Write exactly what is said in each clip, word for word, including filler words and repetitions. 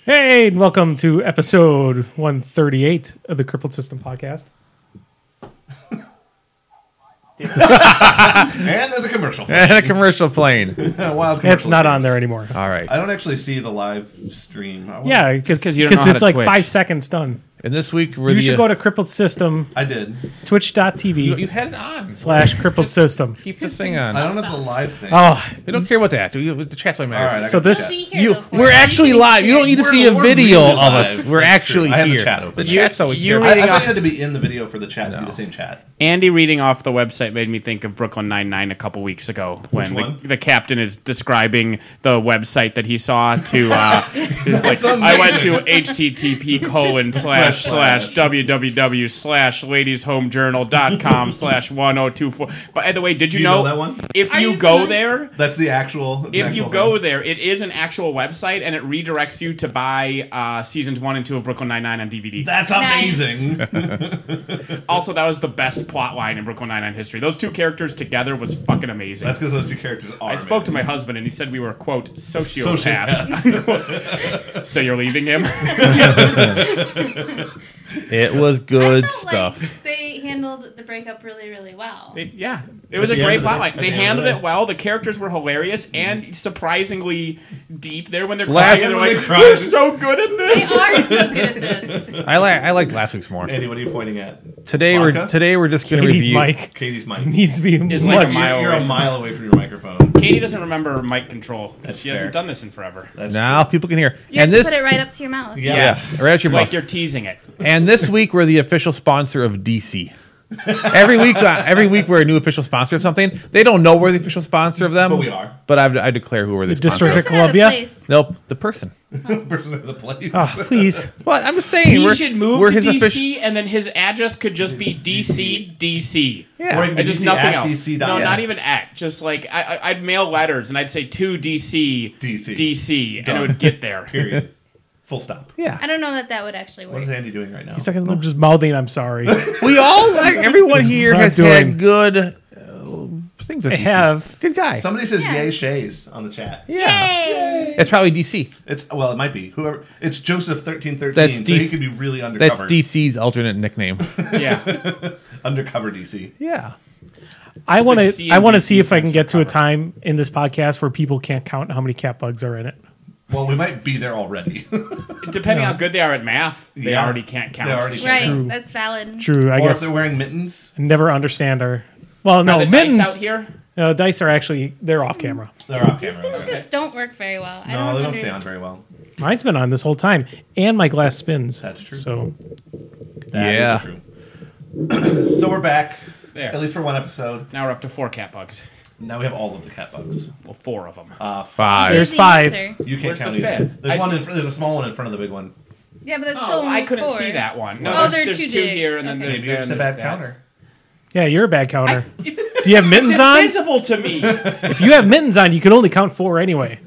Hey, and welcome to episode one thirty-eight of the Crippled System podcast. And there's a commercial. And a commercial playing. Wild commercial It's not on games. there anymore. All right. I don't actually see the live stream. I want- Yeah, because 'cause you don't know how it's to like Twitch. five seconds done. And this week we're You the, should go to Crippled System, I did. twitch dot t You, v you had it on. slash Crippled System. Keep this thing I on. don't have the live thing. Oh, We don't care about that. Do you, the chat's what All right. matters. I So got the this- chat. You, we're actually live. You don't need to We're- see a we're video really of live. us. We're That's actually true. I have here. the chat open. The You- chat's always you here. I, reading I thought off- you had to be in the video for the chat to be No. the same chat. Andy reading off the website made me think of Brooklyn Nine-Nine a couple weeks ago when the, one? the captain is describing the website that he saw to uh it's like That's I went amazing. to http colon slash slash www slash ladieshomejournal.com slash 1024. By the way, did you Do you know, know that one? if Are you you go familiar? there That's the actual. that's the if you actual go thing. there, it is an actual website, and it redirects you to buy uh, seasons one and two of Brooklyn Nine-Nine on D V D. That's Nice. amazing. Also, that was the best plot line in Brooklyn Nine-Nine history. Those two characters together was fucking amazing. That's because those two characters are. I spoke to my amazing. husband, and he said we were, quote, sociopaths. Sociopaths. So you're leaving him? It was I good felt stuff. Like they handled the breakup really, really well. It- yeah. It was At a the great end of the plot day- line. at They the end of handled the it day. well. The characters were hilarious and surprisingly deep there when they're Last- crying. And when they're they like, cried. we're so good at They this. are so good at this. I like. I liked last week's more. Andy, what are you pointing at? Today we're Vodka? today we're just going to Katie's review. mic Katie's mic. needs to be It's like a much. mile You're away a from- mile away from your microphone. Katie doesn't remember mic control. That's she fair. hasn't done this in forever. That's Now people can hear. You have and to this, put it right up to your mouth. Yeah. yes, right at your Like mouth. you're teasing it. And this week we're the official sponsor of D C. every week, uh, every week we're a new official sponsor of something. They don't know we're the official sponsor of them, But we are. But I've, I declare who we're the, The sponsor. District Of. of Person or the Columbia? place? Nope, the person. the person of the place. Oh, please. What I'm just saying, He we're, should move we're to his D C, official. and then his address could just be D C, D C. Yeah. Or you can And be just D C nothing at else. D C dot No, net. not even at. Just like I, I- I'd mail letters, and I'd say to D C, D C. D C, and Done. it would get there. Period. Full stop. Yeah. I don't know that that would actually What work. is Andy doing right now? Second, I'm just mouthing. I'm sorry. We all like everyone here Not has doing- had good uh, things. With I D C. have. Good guy. Somebody says Yeah. yay shays on the chat. yeah, Yay! it's probably D C. It's well, it might be whoever. It's Joseph thirteen thirteen. That's so D C he could be really undercover. That's D C's alternate nickname. Yeah. Undercover D C. Yeah. I want The to. C I and want to D see if I can stands get for to a cover. time in this podcast where people can't count how many cat bugs are in it. Well, we might be there already. Depending how good they are at math, they Yeah. already can't count. They already Right, can't. True. that's valid. True. I Or if guess. they're wearing mittens, I never understand our. Well, Are no, the mittens. dice out here? No, dice are actually they're off camera. they're off These camera. things just don't work very well. I No, don't they don't under- stay on very well. Mine's been on this whole time, and my glass spins. That's true. So That is Yeah. true. So we're back, There. at least for one episode. Now we're up to four cat bugs. Now we have all of the cat bugs. Well, four of them. Uh, Five. There's Easy five. answer. You can't Where's count the either. fifth? There's I one. see- In, fr- there's a small one in front of the big one. Yeah, but that's still Oh, only I couldn't four. see that one. No, Oh, there's, there are there's two two digs. here, and then Okay. there's Maybe you're there, just a and bad there's that. counter. yeah, you're a bad counter. I- Do you have mittens It's on? invisible to me. If you have mittens on, you can only count four anyway,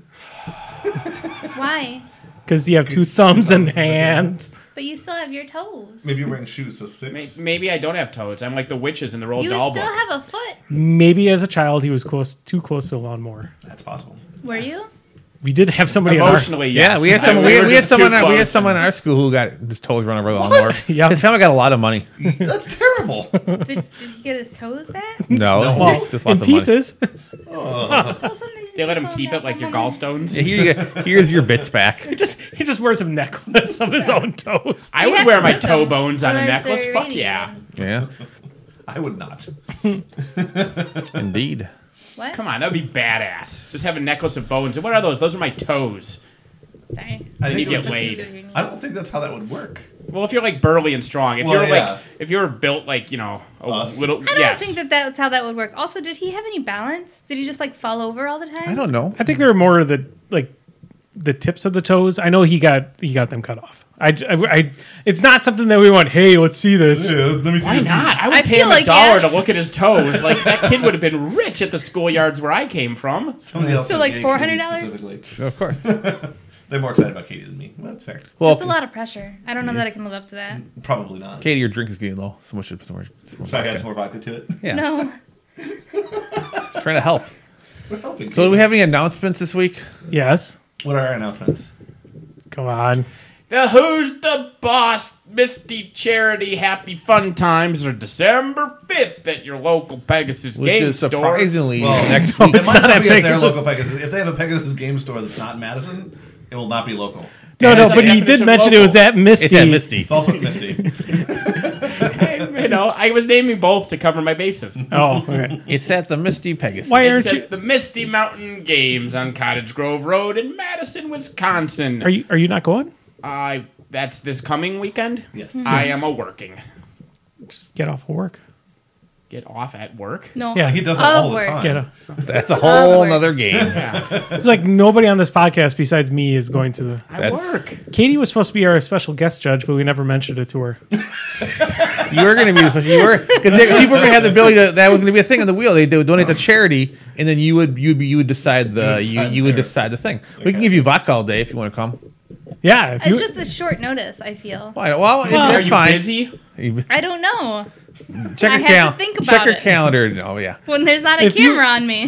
Why? because you have two thumbs and hands. But you still have your toes. Maybe you're wearing shoes, so six. May- Maybe I don't have toes. I'm like the witches in the Roald You Dahl would still book. have a foot. Maybe as a child he was close, too close to a lawnmower. That's possible. Were you? We did have somebody in our. Emotionally, yes. Yeah, we had I- someone. We, were had- we had just someone. too We had close. someone in our school who got his toes run over the lawnmower. Yeah. His family got a lot of money. That's terrible. Did, did he get his toes back? No, No. Well, it's just in lots of money. pieces. Well, sometimes They let him someone keep got it like your one money. gallstones. Yeah, here you go. Here's your bits back. he just he just wears a necklace of his own toes. I You would have wear to my rip toe them, bones on a otherwise necklace. they're Fuck yeah. irradiated. Yeah, I would not. indeed. What? Come on, that would be badass. Just have a necklace of bones. And what are those? Those are my toes. Sorry. I Then think you it would get just- laid. I don't think that's how that would work. Well, if you're like burly and strong, if Well, you're yeah. like, if you're built like you know a Us. little, I don't yes. think that that's how that would work. Also, did he have any balance? Did he just like fall over all the time? I don't know. I think there are more of the like the tips of the toes. I know he got he got them cut off. I, I, I- it's not something that we want. Hey, let's see this. let me Why not? I would I pay feel him like, a dollar yeah. to look at his toes. Like that kid would have been rich at the schoolyards where I came from. Somebody else So, says like, yay, four Katie hundred dollars? specifically. Of course. They're more excited about Katie than me. Well, that's fair. Well, It's a lot of pressure. I don't know that I can live up to that. Probably not. Katie, your drink is getting low. Someone should put some more. Some more So I got vodka. some more vodka to it. Yeah, No. just trying to help. We're helping. So, do we have any announcements this week? Yes. What are our announcements? Come on. The Who's the Boss Misty Charity Happy Fun Times are December fifth at your local Pegasus Which game is store. surprisingly Well, next week. It might not at be at their Pegasus. local Pegasus. If they have a Pegasus game store that's not in Madison, it will not be local. No, And no, it's but a he definition did of mention it local. was at Misty. It's at Misty. It's also Misty. You know, I was naming both to cover my bases. Oh, okay. It's at the Misty Pegasus. Why It's aren't you? at the Misty Mountain Games on Cottage Grove Road in Madison, Wisconsin. Are you? Are you not going? I that's this coming weekend. Yes. I am a working. Just get off of work. Get off at work. No. Yeah, He does that all the Upward. time. Get a, That's a whole Upward. nother game. it's like nobody on this podcast besides me is going to the. I That's- work. Katie was supposed to be our special guest judge, but we never mentioned it to her. You were going to be the special. You were because people were going to have the ability to. That was going to be a thing on the wheel. They, they would donate to charity, and then you would you would, you would decide the You you, decide you would there. decide the thing. We can Okay. give you vodka all day if you want to come. Yeah, if you. It's just a short notice, I feel. Well, well, it- Are that's you fine. busy? I don't know. Check I your have to cal- think Check about your it. calendar. Oh yeah. When there's not a If you- camera on me.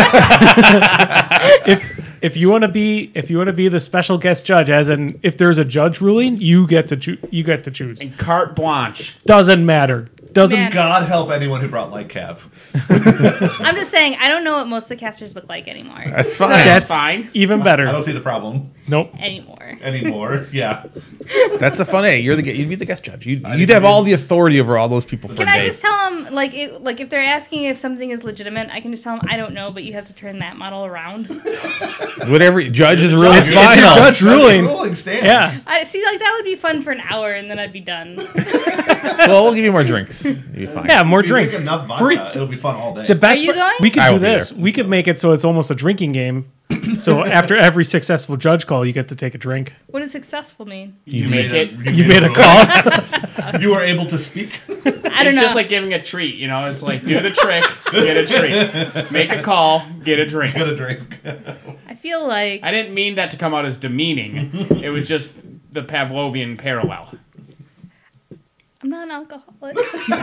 if if you want to be if you want to be the special guest judge, as in if there's a judge ruling, you get to choose. You get to choose. And carte blanche. Doesn't matter. Doesn't. Man. God help anyone who brought Light Cav. I'm just saying, I don't know what most of the casters look like anymore. That's So- fine. That's fine. even I better. don't see the problem Nope. Anymore. anymore. Yeah. That's a fun. Hey, you're the gu- you'd be the guest judge. You'd, I you'd think have I all did. the authority over all those people for Can a I day. just tell them, like, it, like if they're asking if something is legitimate, I can just tell them I don't know, but you have to turn that model around. Whatever judge is really It's- it's final. a judge ruling. ruling stands. Yeah. I see, like that would be fun for an hour, and then I'd be done. Well, we'll give you more drinks. You'll be fine. Yeah. More If you drinks. drink enough vodka, Free. it'll be fun all day. The best. Are you part- going? We could I do will be this. there. We could make it so it's almost a drinking game. So after every successful judge call, you get to take a drink. What does successful mean? You, make made it. a- You made a call. You were able to speak. I don't It's know. just like giving a treat, you know. It's like do the trick, get a treat, make a call, get a drink. Get a drink. I feel like I didn't mean that to come out as demeaning. It was just the Pavlovian parallel. I'm not an alcoholic.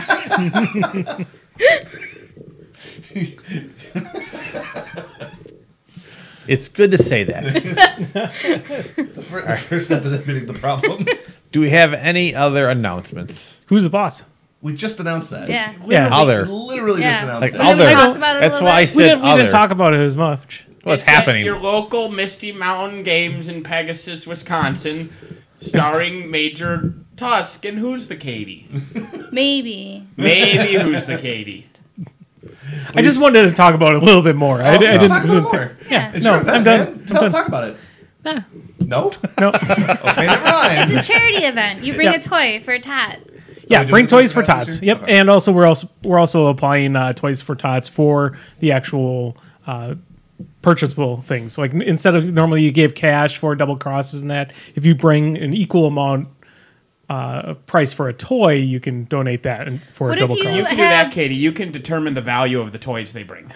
It's good to say that. The fir- the first step is admitting the problem. Do we have any other announcements? Who's the boss? We just announced that. Yeah. Yeah. Other. Literally Yeah. just announced Like that. Haven't we other. talked about it a That's little why I bit? said We didn't, we other. didn't talk about it as much. What's It's at happening? Your local Misty Mountain Games in Pegasus, Wisconsin, starring Major Tusk. And who's the Katie? Maybe. Maybe who's the Katie? I just wanted to talk about it a little bit more. I, I Oh, didn't. talk didn't about ta- more. Yeah. It's No, your event, I'm done. man. I'm Tell, done. Talk about it. Nah. No? No. Okay, never mind. It's a charity event. You bring Yeah. a toy for a tot. Yeah, we bring doing toys for Tots this tots. year? Yep, Okay. and also we're also we're also applying uh, toys for tots for the actual uh, purchasable things. Like n- instead of normally you give cash for double crosses and that, if you bring an equal amount uh, price for a toy, you can donate that and- for What a if double you- You cross. can do that, have- Katie. You can determine the value of the toys they bring.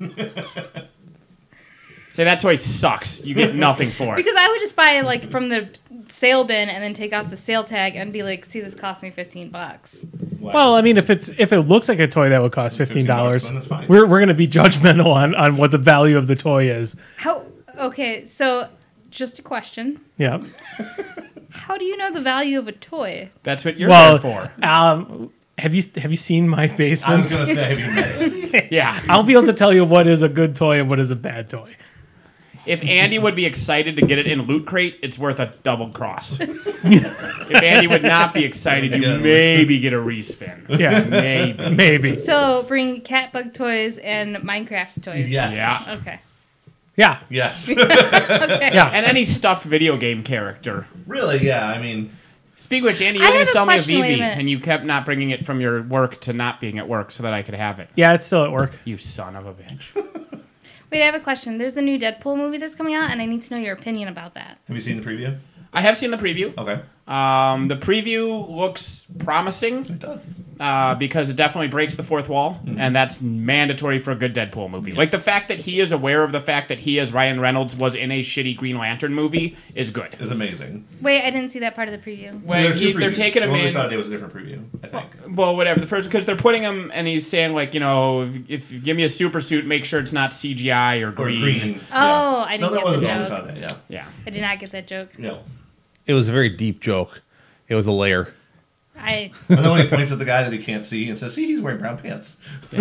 Say that toy sucks. You get nothing for it. Because I would just buy it like from the sale bin and then take off the sale tag and be like, see, this cost me fifteen bucks. Well, I mean, if it's if it looks like a toy that would cost fifteen dollars, then it's fine. we're we're going to be judgmental on on what the value of the toy is. How? Okay, so just a question. Yeah. How do you know the value of a toy? That's what you're Well, there for. um, have you have you seen my I basement? was going to say, have you met it? Yeah. I'll be able to tell you what is a good toy and what is a bad toy. If Andy would be excited to get it in Loot Crate, it's worth a double cross. If Andy would not be excited, you Yeah. maybe get a respin. Yeah, Maybe. maybe. So bring cat bug toys and Minecraft toys. Yes. Yeah. Okay. Yeah, Yes. Okay. yeah. And any stuffed video game character. Really, yeah. I mean, Speaking of which, Andy, I you were going have to a sell me a question, wait a V V, minute. and you kept not bringing it from your work to not being at work so that I could have it. Yeah, it's still at work. You son of a bitch. Wait, I have a question. There's a new Deadpool movie that's coming out, and I need to know your opinion about that. have you seen the preview? I have seen the preview. Okay. Um, the preview looks promising It does. uh, because it definitely breaks the fourth wall, and that's mandatory for a good Deadpool movie. Like the fact that he is aware of the fact that he, as Ryan Reynolds, was in a shitty Green Lantern movie is good. It's amazing. Wait, I didn't see that part of the preview. When There are he, two they're previews. taking The him one we in. saw today was a different preview, I think. Well, whatever. The first because they're putting him, and he's saying like, you know, if, if you give me a super suit, make sure it's not C G I or Or green. green. Oh, I didn't no, that get wasn't the the one we joke. saw that, yeah. Yeah. I did not get that joke. No. It was a very deep joke. It was a layer. I And then when he points at the guy that he can't see and says, "See, he's wearing brown pants."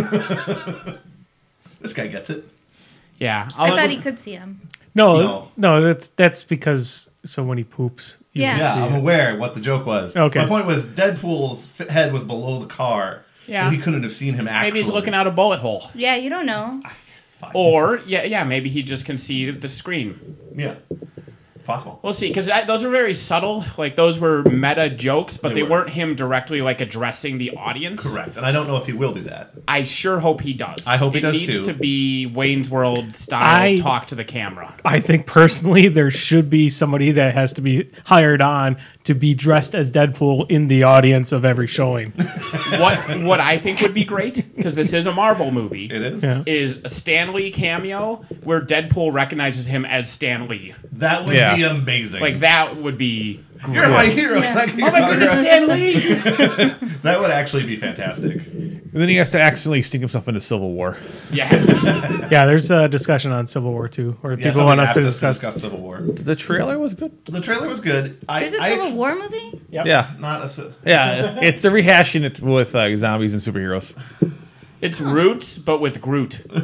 This guy gets it. Yeah, I I'll- thought he could see him. No, No. no, that's that's because so when he poops, you Yeah. won't Yeah, see I'm it. aware what the joke was. Okay. My point was Deadpool's f- head was below the car, Yeah. so he couldn't have seen him actually. maybe he's looking out a bullet hole, Yeah, you don't know. Fine. or yeah, yeah, maybe he just can see the screen. Yeah. Possible. We'll see, because those are very subtle. Like those were meta jokes, but They they, were. weren't him directly like addressing the audience. Correct. And I don't know if he will do that. I sure hope he does. I hope he it does, needs too. to be Wayne's World style. I- talk to the camera. I think personally there should be somebody that has to be hired on to be dressed as Deadpool in the audience of every showing. what what I think would be great, because this is a Marvel movie, It is. Yeah. is a Stan Lee cameo where Deadpool recognizes him as Stan Lee. That would Yeah. be amazing. Like that would be. You're my hero. Yeah. Like, Oh my goodness, Stan Lee! That would actually be fantastic. And then he has to accidentally sneak himself into Civil War. Yes. Yeah, there's a discussion on Civil War too, or Yeah, people somebody want us asked to us discuss. to discuss Civil War. The trailer was good. The trailer was good. I, There's a I Civil actu- War movie? Yep. Yeah. Not a. ci- Yeah, it's the rehashing it with uh, zombies and superheroes. It's Roots, but with Groot. So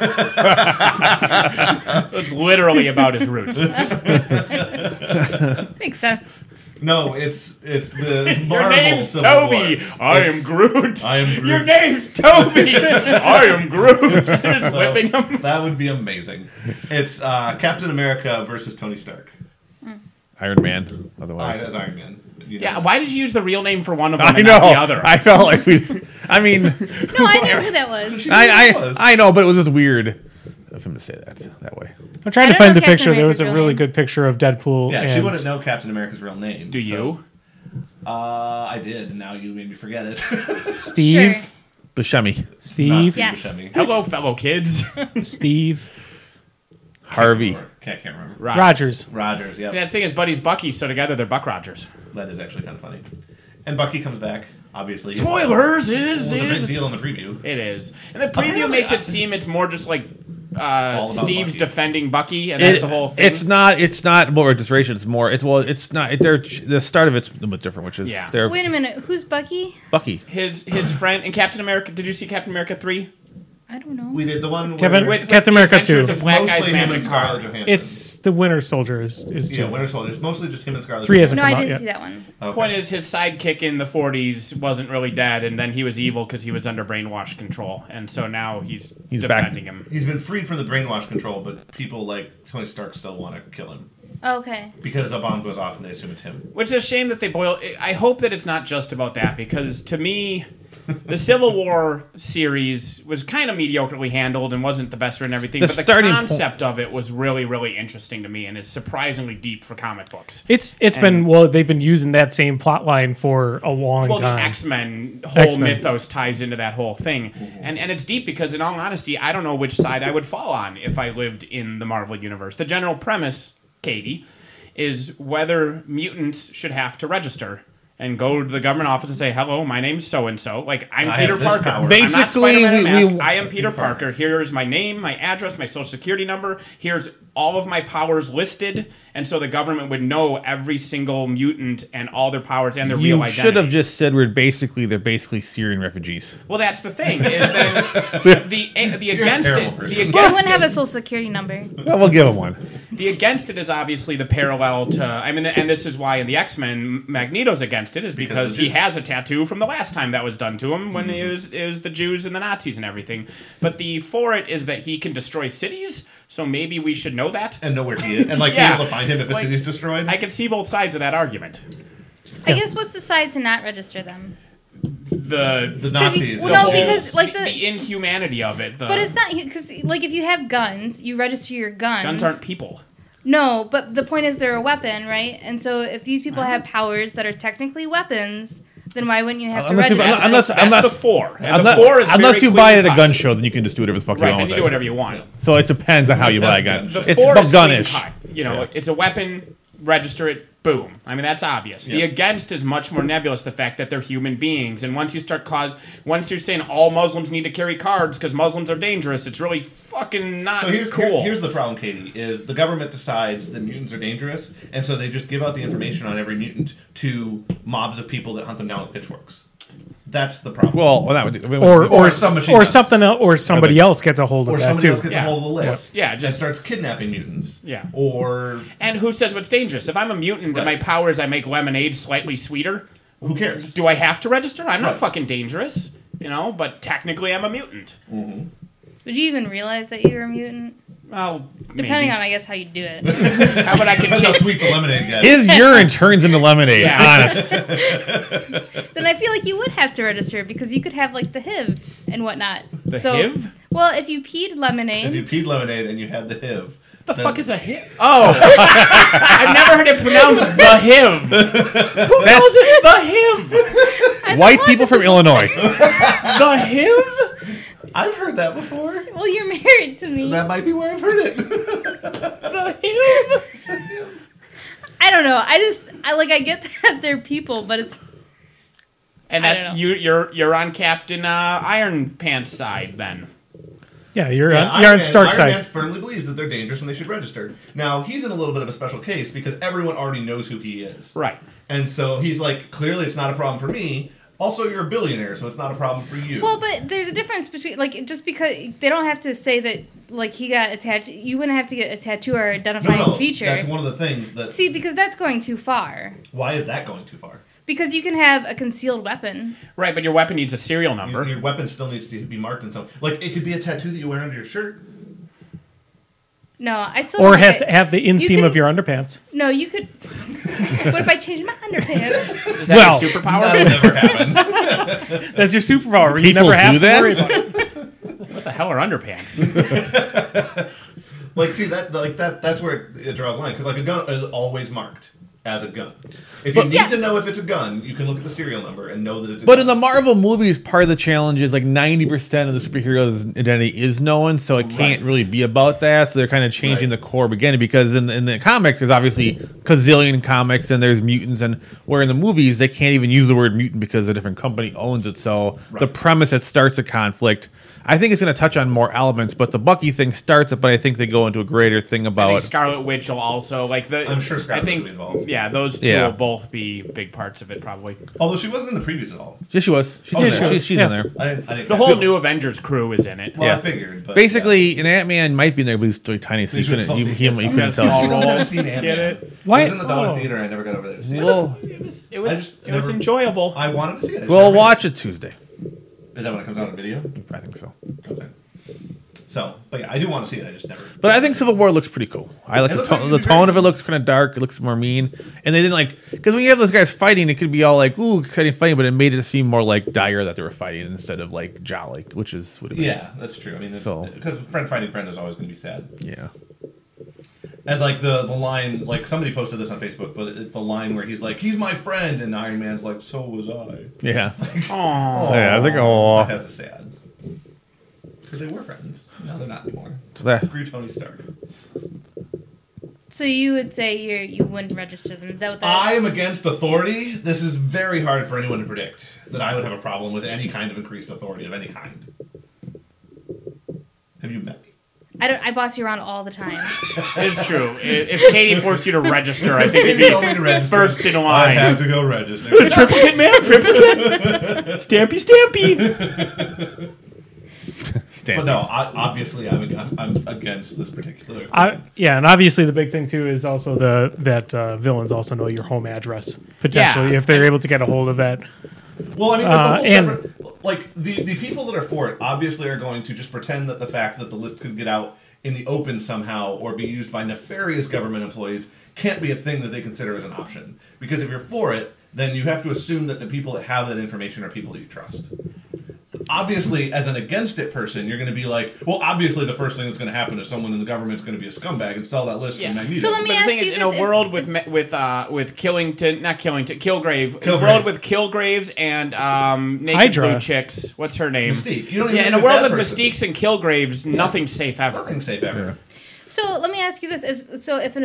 it's literally about his roots. Makes sense. No, it's it's the Your Marvel name's Civil Toby. War. I It's- am Groot. I am Groot. Your name's Toby. I am Groot. Just whipping him. That would be amazing. It's uh, Captain America versus Tony Stark. Iron Man, All right, otherwise. that's Iron Man. You know. Yeah, why did you use the real name for one of them I and know. not the other? I felt like we. I mean, No, I knew who that was. I, It was. I I know, but it was just weird of him to say that that way. I'm trying I to don't find know the Captain picture. There was America's a real really name. good picture of Deadpool. Yeah, she and wouldn't know Captain America's real name. Do so- you? Uh, I did, and now you made me forget it. Steve, Sure. Buscemi, Not Steve, Steve Yes. Buscemi. Hello, fellow kids. Steve Harvey. Can't, can't remember. Rogers. Rogers, yeah. That's the thing is, Buddy's Bucky, so together they're Buck Rogers. That is actually kind of funny. And Bucky comes back, obviously. Spoilers It is was a big is. deal in the preview. It is, and the preview Apparently, makes I- it seem it's more just like uh, All about Steve's Bucky. defending Bucky, and that's It- the whole thing. It's not. It's not more registration. It's more. It's well. It's not. It, they're, the start of it's a bit different, which is Yeah. they're Wait a minute. Who's Bucky? Bucky. his his friend in Captain America. Did you see Captain America three? I don't know. We did the one Kevin- where With- Captain America two. Adventures of it's Black Guy's mostly him and Magic Scarlett Car. Johansson. It's the Winter Soldier is, is two. yeah, Winter Soldier. It's mostly just him and Scarlett. Three hasn't No, come I out didn't yet. see that one. Okay. Point is, his sidekick in the forties wasn't really dead, and then he was evil because he was under brainwash control, and so now he's, He's back. defending him. He's been freed from the brainwash control, but people like Tony Stark still want to kill him Oh, okay. because a bomb goes off and they assume it's him. Which is a shame that they boil. I hope that it's not just about that, because to me, the Civil War series was kind of mediocrely handled and wasn't the best written and everything. The but the starting po- concept of it was really, really interesting to me and is surprisingly deep for comic books. It's it's And- been well they've been using that same plot line for a long Well, the time. X Men whole X-Men. mythos ties into that whole thing, and and it's deep because, in all honesty, I don't know which side I would fall on if I lived in the Marvel universe. The general premise, Katie, is whether mutants should have to register and go to the government office and say, "Hello, my name's so and so. Like I'm I Peter have this Parker. power." I'm not Basically, Spider-Man in a we- mask. we- I am Peter Parker. Here is my name, my address, my social security number. Here's all of my powers listed." And so the government would know every single mutant and all their powers and their real You identity. should have just said we're basically they're basically Syrian refugees. Well, that's the thing. Is that the the against terrible it, person. the They against wouldn't have it, a social security number. Well, we'll give him one. the against it is obviously the parallel to. I mean, and this is why in the X-Men, Magneto's against it is because, Because the he Jews. has a tattoo from the last time that was done to him when it was it was the Jews and the Nazis and everything. But the for it is that he can destroy cities. So maybe we should know that. And know where he is, and like Yeah. be able to find him if a Like, city's destroyed. I can see both sides of that argument. I guess what's the side to not register them? The the the, Nazis. well, the no, whole- because like the, the inhumanity of it. The but it's not because like if you have guns, you register your guns. guns aren't people. No, but the point is they're a weapon, right? And so if these people Uh-huh. have powers that are technically weapons, then why wouldn't you have Unless to you- register? unless- That's unless- the four. And Unless, the four is unless very you buy it at clean a gun cut. show, then you can just do whatever the fuck you Right, want then with you it. do whatever you want. So it depends on how you Let's buy a have gun. guns. The It's four about is clean gunnish. cut. You know, Yeah. it's a weapon. register it. Boom. I mean, that's obvious. The Yep. against is much more nebulous. The fact that they're human beings, and once you start cause, once you're saying all Muslims need to carry cards because Muslims are dangerous, it's really fucking not So here's, cool. here- here's the problem, Katie, is the government decides that mutants are dangerous, and so they just give out the information on every mutant to mobs of people that hunt them down with pitchforks. That's the problem. Well, well, that would, Or or, Or s- some machine or guns. something else, or somebody else gets a hold of or that somebody too. else gets Yeah. a hold of the list. Yeah, and just- starts kidnapping mutants. Yeah. Or And who says what's dangerous? If I'm a mutant and my Right. power is I make lemonade slightly sweeter, who cares? do I have to register? I'm not Right. fucking dangerous, you know. But technically, I'm a mutant. Would you even realize that you were a mutant? Well, Depending maybe. on, I guess, how you do it. how about I can Depends how change? sweet the lemonade gets. his urine turns into lemonade. Yeah. Honest. Then I feel like you would have to register because you could have like the H I V and whatnot. The so, H I V? Well, if you peed lemonade, If you peed lemonade and you had the H I V. The then- fuck is a H I V? Oh, I've never heard it pronounced the H I V. Who calls it the H I V? White people from Illinois. The H I I've heard that before. well, you're married to me. That might be where I've heard it. V? The H I V? I don't know. I just, I like, I get that they're people, but it's And I that's don't know. you. You're you're on Captain uh, Iron Pants side then. Yeah, you're Yeah, on, you're Iron on Stark Man, side. Iron Man firmly believes that they're dangerous and they should register. Now, he's in a little bit of a special case because everyone already knows who he is. Right. And so he's like, clearly it's not a problem for me. Also, you're a billionaire, so it's not a problem for you. well, but there's a difference between like just because they don't have to say that like he got a tattoo. You wouldn't have to get a tattoo or no, identifying no, feature. that's one of the things that... See, because that's going too far. Why is that going too far? Because you can have a concealed weapon. Right, but your weapon needs a serial number. Your, your weapon still needs to be marked in some... Like, it could be a tattoo that you wear under your shirt. No, I still. Or don't has to think- have the inseam can- of your underpants. No, you could. What if I change my underpants? Is that Well, your superpower? That would never happen. That's your superpower. You People never have do to that? worry about it. What the hell are underpants? Like, see, that like that that's where it, it draws the line. Because, like, a gun is always marked as a gun. If you But- need Yeah. to know if it's a gun, you can look at the serial number and know that it's a But gun. in the Marvel movies, part of the challenge is like ninety percent of the superhero's identity is known, so it can't Right. really be about that. So they're kind of changing Right. the core beginning because in, in the comics, there's obviously gazillion comics and there's mutants, and where in the movies, they can't even use the word mutant because a different company owns it. So the Right. premise that starts a conflict, I think it's going to touch on more elements, but the Bucky thing starts it, but I think they go into a greater thing I about think Scarlet Witch will also like the. I'm sure Scarlet I think, Witch will be involved. Yeah, those two Yeah. will both be big parts of it probably. Although she wasn't in the previews at all. Yeah, she was. She's, Oh, in she there. was. she's, she's Yeah. in there. I didn't, I didn't The whole new Avengers crew is in it. Well, Yeah. I figured. But, Basically, an Ant Man might be in there, but he's really tiny, so you He's just couldn't, you, supposed you, to you be- couldn't Yes, tell. I Small haven't role. seen Ant-Man. Get it? Why? I was in the Dollar oh. Theater. I never got over there to see it. Well, It was. It I was. just it was never- enjoyable. I wanted to see it. I just we'll never watch it Tuesday. did. Is that when it comes out on video? I think so. Okay. So, but yeah, I do want to see it. I just never. But I think Civil War looks pretty cool. I like It the, looks to- like it'd the be tone very of it looks kind of dark. It looks more mean, and they didn't like because when you have those guys fighting, it could be all like ooh exciting fighting, but it made it seem more like dire that they were fighting instead of like jolly, which is what it Yeah, that's true. I mean, So- because friend fighting friend is always going to be sad. yeah. And like the the line, like somebody posted this on Facebook, but it, the line where he's like, "He's my friend," and Iron Man's like, "So was I." Yeah. Aww. Yeah, I was like, "Aw." That's sad. Because they were friends. Now they're not anymore. So that- Screw Tony Stark. So you would say you you wouldn't register them? Is that what that? I am against authority. This is very hard for anyone to predict that I would have a problem with any kind of increased authority of any kind. Have you met me? I don't. I boss you around all the time. It's true. I- If Katie forced you to register, I think you'd Told me to be register. first in I line. have to go register. Triplicate man, triplicate. Stampy, stampy. But no, I, obviously I'm, ag- I'm against this particular. I, yeah, and obviously the big thing too is also the that uh, villains also know your home address potentially Yeah. if they're able to get a hold of that. Well, I mean, there's Uh, the whole and- separate, like the the people that are for it obviously are going to just pretend that the fact that the list could get out in the open somehow or be used by nefarious government employees can't be a thing that they consider as an option. Because if you're for it, then you have to assume that the people that have that information are people that you trust. Obviously, as an against it person, you're going to be like, well, obviously the first thing that's going to happen is someone in the government's going to be a scumbag and sell that list Yeah. to Magneto. So let me But the ask thing you is, in this, a is- world with is- me- with uh with Killington, not Killington, Kilgrave, in a Kilgrave. world with Kilgraves and um naked Hydra. blue chicks. What's her name? Mystique. You don't even Yeah, in a need a world bad with person. Mystiques and Kilgraves, nothing's safe ever. Nothing's safe ever. So let me ask you this: if, so if an,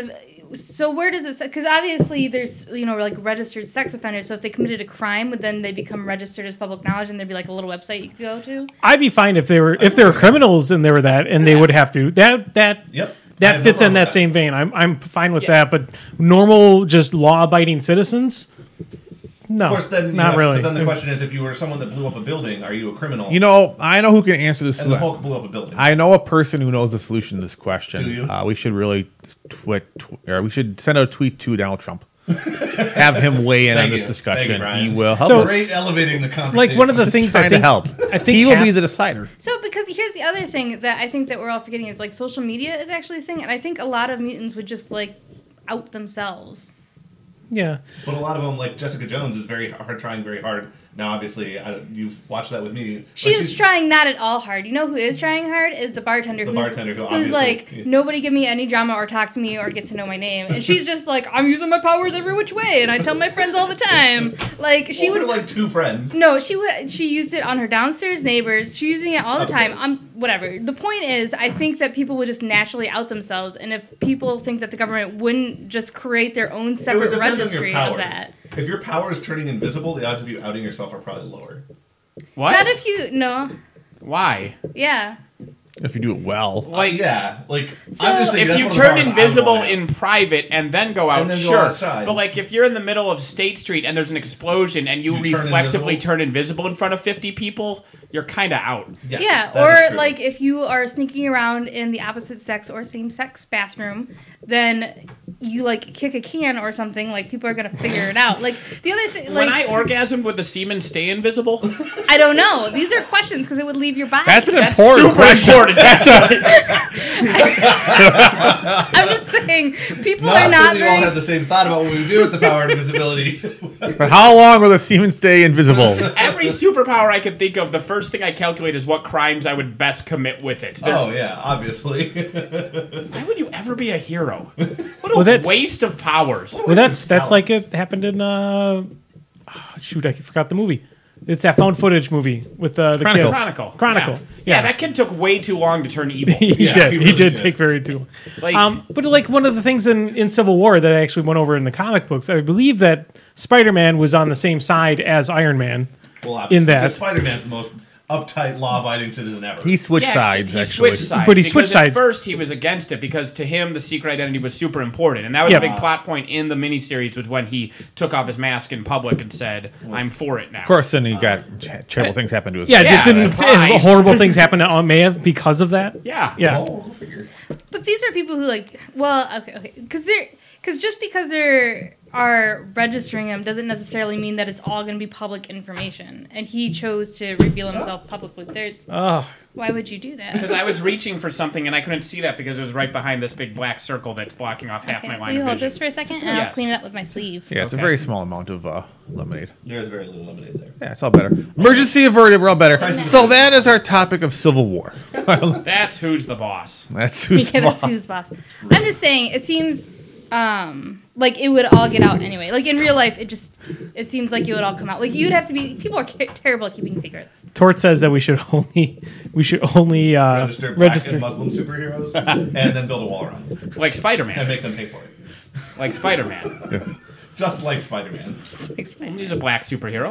so where does it? Because obviously there's you know like registered sex offenders. So if they committed a crime, would then they become registered as public knowledge, and there'd be like a little website you could go to. I'd be fine if they were if they were criminals and they were that, and they would have to that that. Yep. I That have no fits in problem that with same vein. I'm I'm fine with Yeah. that, but normal, just law-abiding citizens, no, Of course, then you not have- really. But then the question is, if you were someone that blew up a building, are you a criminal? You know, I know who can answer this. and the Hulk blew up a building. I know a person who knows the solution to this question. Do you? Uh, we should really tweet, tw- or we should send out a tweet to Donald Trump. Have him weigh in Thank on this you. discussion. Thank you, Brian. He will help So- us. Great elevating the conversation. like one of the Just things trying I think to help. I think he will hap- be the decider. So, because here's the other thing that I think that we're all forgetting is like social media is actually a thing, and I think a lot of mutants would just like out themselves. yeah. But a lot of them, like Jessica Jones, is very hard, trying very hard. Now, obviously, I, you've watched that with me. She Like, is she's- trying not at all hard. You know who is trying hard is the bartender. The who's, bartender who who's obviously- like, yeah. nobody give me any drama or talk to me or get to know my name, and she's just like, I'm using my powers every which way, and I tell my friends all the time. Like she Well, would we're like two friends. No, she would. She used it on her downstairs neighbors. She's using it all the time. Upstairs. Um, whatever. The point is, I think that people would just naturally out themselves, and if people think that the government wouldn't just create their own It would separate depend on your registry power. of that. If your power is turning invisible, the odds of you outing yourself are probably lower. What? Not if you no. Why? Yeah. If you do it well. Like, yeah, like So, obviously, If that's you one of the turn powers I would invisible want to have. in private and then go out, And then go sure. outside. But like if you're in the middle of State Street and there's an explosion and you, You turn reflexively invisible? turn invisible in front of fifty people, you're kind of out. Yes, Yeah, that is or true. like if you are sneaking around in the opposite sex or same sex bathroom, then you like kick a can or something. Like people are gonna figure it out. Like the other thing, like when I orgasmed, would the semen stay invisible? I don't know. These are questions because it would leave your body. That's an That's important super question. important. That's I'm just saying, people Not are that not we all very. have the same thought about what we would do with the power of invisibility. For how long will the semen stay invisible? every superpower I could think of. The first thing I calculate is what crimes I would best commit with it. There's- Oh yeah, obviously. Why would you ever be a hero? What a Well, that's- waste of powers. Well, that's that's Talents. like it happened in uh, oh, shoot, I forgot the movie. It's that found footage movie with uh, the Chronicle. kids. Chronicle. Chronicle. Yeah. Yeah, Yeah, that kid took way too long to turn evil. he Yeah, did. he He, really did did. take very too. Like- um, but like one of the things in, in Civil War that I actually went over in the comic books, I believe that Spider-Man was on the same side as Iron Man. well, obviously, In that. because Spider-Man's the most uptight, law-abiding citizen ever. He switched Yeah, sides, he actually. switched sides. But he because switched at sides. first he was against it because to him the secret identity was super important, and that was Yeah. a big plot point in the miniseries. Was when he took off his mask in public and said, "I'm for it now." Of course, then he got ch- terrible things happen to his Yeah, Yeah, didn't, surprise. horrible things happen to Aunt May because of that. Yeah. Yeah. Oh, go figure. But these are people who like. Well, okay, okay, because they're because just because they're are registering him doesn't necessarily mean that it's all going to be public information. And he chose to reveal himself publicly. There's, Oh, why would you do that? Because I was reaching for something and I couldn't see that because it was right behind this big black circle that's blocking off half Okay, my will line you of hold vision. this for a second, and Yes. I'll clean it up with my sleeve. Yeah, it's Okay. a very small amount of uh, lemonade. There's very little lemonade there. Yeah, it's all better. Emergency averted. We're all better. So that is our topic of Civil War. That's who's the boss. That's who's Yeah, that's boss. who's boss. I'm just saying, it seems um, like it would all get out anyway. Like in real life, it just it seems like it would all come out. Like you'd have to be. People are ca- terrible at keeping secrets. Tort says that we should only we should only uh, Register black register. and Muslim superheroes, and then build a wall around them Like Spider and Man. make them pay for it, Like Spider Man. just like Spider-Man. He's a black superhero.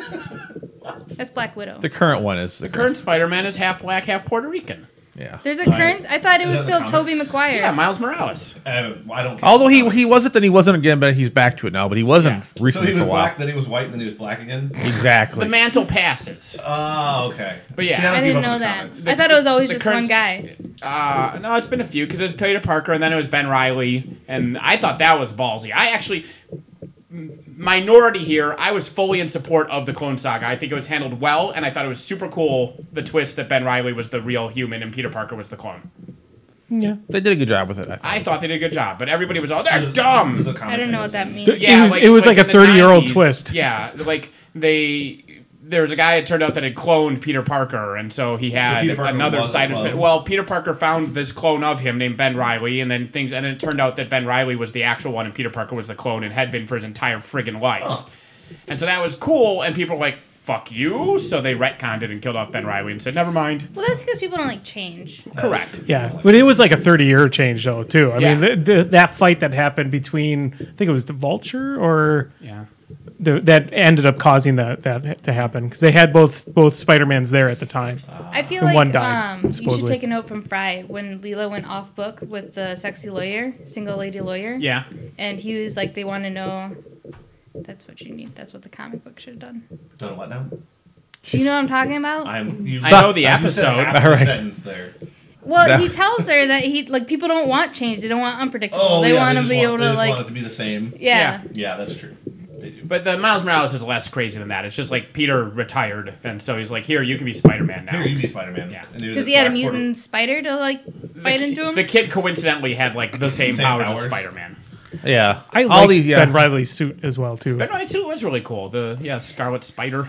That's Black Widow. The current one is the Current Spider Man is half black, half Puerto Rican. Yeah. There's a Right. current. I thought it Is was that still the Tobey comics? Maguire. Yeah, Miles Morales. Uh, I don't. Although he he wasn't, then he wasn't again, but he's back to it now. But he wasn't Yeah. So recently he was for a while. black, then he was white, then he was black again. Exactly. The mantle passes. Oh, okay. But yeah. See, I don't keep didn't up know with the that. comics. I thought it was always the just current one guy. Uh, no, it's been a few because it was Peter Parker and then it was Ben Riley, and I thought that was ballsy. I actually, m- minority here, I was fully in support of the Clone Saga. I think it was handled well, and I thought it was super cool the twist that Ben Riley was the real human and Peter Parker was the clone. Yeah, They did a good job with it. I think. I thought they did a good job, but everybody was all, This they're is- dumb. this is a comic I don't know what that fantasy. means. It was- it was like a in the thirty-year-old nineties, twist. Yeah, like they. There was a guy, it turned out, that had cloned Peter Parker, and so he had Peter Parker another was a side. clone. Well, Peter Parker found this clone of him named Ben Riley, and then things, and then it turned out that Ben Riley was the actual one, and Peter Parker was the clone, and had been for his entire friggin' life. Huh. And so that was cool, and people were like, fuck you. So they retconned it and killed off Ben Reilly and said, never mind. Well, that's because people don't like change. Correct. Yeah, but it was like a thirty-year change, though, too. I Yeah. mean, the, the, that fight that happened between, I think it was the Vulture, or Yeah. the, that ended up causing that, that to happen, because they had both both Spider-Mans there at the time. I feel And like one died, um, you should supposedly. take a note from Fry when Leela went off book with the sexy lawyer, single lady lawyer. Yeah. And he was like, they want to know. That's what you need. That's what the comic book should have done. Don't what now? Do you know what I'm talking about? I'm. You, I know the you said episode. half the Alright. sentence there. Well, No. he tells her that he like people don't want change. They don't want unpredictable. Oh, they yeah, want they to just be want, able they to just like want it to be the same. yeah. Yeah, that's true. They do. But the Miles Morales is less crazy than that. It's just like Peter retired, and so he's like, here, you can be Spider-Man now. Here, you be Spider-Man. Yeah. And he was Because a he had a Black Portal- mutant spider to like the, bite ki- into him. the kid coincidentally had like the same, Same powers, powers. as Spider-Man. Yeah, I all liked these. Yeah, Ben Reilly's suit as well, too. But no, I suit was really cool. The yeah, Scarlet Spider.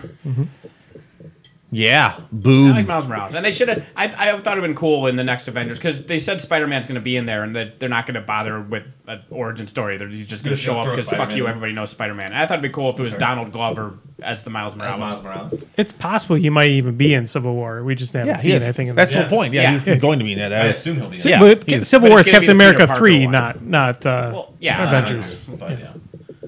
yeah. I Boom. like Miles Morales, and they should have. I, I thought it'd been cool in the next Avengers because they said Spider-Man's going to be in there, and that they're not going to bother with an origin story. They're just going to Just show up throw because fuck Spider-Man you, in. everybody knows Spider-Man. And I thought it'd be cool if it was Sure. Donald Glover as the Miles As Morales. Miles Morales. It's possible he might even be in Civil War. We just haven't Yeah, he seen is. anything. In That's that. the whole point. Yeah, Yeah. he's going to be in that. I Uh, assume he'll be. Yeah. in it. But he is. Civil But War it's is gonna be Captain the Peter America Parker three, one. not not uh, Well, yeah, Avengers. But, yeah.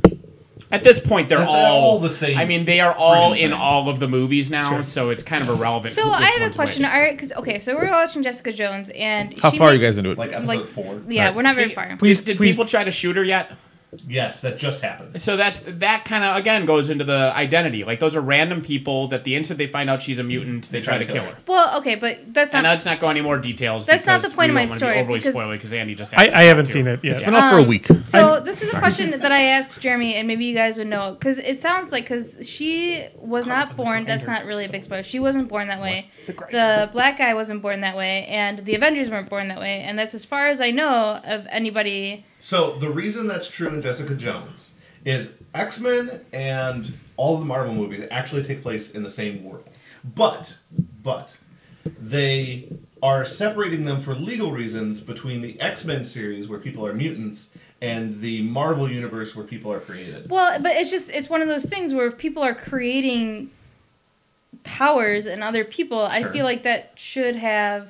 At this point, they're, They're all, all the same I mean, they are all friggin' in thing. all of the movies now, Sure. so it's kind of irrelevant. So who- I which have a one's question. which. Are because okay, so we're watching Jessica Jones, and How she far are you made- guys into it? Like episode Like four. Yeah, Right. we're not very See, far. Please- did did please- people try to shoot her yet? Yes, that just happened. So that's that kind of again goes into the identity. Like those are random people that the instant they find out she's a mutant, they, try, to kill her. Well, okay, but that's And not. let's not go any more details. That's not because the point we of don't my wanna be story, Overly because- spoiler because Andy just. I, asked I about haven't too. seen it yet. It's been up for a Um, week. So this is a question that I asked Jeremy, and maybe you guys would know, because it sounds like because she was not born. That's not really a big spoiler. She wasn't born that way. The black guy wasn't born that way, and the Avengers weren't born that way. And that's as far as I know of anybody. So the reason that's true in Jessica Jones is X-Men and all of the Marvel movies actually take place in the same world. But, but, they are separating them for legal reasons between the X-Men series where people are mutants and the Marvel universe where people are created. Well, but it's just it's one of those things where if people are creating powers in other people, I Sure. feel like that should have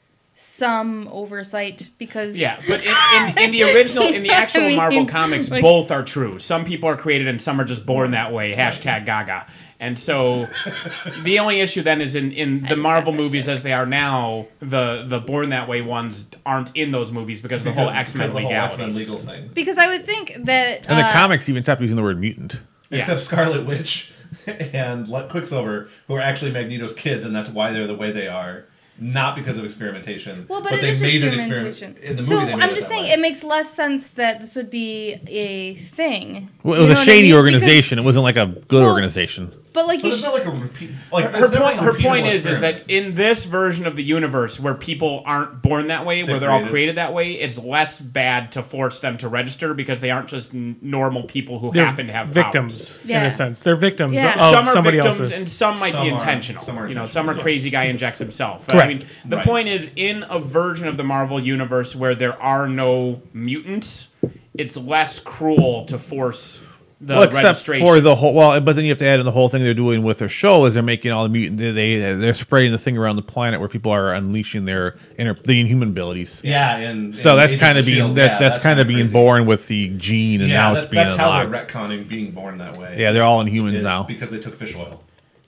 some oversight because Yeah, but in, in, in the original, in the actual I mean, Marvel comics, like- both are true. Some people are created and some are just born that way. Hashtag Gaga. And so, the only issue then is in, in the just Marvel got that movies shit. as they are now, the the born that way ones aren't in those movies because of the whole Because- X Men because the whole X-Men legalities. legal thing. because I would think that And the uh, comics even stopped using the word mutant. Yeah. Except Scarlet Witch and Le- Quicksilver, who are actually Magneto's kids, and that's why they're the way they are. Not because of experimentation. Well, but, it they is made experimentation. an experiment. In the so movie, they made I'm it just that saying way. it makes less sense that this would be a thing. Well, it You was know a what I shady mean? organization. It wasn't like a good Well, organization. But like But you, it's sh- not like a repeat. Like Her it's never point, a her repeatable point is, is experiment. that in this version of the universe where people aren't born that way, where They're they're all created. created that way, it's less bad to force them to register because they aren't just n- normal people who They're happen to have victims powers. in Yeah. a sense. They're victims Yeah. of Some are somebody victims else's. and some might Some be are- intentional. some are you know, some are intentional, crazy guy injects himself. But, Correct. I mean, the Right. point is, in a version of the Marvel universe where there are no mutants, it's less cruel to force the Well, except registration. for the whole. Well, but then you have to add in the whole thing they're doing with their show is they're making all the mutant. They, they they're spreading the thing around the planet where people are unleashing their inner the inhuman abilities. yeah, and So and that's Agents kind of of being S.H.I.E.L.D., that, yeah, that's, kind of being crazy. born with the gene, and Yeah, now that- it's being that's how unlocked. they're retconning being born that way. Yeah, they're all inhumans is now. because they took fish oil.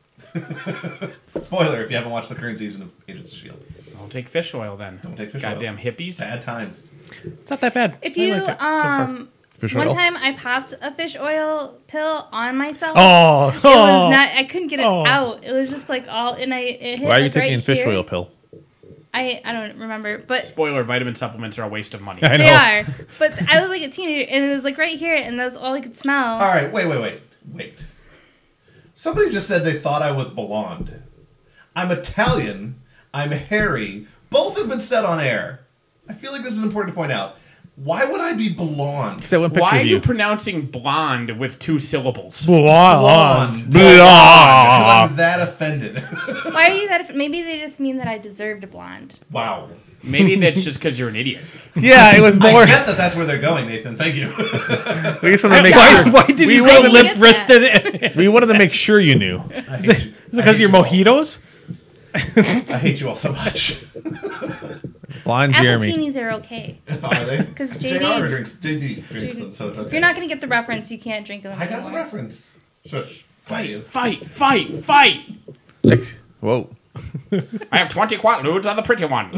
Spoiler: if you haven't watched the current season of Agents of S H I E L D, I'll take fish oil then. Don't take fish oil. Goddamn hippies. bad times. It's not that bad. if I you liked it so far. um, Fish one oil? time I popped a fish oil pill on myself. Oh, It was not. I couldn't get it Oh. out. It was just like all, and I. It hit Why are you like, taking right fish here. oil pill? I I don't remember, but Spoiler: vitamin supplements are a waste of money. I know. they are. But I was like a teenager, and it was like right here, and that's all I could smell. All right, wait, wait, wait, wait. Somebody just said they thought I was blonde. I'm Italian. I'm hairy. Both have been said on air. I feel like this is important to point out. Why would I be blonde? Because that one picture Why are of you you. pronouncing blonde with two syllables? Blah, Blonde. Blah. Because I'm that offended. Why are you that? Maybe they just mean that I deserved a blonde. Wow. Maybe that's just because you're an idiot. Yeah, it was I more. get that that's where they're going, Nathan. Thank you. We just wanted to make Why, sure. why did we you wanted go to- limp wristed? We wanted to make sure you knew. I Is hate it you. because I of hate your you all. mojitos? I hate you all so much. Blonde Apple Jeremy. teenies are okay. Are they? 'Cause J D J R drinks. J D drinks J D them, so it's okay. If you're not gonna get the reference, you can't drink them. I got the anymore. reference. Shush. Fight, fight, fight, fight. Whoa. I have twenty quaaludes on the pretty one.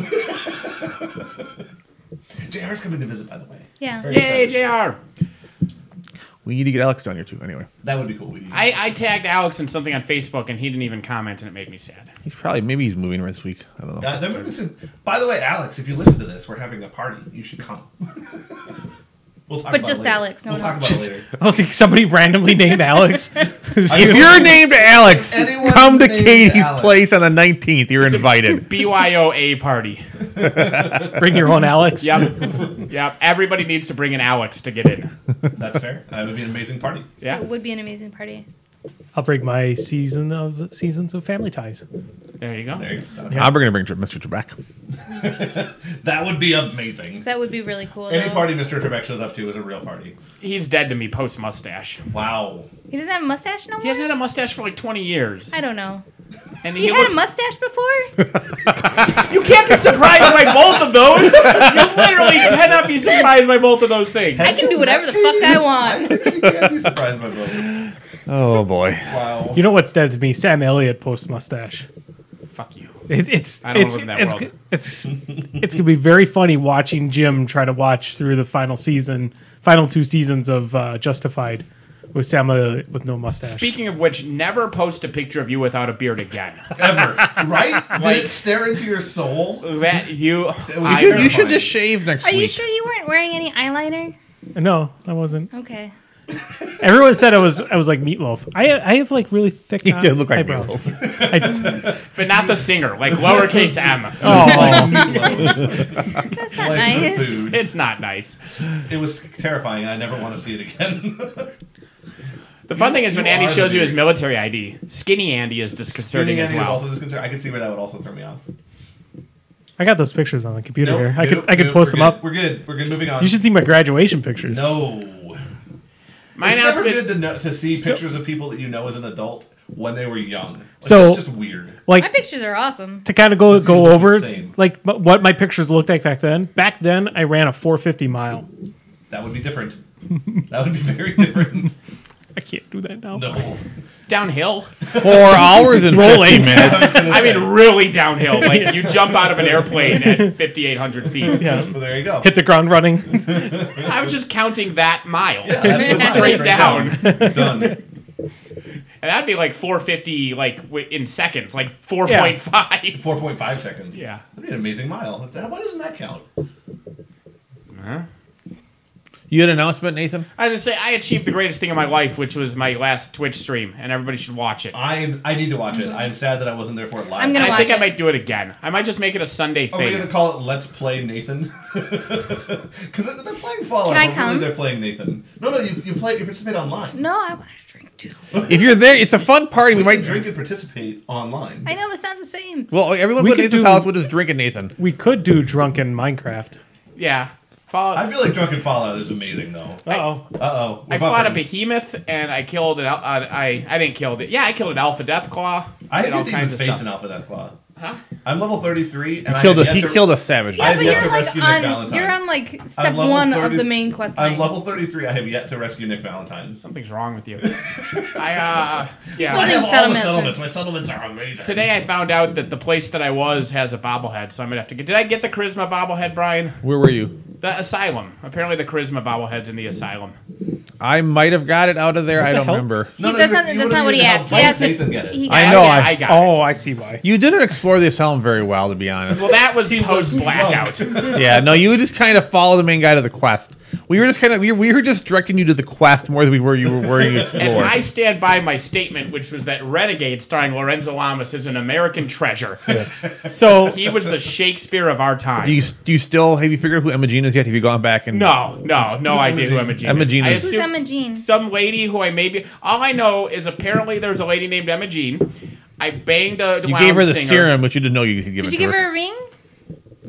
J R's coming to visit, by the way. Yeah. Very Yay, excited. J R. We need to get Alex down here too. Anyway, That would be cool. We- I, I tagged Alex in something on Facebook and he didn't even comment and it made me sad. he's probably maybe he's moving this week. I don't know. Uh, they're moving soon. By the way, Alex, if you listen to this, we're having a party. You should come. We'll talk But about just it later. Alex, no We'll one talk else. about it later. I don't think somebody randomly named Alex. If you're named Alex, Anyone come to named Katie's Alex. place on the nineteenth. You're invited. B Y O A party. Bring your own Alex. Yep. Yep. Everybody needs to bring an Alex to get in. That's fair. That would be an amazing party. Yeah. It would be an amazing party. I'll bring my season of seasons of Family Ties. There you go. There you go. I'm going to bring Mister Trebek. That would be amazing. That would be really cool. Any though. party Mister Trebek shows up to is a real party. He's dead to me post mustache. Wow. He doesn't have a mustache no more. He hasn't had a mustache for like twenty years. I don't know. And He, he, had looks, a mustache before. You can't be surprised by both of those. You literally cannot be surprised by both of those things. I can do whatever the fuck I want. You can't be surprised by both. Oh boy. Wow. You know what's dead to me? Sam Elliott post mustache. Fuck you. It, it's I don't it's live in that it's, world. it's it's gonna be very funny watching Jim try to watch through the final season, final two seasons of uh, Justified, with Sam Elliott with no mustache. Speaking of which, never post a picture of you without a beard again. Ever. Right? Did it stare into your soul? That you. was You I- should, you should Fine. just shave next Are week. you sure you weren't wearing any eyeliner? No, I wasn't. Okay. Everyone said I was I was like Meatloaf. I I have like really thick You did look like eyebrows. Meatloaf. I, but not the singer, like lowercase m. oh, That's not Like nice. the food. It's not nice. It was terrifying. I never want to see it again. The fun thing is when You Andy are shows the you his beard. military I D, skinny Andy is disconcerting Skinny as Andy is well. also disconcerting. I could see where that would also throw me off. I got those pictures on the computer Nope, here. I could nope, I could nope, post we're them good. up. We're good. We're good. Moving on. You should see my graduation pictures. No. My It's never announcement. good to know, to see So- pictures of people that you know as an adult when they were young. Like, So- it's just weird. My Like pictures are awesome. to kind of go go over Same. like m- what my pictures looked like back then. Back then, I ran a four fifty mile. That would be different. That would be very different. I can't do that now. No. Downhill. Four hours and fifty minutes. I mean, really downhill. Like you jump out of an airplane at fifty-eight hundred feet. Yeah, Well, there you go. hit the ground running. I was just counting that mile. Yeah, that's what Straight mine, down. Done. And that'd be like four fifty, like w- in seconds, like four point five. four point five seconds. Yeah. That'd be an amazing mile. That's- Why doesn't that count? You had an announcement, Nathan? I was just say I achieved the greatest thing in my life, which was my last Twitch stream, and everybody should watch it. I I need to watch it. I'm sad that I wasn't there for it live. I'm And gonna I watch think I it. might do it again. I might just make it a Sunday Are we thing. going to call it Let's Play Nathan? Because they're playing Fallout, Can I but really come? they're playing Nathan. No, no, you, you play, you participate online. No, I want to drink too. If you're there, it's a fun party. We We might might drink and participate online. I know it's not the same. Well, everyone We go to could Nathan's do- house. We'll just drink at Nathan. We could do drunken Minecraft. Yeah. Fall- I feel like Drunken Fallout is amazing, though. Uh oh. Uh oh. I fought a behemoth and I killed an. al- Uh, I I didn't kill it. Yeah, I killed an alpha deathclaw. I did all haven't even kinds of faced stuff. an Alpha Deathclaw. Huh? I'm level thirty-three, and He I killed have a, yet he to- killed a savage. I Yeah, have but yet you're to like rescue Nick on Valentine. you're on like I'm step level one of thirty the main quest I'm line. level thirty-three. I have yet to rescue Nick Valentine. Something's wrong with you. I uh yeah. building I have all the settlements. settlements. My settlements are amazing. Today I found out that the place that I was has a bobblehead, so I'm gonna have to get. Did I get the charisma bobblehead, Brian? Where were you? The asylum. Apparently the charisma bobblehead's in the asylum. I might have got it out of there. I the don't hell? remember. He- that's not, you that's would've not what he even asked. helped He asked Nathan if get it. he I got know, it. I- I got it. Oh, I see why. You didn't explore the asylum very well, to be honest. Well, that was He was post blackout. Yeah, no, you would just kind of follow the main guy to the quest. We were just kind of we were, we were just directing you to the quest more than we were you were worrying to And explore. I stand by my statement, which was that Renegade, starring Lorenzo Lamas, is an American treasure. So He was the Shakespeare of our time. do you do you still have you figured out who Emma Jean is yet? Have you gone back and No, no, no Who's idea who Emma Emma Jean? Jean Emma is. Jean I is- Who's assume Emma Jean? some lady who I maybe. All I know is apparently there's a lady named Emma Jean. I banged a you gave her the singer. serum, but you didn't know you could give Did it you to give her. her a ring?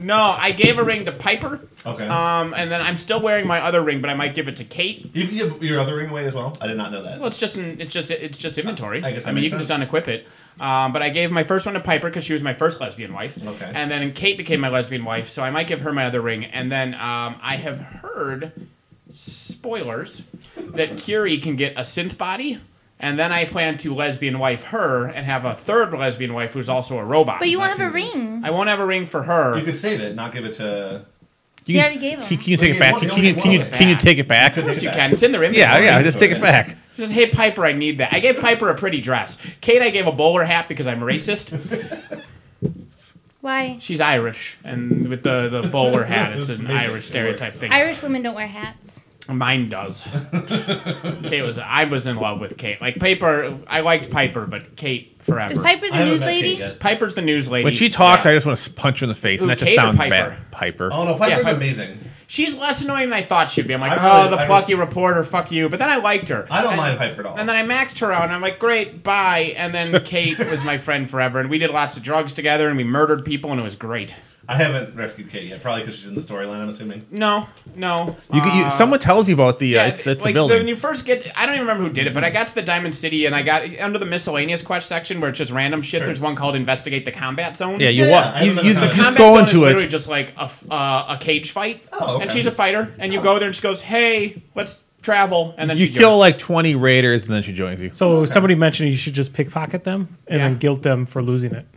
No, I gave a ring to Piper. Okay. Um, and then I'm still wearing my other ring, but I might give it to Kate. You can give your other ring away as well. I did not know that. Well, it's just an, it's just it's just inventory. I guess that I mean, you makes can sense. just unequip it. Um, but I gave my first one to Piper because she was my first lesbian wife. Okay. And then Kate became my lesbian wife, so I might give her my other ring. And then um, I have heard, spoilers, that Curie can get a synth body. And then I plan to lesbian wife her and have a third lesbian wife who's also a robot. But you won't That have a seems- ring. I won't have a ring for her. You could save it, not give it to. You already gave him. Can, can you take Well, it back? you Can, only you, get can, you, one can you back. take it back? Of course you can. It's in the inventory. Yeah, yeah. Just take it back. She says, "Hey Piper, I need that." I gave Piper a pretty dress. Kate, I gave a bowler hat because I'm racist. Why? She's Irish, and with the, the bowler hat, it's an Irish stereotype thing. Irish women don't wear hats. Mine does. Kate was. I was in love with Kate. Like Piper, I liked Piper, but Kate forever. Is Piper I the haven't news met Kate lady? yet. Piper's the news lady. When she talks, Yeah. I just want to punch her in the face, Ooh, and that just Kate or sounds Piper? bad. Piper. Oh no, Piper's Piper. amazing. She's less annoying than I thought she'd be. I'm like, I oh, really- the I plucky reporter, fuck you. But then I liked her. I don't And- mind Piper at all. And then I maxed her out, and I'm like, great, bye. And then Kate was my friend forever, and we did lots of drugs together, and we murdered people, and it was great. I haven't rescued Kate yet, probably because she's in the storyline. I'm assuming. No, no. You, can- you, Uh, someone tells you about the. Uh, yeah, it's it's like a building. when you first get, I don't even remember who did it, but I got to the Diamond City and I got under the miscellaneous quest section where it's just random shit. Sure. There's one called Investigate the Combat Zone. yeah, you Yeah, walk. I You, haven't you, done you that. just Combat go Zone is into literally it. just like a, f- uh, a cage fight, Oh, okay. and she's a fighter, and you go there and she goes, "Hey, let's travel," and then You she kill goes. like twenty raiders, and then she joins you. So somebody mentioned you should just pickpocket them and Yeah. then guilt them for losing it.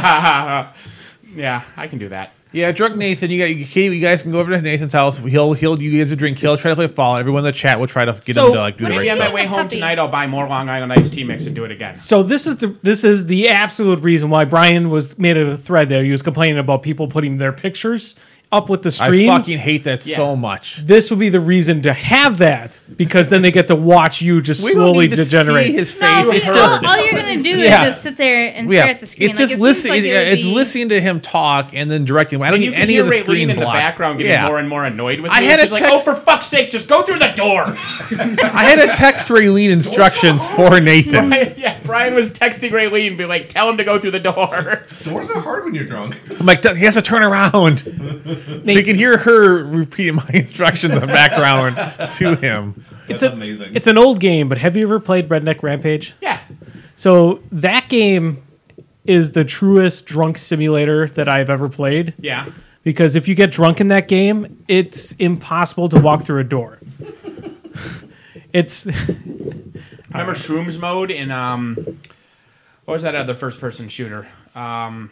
Yeah, I can do that. Yeah, drunk Nathan. You got you, Kate, you guys can go over to Nathan's house. He'll he'll you guys a drink. He'll try to play Fallout. Everyone in the chat will try to get So- him to like do the Maybe right on my stuff. way home Puppy. tonight, I'll buy more Long Island iced tea mix and do it again. So this is the this is the absolute reason why Brian was made a thread there. He was complaining about people putting their pictures up with the I stream. fucking hate that Yeah. so much. This would be the reason to have that because then they get to watch you just We don't slowly need to degenerate. see his face. No, It's we, still- all, all you're gonna do Yeah. is just sit there and yeah, stare at the screen. it's Like, just it seems listening. like it would it's be- listening to him talk and then directing. I don't And you need can any hear of the Raylene screen in the block. background getting Yeah. more and more annoyed with I you. had She's a like, text- "Oh, for fuck's sake, just go through the door." I had to text Raylene instructions for Nathan. Brian, yeah, Brian was texting Raylene, be like, "Tell him to go through the door." Doors are hard when you're drunk. I'm like, he has to turn around. So you can hear her repeating my instructions in the background to him. That's a- amazing. It's an old game, but have you ever played Redneck Rampage? Yeah, So that game is the truest drunk simulator that I've ever played. yeah. Because if you get drunk in that game, it's impossible to walk through a door. It's Remember Shrooms mode in um, what was that other first-person shooter? Um,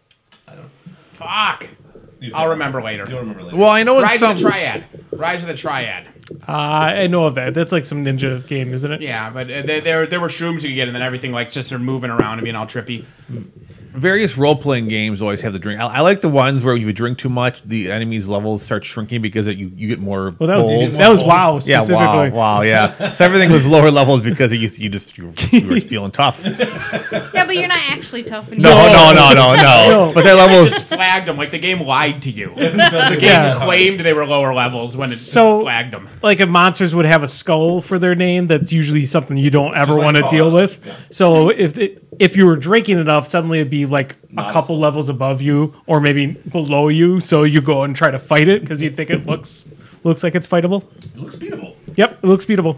fuck. You I'll remember later. You'll remember later. Well, I know in Rise some. of the Triad. Rise of the Triad. uh, I know of that. That's like some ninja game, isn't it? Yeah, but uh, there, there there were shrooms you could get, and then everything like just sort of moving around and being all trippy. Various role playing games always have the drink. I, I like the ones where you drink too much, the enemy's levels start shrinking because it, you you get more Well, that was bold. that was bold. WoW Yeah, specifically. wow, wow, yeah. So everything was lower levels because you you just you, you were feeling tough. No, Yeah, but you're not actually tough. When no, no, no, no. No. But their I levels. just flagged them. Like the game lied to you. the game Yeah. Claimed they were lower levels when it So- flagged them. Like if monsters would have a skull for their name, that's usually something you don't ever Just like want to Fallout. deal with. Yeah. So if it, if you were drinking enough, suddenly it'd be like Not a a couple skull. levels above you, or maybe below you. So you go and try to fight it because you think it looks looks like it's fightable. It looks beatable. Yep, it looks beatable.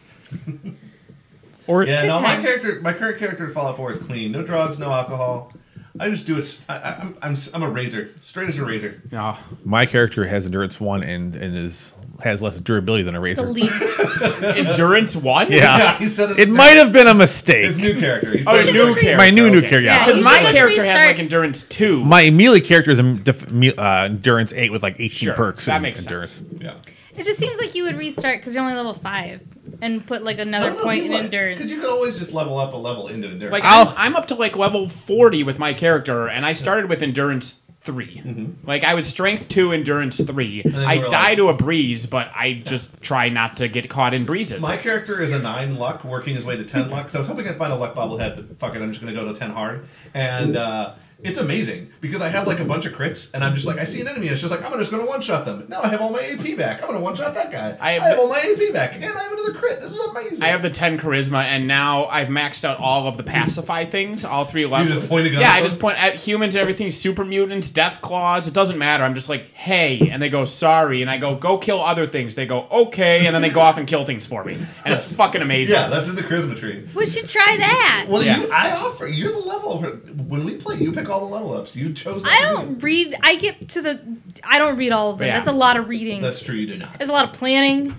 Or Yeah, Good no, my times. character, my current character in Fallout four is clean. No drugs, no alcohol. I just do it. I, I, I'm, I'm, I'm a razor, straight as a razor. No. My character has endurance one and and is has less durability than a the razor. lead. Endurance one? Yeah, he said it might have been a mistake. His new character. He Oh, said a it. new just re- character. My new new okay. character. Yeah, Yeah. Because you my should just character has restart. like endurance two. My melee character is a def, me- uh, endurance eight with like eighteen Sure, perks. that and makes endurance. sense. Yeah. It just seems like you would restart because you're only level five and put like another point in endurance. Because you could always just level up a level into endurance. Like I'll- I'm, I'm up to like level forty with my character, and I started with endurance three. Like I was strength two, endurance three. then I you were die like- to a breeze, but I just try not to get caught in breezes. my character is a nine luck, working his way to ten luck. So I was hoping I'd find a luck bobblehead, but fuck it, I'm just going to go to ten hard. And uh, It's amazing because I have like a bunch of crits, and I'm just like, I see an enemy, and it's just like, I'm just going to one shot them. Now I have all my A P back. I'm going to one shot that guy. I I have have, the- all my A P back, and I have another crit. This is amazing. I have the ten charisma, and now I've maxed out all of the pacify things, all three levels. just point a gun Yeah, at I them? just point at humans, everything, super mutants, death claws. It doesn't matter. I'm just like, hey, and they go sorry, and I go go kill other things. They go okay, and then they go off and kill things for me, and it's fucking amazing. Yeah, that's in the charisma tree. We should try that. Well, Yeah. you, I offer. You're the level. When we play, you pick all the level ups. You chose. That I to don't do. read. I get to the. I don't read all of them. Yeah. That's a lot of reading. That's true. You do not. There's a lot of planning.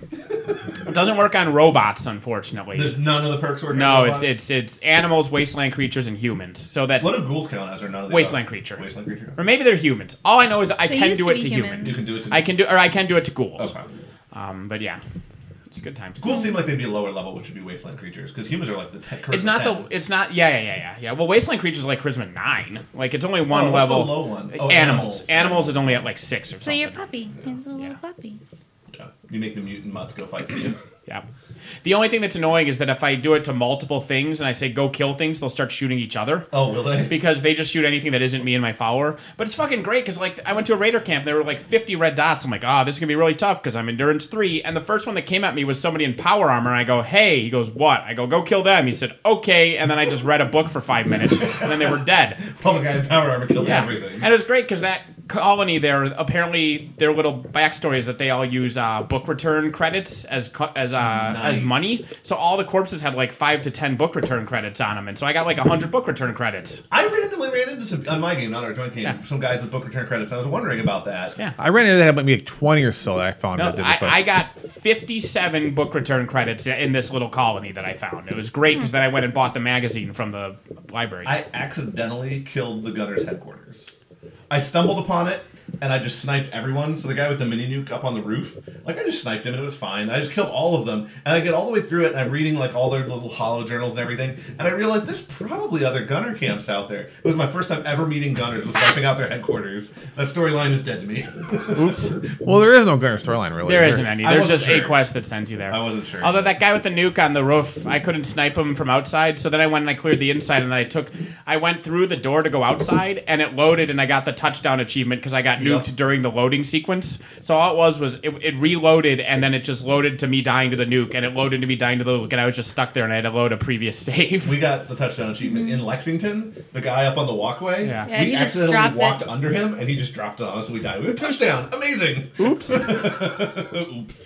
It doesn't work on robots, unfortunately. There's none of the perks working. no, on it's robots? it's it's animals, wasteland creatures, and humans. So that's What do ghouls count as? Or none of the Wasteland above? creature. Wasteland creature. or maybe they're humans. All I know is I They can used do to it be to humans. humans. You can do it to I can do, or I can do it to ghouls. Okay. Um, but yeah, it's good times. Ghouls seem like they'd be a lower level, which would be wasteland creatures, because humans are like the te- charisma It's not ten. the. It's not. Yeah, yeah, yeah, yeah, yeah. Well, wasteland creatures are like charisma nine. Like it's only one Oh, what's the level. low one? Oh, animals. animals. Animals is only at like six or So something. you're a puppy. He's a little Yeah. puppy. Yeah. You make the mutant mutts go fight for you. Yeah. The only thing that's annoying is that if I do it to multiple things and I say go kill things, they'll start shooting each other. Oh, will they? Because they just shoot anything that isn't me and my follower. But it's fucking great because like I went to a raider camp, there were like fifty red dots. I'm like, ah, this is gonna be really tough because I'm endurance three. And the first one that came at me was somebody in power armor. And I go, hey. He goes, what? I go, go kill them. He said, okay. And then I just read a book for five minutes, and then they were dead. Well, the guy in power armor killed Yeah. everything. And it was great because that colony there, apparently their little backstory is that they all use uh, book return credits as co- as uh, Nice. as money. So all the corpses had like five to ten book return credits on them, and so I got like a hundred book return credits. I randomly ran into some on my game, not our joint game, Yeah. some guys with book return credits. I was wondering about that. Yeah. I ran into that maybe like twenty or so that I found. No, that did it, I, but- I got fifty-seven book return credits in this little colony that I found. It was great because then I went and bought the magazine from the library. I accidentally killed the gunner's headquarters. I stumbled upon it, and I just sniped everyone. So the guy with the mini nuke up on the roof, like I just sniped him, and it was fine. I just killed all of them, and I get all the way through it, and I'm reading like all their little hollow journals and everything, and I realized there's probably other gunner camps out there. It was my first time ever meeting gunners, was wiping out their headquarters. That storyline is dead to me. Oops. well, there is no gunner storyline really. There is isn't any. I There's wasn't just a sure. quest that sends you there. I wasn't sure. Although that guy with the nuke on the roof, I couldn't snipe him from outside. So then I went and I cleared the inside, and I took, I went through the door to go outside, and it loaded, and I got the touchdown achievement because I got nuked Yep. during the loading sequence. So all it was was it, it reloaded, and then it just loaded to me dying to the nuke, and it loaded to me dying to the nuke, and I was just stuck there, and I had to load a previous save. We got the touchdown achievement in Lexington. The guy up on the walkway. Yeah. Yeah, we he just accidentally dropped it. walked under him, and he just dropped it on us, and we died. We went touchdown. Amazing. Oops. Oops.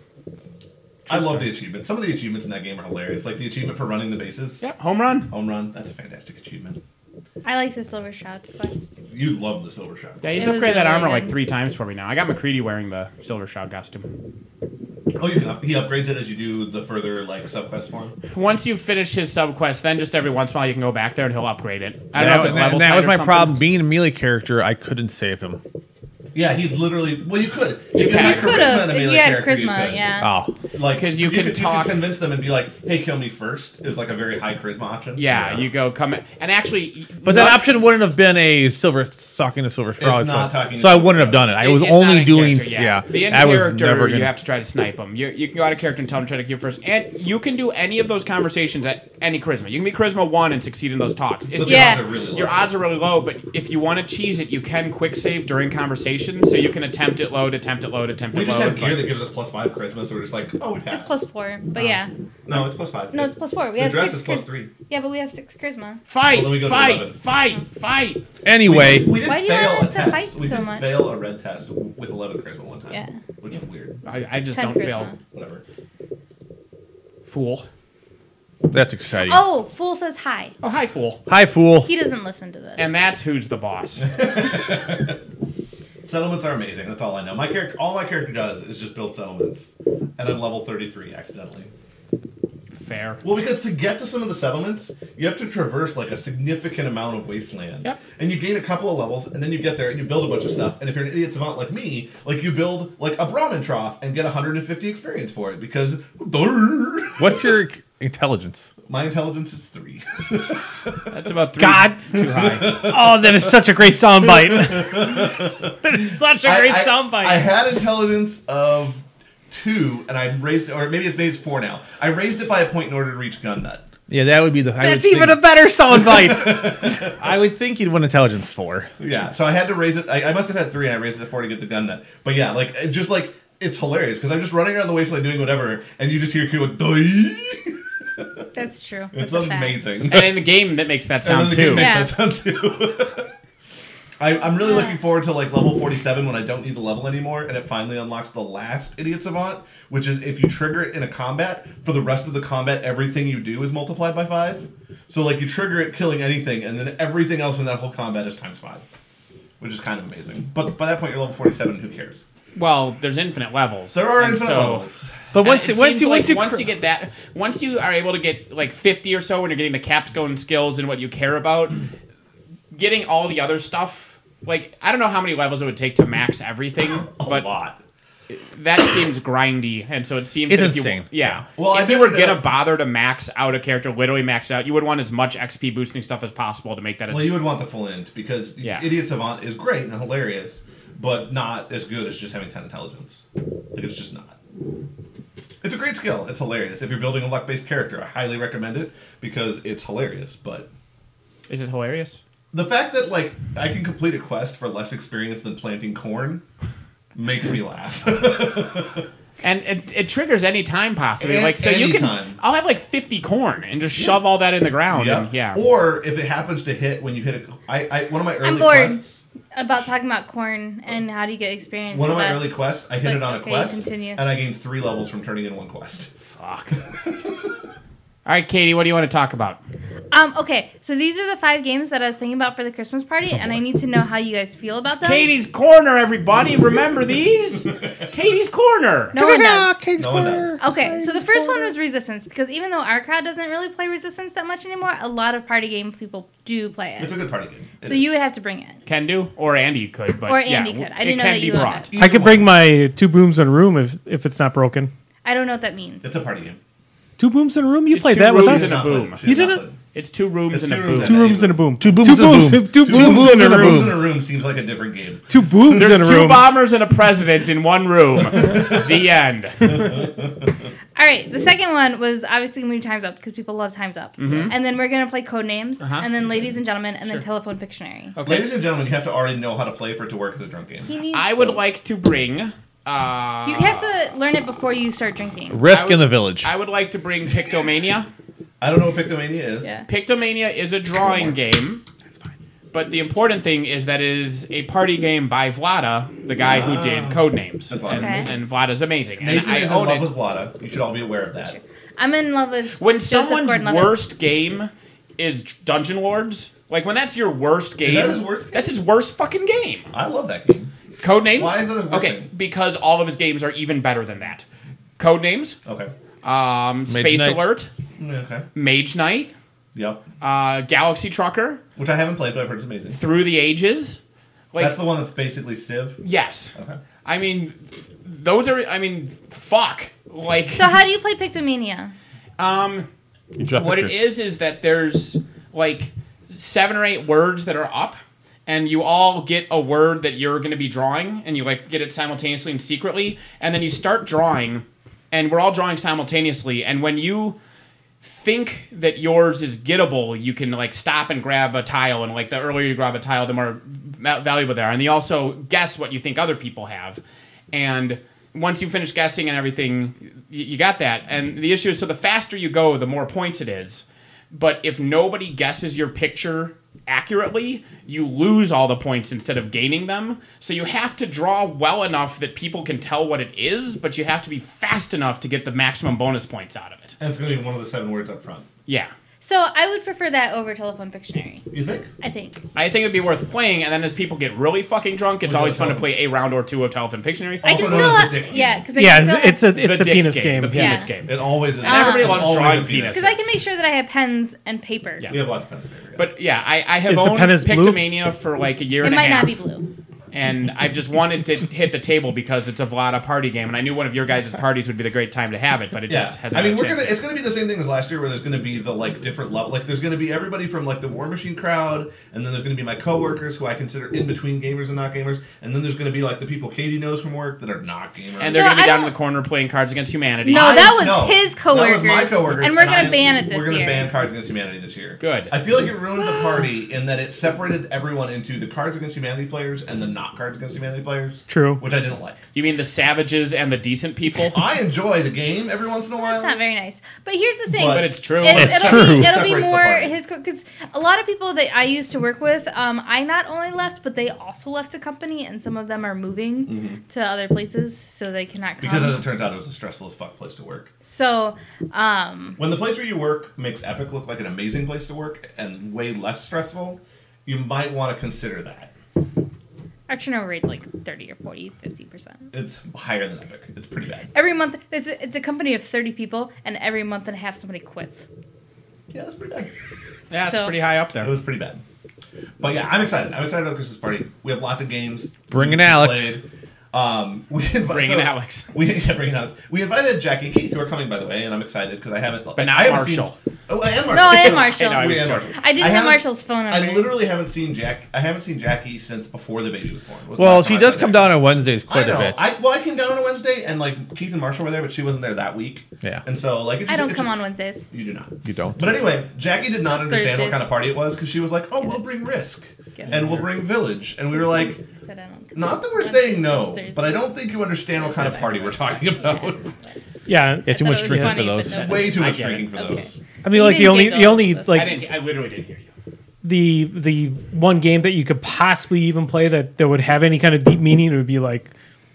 I love the achievements. Some of the achievements in that game are hilarious. Like the achievement for running the bases. Yep. Home run. Home run. That's a fantastic achievement. I like the Silver Shroud quest. You love the silver shot. Yeah, he's It was upgraded that really armor like good. three times for me now. I got McCready wearing the Silver Shroud costume. Oh, you can up, he upgrades it as you do the further like subquests for him. Once you finish his subquest, then just every once in a while you can go back there and he'll upgrade it. I don't that know if was, it's level that tied was or my something. problem. Being a melee character, I couldn't save him. Yeah, he literally. Well, you could. You You, can. can. You Charisma could've. in a If melee you had character, you charisma, could. yeah. Oh, Like 'Cause you could, can talk- You can convince them and be like, "Hey, kill me first," is like a very high charisma option. Yeah, you go come in, and actually, but that what- option wouldn't have been a silver talking to silver shroud. It's not so, talking to so I Silver wouldn't have Shroud. done it. I it- was it's not only a doing character, yeah. The end I was character, never you gonna. have to try to snipe them. You, you can go out of character and tell them to try to kill first, and you can do any of those conversations at any charisma. You can be charisma one and succeed in those talks. It's But just- the Yeah. odds are really low. Your odds are really low, but if you want to cheese it, you can quick save during conversations, so you can attempt it load, attempt it load, attempt We it just load. have gear but- that gives us plus five charisma, so we're just like, oh, we passed. It's plus four, but yeah. No, it's plus five. No, it's plus four. We the have dress six is plus chris- three. Yeah, but we have six charisma. Fight, Well, then we go to fight, eleven. fight, fight. Anyway, we did, we did Why do you fail want a us to test. fight we so did much? fail a red test with eleven charisma one time. Yeah. Which is weird. I, I just ten don't charisma. fail. Whatever. Fool. that's exciting. Oh, Fool says hi. Oh, hi, fool. Hi, fool. He doesn't listen to this. And that's who's the boss. Settlements are amazing. That's all I know. My character, all my character does is just build settlements, and I'm level thirty-three accidentally. Fair. Well, because to get to some of the settlements, you have to traverse like a significant amount of wasteland. Yep. And you gain a couple of levels, and then you get there and you build a bunch of stuff. And if you're an idiot savant like me, like you build like a Brahmin trough and get one hundred fifty experience for it because What's your intelligence? my intelligence is three. That's about three. God. Too high. Oh, that is such a great soundbite. That is such a great I, I, soundbite. I had intelligence of two, and I raised it, or maybe it's maybe it's four now. I raised it by a point in order to reach gun nut. Yeah, that would be the. I That's would even think, a better soundbite. I would think you'd want intelligence four. Yeah, so I had to raise it. I, I must have had three, and I raised it to four to get the gun nut. But yeah, like it just like it's hilarious because I'm just running around the wasteland doing whatever, and you just hear people going, That's true. it's That's a fact. amazing. And in the game, that makes that And then sound the too. game makes Yeah. that sound too. I, I'm really Yeah. looking forward to like level forty-seven when I don't need to level anymore, and it finally unlocks the last Idiot Savant, which is if you trigger it in a combat, for the rest of the combat, everything you do is multiplied by five. So like you trigger it killing anything, and then everything else in that whole combat is times five, which is kind of amazing. But by that point, you're level forty-seven. Who cares? Well, there's infinite levels. There are And infinite so- levels. But And once it once seems you like once you once cr- you get that, once you are able to get like fifty or so, when you're getting the capped going skills and what you care about, getting all the other stuff. Like I don't know how many levels it would take to max everything, A but lot. that seems grindy, and so it seems It's that if insane. You, yeah. Well, if I you were figured gonna out- bother to max out a character, literally max it out, you would want as much X P boosting stuff as possible to make that. Well, a you would want the full end because Yeah. Idiot Savant is great and hilarious, but not as good as just having ten intelligence. Like it's just not. It's a great skill. It's hilarious. If you're building a luck-based character, I highly recommend it because it's hilarious. But Is it hilarious? the fact that like I can complete a quest for less experience than planting corn makes me laugh. And it, it triggers any time possibly. An- like so you can. anytime. I'll have like fifty corn and just shove all that in the ground. Yeah. And, yeah. Or if it happens to hit when you hit a, I, I one of my early I'm bored. quests. About talking about corn and how do you get experience. One of my That's- early quests, I hit but- it on a okay, quest, continue. and I gained three levels from turning in one quest. Fuck. All right, Katie, what do you want to talk about? Um, okay, so these are the five games that I was thinking about for the Christmas party, and I need to know how you guys feel about them. Katie's Corner, everybody. Remember these? Katie's Corner. No one does. No one does. Okay, so the first one was Resistance, because even though our crowd doesn't really play Resistance that much anymore, a lot of party game people do play It's a it. good party game. It So is. you would have to bring it. Can do, or Andy could, but Or yeah, Andy could. I it didn't know can that be you brought. owned I could bring my two booms in a room if if it's not broken. I don't know what that means. It's a party game. Two booms in a room? You It's played two that with rooms us? and a Not boom. played. She You has not didn't? played. It's two rooms It's and a two boom. rooms Two and rooms in a boom. Two booms Two in a booms. boom. Two Two booms booms in a in a room. in a room seems like a different game. Two booms in a There's two room. bombers and a president in one room. The end. All right, the second one was obviously going to be Time's Up, because people love Time's Up. And then we're going to play Codenames, Uh-huh. and then Ladies and Gentlemen, and Sure. then Telephone Pictionary. Okay. Ladies and gentlemen, you have to already know how to play for it to work as a drunk game. He needs I would those. like to bring. Uh, You have to learn it before you start drinking. Risk I would- in the village. I would like to bring Pictomania. I don't know what Pictomania is. Yeah. Pictomania is a drawing game. But the important thing is that it is a party game by Vlada, the guy who did Codenames. And Vlada's And, amazing. and Vlada's amazing. Nathan and I is in own love it. with Vlada. You should all be aware of that. I'm in love with When Joseph someone's Gordon-Levitt. worst game is Dungeon Lords, like when that's your worst game, that his worst game? that's his worst fucking game. I love that game. Codenames? Why is that his worst Okay, game? because all of his games are even better than that. Codenames, Okay. um, Space Knight. Alert, Mm, Okay. Mage Knight, Yep. uh, Galaxy Trucker, Which I haven't played, but I've heard it's amazing. Through the Ages. Like, That's the one that's basically Civ. yes. Okay. I mean, those are. I mean, fuck. Like, So how do you play Pictomania? um, You drop what it pictures. is is that there's like seven or eight words that are up, and you all get a word that you're going to be drawing, and you like get it simultaneously and secretly, and then you start drawing, and we're all drawing simultaneously, and when you think that yours is gettable, you can like stop and grab a tile, and like the earlier you grab a tile, the more va- valuable they are, and you also guess what you think other people have, and once you finish guessing and everything, you, you got that. And the issue is, so the faster you go, the more points it is. But if nobody guesses your picture accurately, you lose all the points instead of gaining them. So you have to draw well enough that people can tell what it is, but you have to be fast enough to get the maximum bonus points out of it. And it's going to be one of the seven words up front. Yeah. So I would prefer that over Telephone Pictionary. You think? I think. I think it'd be worth playing, and then as people get really fucking drunk, it's We'll do always a fun to telephone. play a round or two of Telephone Pictionary. I Also can known still, as the ha- dick game. yeah, because I Yeah, can still, it's a it's the the dick penis game, game. the penis Yeah. game. It always is. And everybody It's loves always drawing a penis. because I can make sure that I have pens and paper. Yeah. We have lots of pen and paper. yeah. But yeah, I, I have Is the owned pen is blue? Pictomania for like a year It and a might half. not be blue. And I just wanted to hit the table because it's a Vlada party game, and I knew one of your guys' parties would be the great time to have it, but it Yeah, just hasn't. I mean, had a we're chance. gonna. It's gonna be the same thing as last year, where there's gonna be the like different level. Like, there's gonna be everybody from like the War Machine crowd, and then there's gonna be my coworkers who I consider in between gamers and not gamers, and then there's gonna be like the people Katie knows from work that are not gamers. And So they're going to I be down in don't- the corner playing Cards Against Humanity. No, I- that was no, his that was my coworkers, coworkers, and we're gonna I- ban it this We're gonna year. ban Cards Against Humanity this year. Good. I feel like it ruined the party in that it separated everyone into the Cards Against Humanity players and the not Cards Against Humanity players. True. Which I didn't like. You mean the savages and the decent people? I enjoy the game every once in a while. That's not very nice. But here's the thing. But it's true. It, It's it'll true. Be, it'll be Separates the more party. his because a lot of people that I used to work with, um, I not only left, but they also left the company, and some of them are moving to other places, so they cannot come. Because as it turns out, it was a stressful as fuck place to work. so, um, When the place where you work makes Epic look like an amazing place to work and way less stressful, you might want to consider that. our turnover rate's like thirty or forty, fifty percent. It's higher than Epic. It's pretty bad. Every month, it's a, it's a company of thirty people, and every month and a half somebody quits. Yeah, that's pretty bad. Yeah, it's So- pretty high up It there. was pretty bad. But yeah, I'm excited. I'm excited about the Christmas party. We have lots of games. Bring in we Alex. played. Um, we invi- Bring in Alex. We yeah, bring in Alex. We invited Jackie and Keith, who are coming, by the way, and I'm excited because I haven't. But not I haven't Marshall. Seen, oh, and Marshall. No, and Marshall. I know, I We was and joking. Marshall. I didn't have haven't- Marshall's phone number. I literally haven't seen Jack. I haven't seen Jackie since before the baby was born. Was the Well, last she time I does saw come Jackie. down on Wednesdays I quite know. a bit. I, well, I came down on a Wednesday, and like Keith and Marshall were there, but she wasn't there that week. Yeah. And so like, it just, I don't it come just- on Wednesdays. You do not. You don't. But anyway, Jackie did not Just understand what Thursdays. kind of party it was because she was like, "Oh, we'll bring Risk, Get and it. we'll bring Village," and we were like, Said I don't come. "Not that we're Wednesdays, saying no, just but I don't Thursdays. think you understand what kind of party we're talking about." Yeah. Yeah, too I much thought it was drinking funny, for but those. no. Way too I much get it. drinking for Okay. those. I mean, You like the didn't only giggle, the only that's like I didn't. I literally didn't hear you. the the one game that you could possibly even play that that would have any kind of deep meaning, it would be like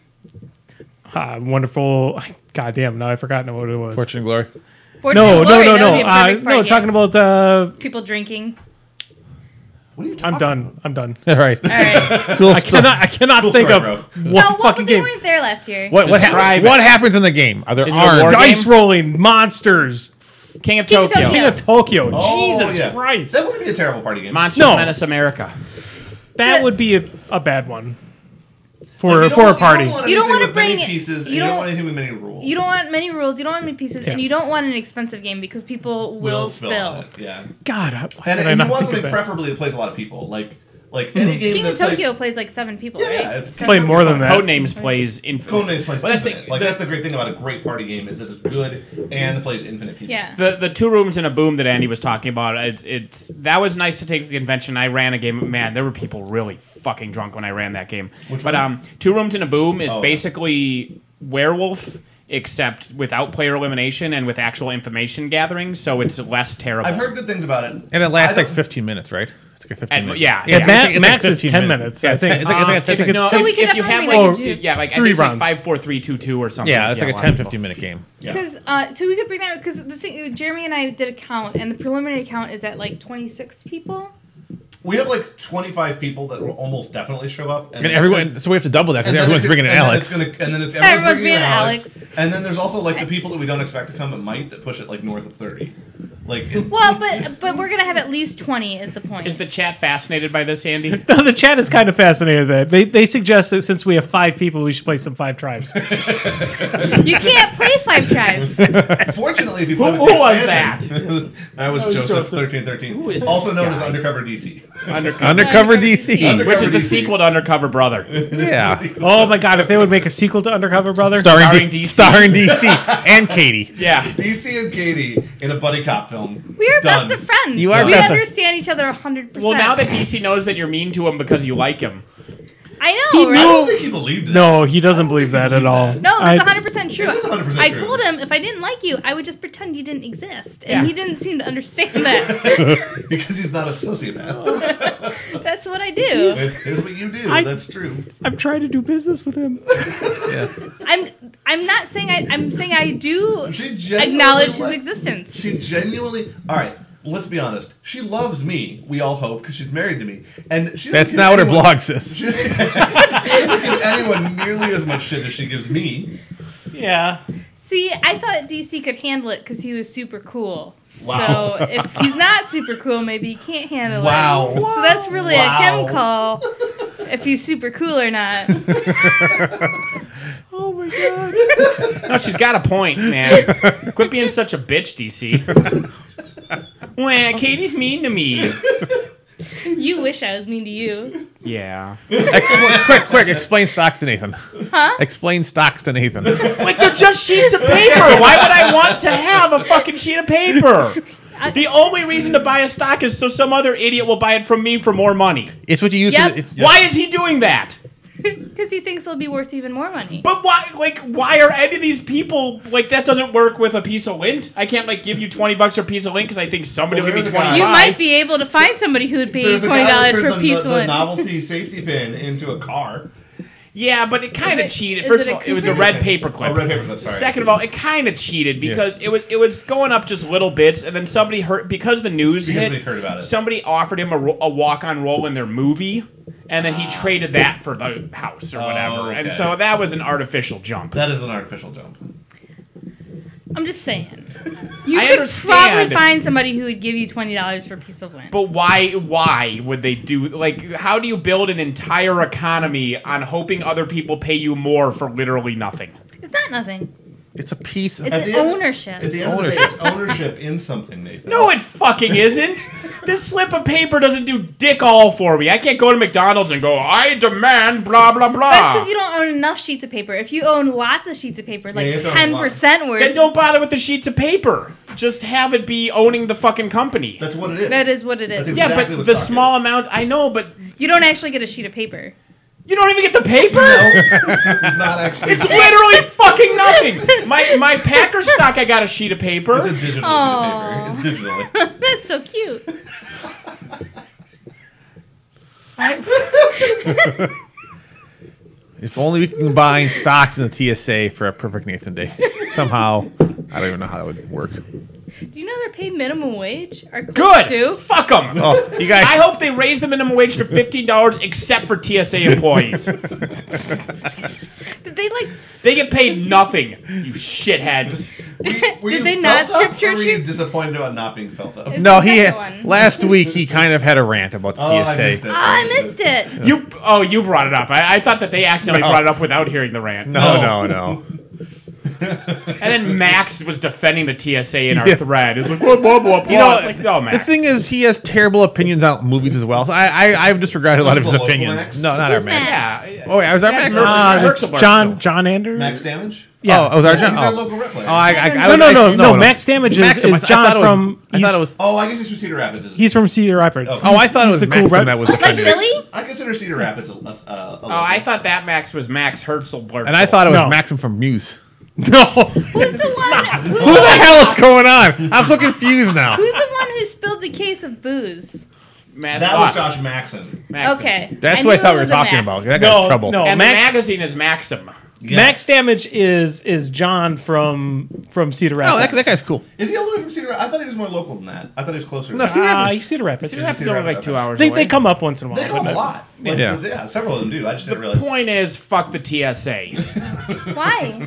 ah, wonderful. Goddamn, now I forgot what it was. Fortune and glory. Fortune No, and no, Glory, no, that no. would be a Uh, perfect no, party talking game. about. Uh, people drinking. What are you talking I'm done. I'm done. All right. All right. Cool I cannot. I cannot Cool think story, of bro. one no, well, fucking but they game. weren't there last year. What what, Describe hap- what it. happens in the game? Are there Is it a arms? war game? Dice rolling monsters. King of King of Tokyo. Tokyo. King of Tokyo. Oh, Jesus yeah. Christ. That wouldn't be a terrible party game. Monsters No. Menace America. That The- would be a, a bad one for Like, you don't for a want- party. You don't want You don't anything wanna with many bring- pieces. you You don't don't- want anything with many rules. You don't want many rules. You don't want many pieces, Yeah. and you don't want an expensive game because people will, Will spill. spill. on it, Yeah. God, I- why And, did I and not you want think of something that? preferably that plays a lot of people. Like like any game King that of plays- Tokyo plays like seven people, Yeah, right? yeah, it's- Play more than that. Codenames plays infinite. Codenames plays Well, that's the- infinite. like the- that's the great thing about a great party game is that it's good and plays infinite people. Yeah. The the two rooms in a boom that Andy was talking about, it's it's that was nice to take to the convention. I ran a game. Man, there were people really fucking drunk when I ran that game. Which but one? um, two rooms in a boom is Oh, yeah. basically werewolf, except without player elimination and with actual information gathering. So it's less terrible. I've heard good things about it. And it lasts I like don't- fifteen minutes, right? It's like a fifteen At- minutes. yeah. Yeah, it's ma- like- it's like max is fifteen ten minutes, Yeah, I it's, think. It's like, it's like, Um, a, it's like if- a, no, So if, we could if you have definitely like make it do- yeah, like I three think it's like rounds. five, four, three, two, two or something. yeah, it's like a lot ten, of people. fifteen minute game. Yeah. Because uh, so we could bring that because the thing Jeremy and I did a count, and the preliminary count is at like twenty-six people. We have like twenty-five people that will almost definitely show up, And everyone, so we have to double that because and then everyone's it's- bringing in and then Alex. it's gonna- and then it's Everyone's everyone's bringing in bringing Alex. Alex. And then there's also like the people that we don't expect to come that might that push it like north of thirty. Like it, Well, but but we're gonna have at least twenty is the point. Is the chat fascinated by this, Andy? No, the chat is kind of fascinated with that. They they suggest that since we have five people, we should play some five tribes. You can't play five tribes. fortunately, if you Who- play who with the was expansion- I was was Joseph Joseph. thirteen thirteen, Who is this also known as guy? Undercover D C. Undercover. Undercover D C. Undercover Which is the D C. sequel to Undercover Brother. Yeah. Oh my god, if they would make a sequel to Undercover Brother, Starring, Starring D- D C. starring D C and Katie. Yeah. D C and Katie in a buddy cop film. We are Done. best of friends. You are we best of- understand each other hundred percent. Well, now that D C knows that you're mean to him because you like him. I He know, I right? don't think he believed that. no, he doesn't believe that at all. No, I- that's hundred percent true. It is one hundred percent I true. told him if I didn't like you, I would just pretend you didn't exist, and Yeah. he didn't seem to understand that. Because he's not a sociopath. That's what I do. It's, it's what you do. I- That's true. I'm trying to do business with him. Yeah. I'm I'm not saying I I'm saying I do She genuinely acknowledge his li- existence. She genuinely. All right. Let's be honest. She loves me. We all hope because she's married to me, and she. doesn't That's give not what her anyone- blog says. She doesn't give anyone nearly as much shit as she gives me. Yeah. See, I thought D C could handle it because he was super cool. Wow. So if he's not super cool, maybe he can't handle Wow. it. So that's really Wow. a him call. if he's super cool or not. Oh my god. No, she's got a point, man. Quit being such a bitch, D C. Well, Katie's mean to me. You wish I was mean to you. Yeah. Expl- quick, quick, explain stocks to Nathan. Huh? Explain stocks to Nathan. Like, they're just sheets of paper. Why would I want to have a fucking sheet of paper? The only reason to buy a stock is so some other idiot will buy it from me for more money. It's what you use. Yep. To, it's, Why is he doing that? Because he thinks it'll be worth even more money. But why, like, why are any of these people, like, that doesn't work with a piece of lint? I can't, like, give you twenty bucks for a piece of lint because I think somebody Well, will give me there's a guy- twenty-five. You might be able to find somebody who would pay you There's a twenty guy that dollars for turned a piece the, of the lint. novelty safety pin into a car. Yeah, but it kind of it- cheated. is First it of a all, it was a Cooper? red paper clip. Oh, red paper clip, sorry. Second of all, it kind of cheated because it was it was going up just little bits, and then somebody heard because the news Because hit. we heard about it. Somebody offered him a, ro- a walk on role in their movie, and then he traded that for the house or Oh, whatever, and okay. so that was an artificial jump. That is an artificial jump. I'm just saying. You I could understand. probably find somebody who would give you twenty dollars for a piece of lint. But why? Why would they do like? How do you build an entire economy on hoping other people pay you more for literally nothing? It's not nothing. it's a piece. Of, It's At the end- ownership. At the end of the day, it's ownership in something, Nathan. No, it fucking isn't. This slip of paper doesn't do dick all for me. I can't go to McDonald's and go, I demand blah, blah, blah. That's because you don't own enough sheets of paper. If you own lots of sheets of paper, like you have to own a ten lot. percent worth, Then don't bother with the sheets of paper. Just have it be owning the fucking company. That's what it is. that is what it is. That's Yeah, exactly but what the stock small is. amount, I know, but You don't actually get a sheet of paper. you don't even get the paper? It's not actually. It's literally fucking nothing. My my Packers stock, I got a sheet of paper. It's a digital Aw. sheet of paper. It's digitally. That's so cute. If only we can combine stocks in the T S A for a perfect Nathan Day. Somehow, I don't even know how that would work. Do you know they're paid minimum wage? Or close Good. to? Fuck them. Oh, you guys. I hope they raise the minimum wage to fifteen dollars except for T S A employees. Did they like? They get paid nothing, you shitheads. Were Did you they not felt strip up, or were church you you? disappointed about not being felt up? It's No, the he second had, one. last week he kind of had a rant about the Oh, T I S missed A. it. Oh, I missed it. You oh, you brought it up. I, I thought that they accidentally No. brought it up without hearing the rant. No, no, no. And then Max was defending the T S A in our Yeah. thread. It's like blah blah blah blah. You know, It's like, oh, the Max. thing is, he has terrible opinions on movies as well. So I, I, I've disregarded a lot of his Was it the local opinions. Max? No, not Who's our Max. Max? yeah. Oh, wait, was our Yeah, Max? Mercer- Uh, Mercer it's Marshall. John John Anders. Max Damage? Yeah. Oh, was our Yeah, John? he's our Oh, local rep player. oh I, I, I no, was- no, I- no, no, Max Damage is, Maxim, I- is I John thought it was- from. I He's, thought it was. Oh, I guess he's from Cedar Rapids. he's from Cedar Rapids. Oh. Oh, I thought it He's was a cool Maxim rep- that was Like defending. Billy? I consider Cedar Rapids a, a, a Oh, I thought that Max was Max Hertzl. And I thought it was No. Maxim from Muse. No. Who's the one? Who, Who the hell is going on? I'm so confused now. who's the one who spilled the case of booze? Matt That Lust. was Josh Maxon. Maxim. Okay, That's I what I knew thought it we were was a talking Max. about. That got in No, trouble. no. And Max- the magazine is Maxim. Yes. Max Damage is is John from from Cedar Oh, Rapids. that, that guy's cool. Is he all the way from Cedar Rapids? I thought he was more local than that. I thought he was closer. No, to Cedar that. Uh, Rapids. he's Cedar Rapids. Cedar Rapids is only like two hours They, away. they come up once in a while. They come up but a not- lot. Like, Yeah. yeah. Several of them do. I just didn't The realize. point is, fuck the T S A. Why?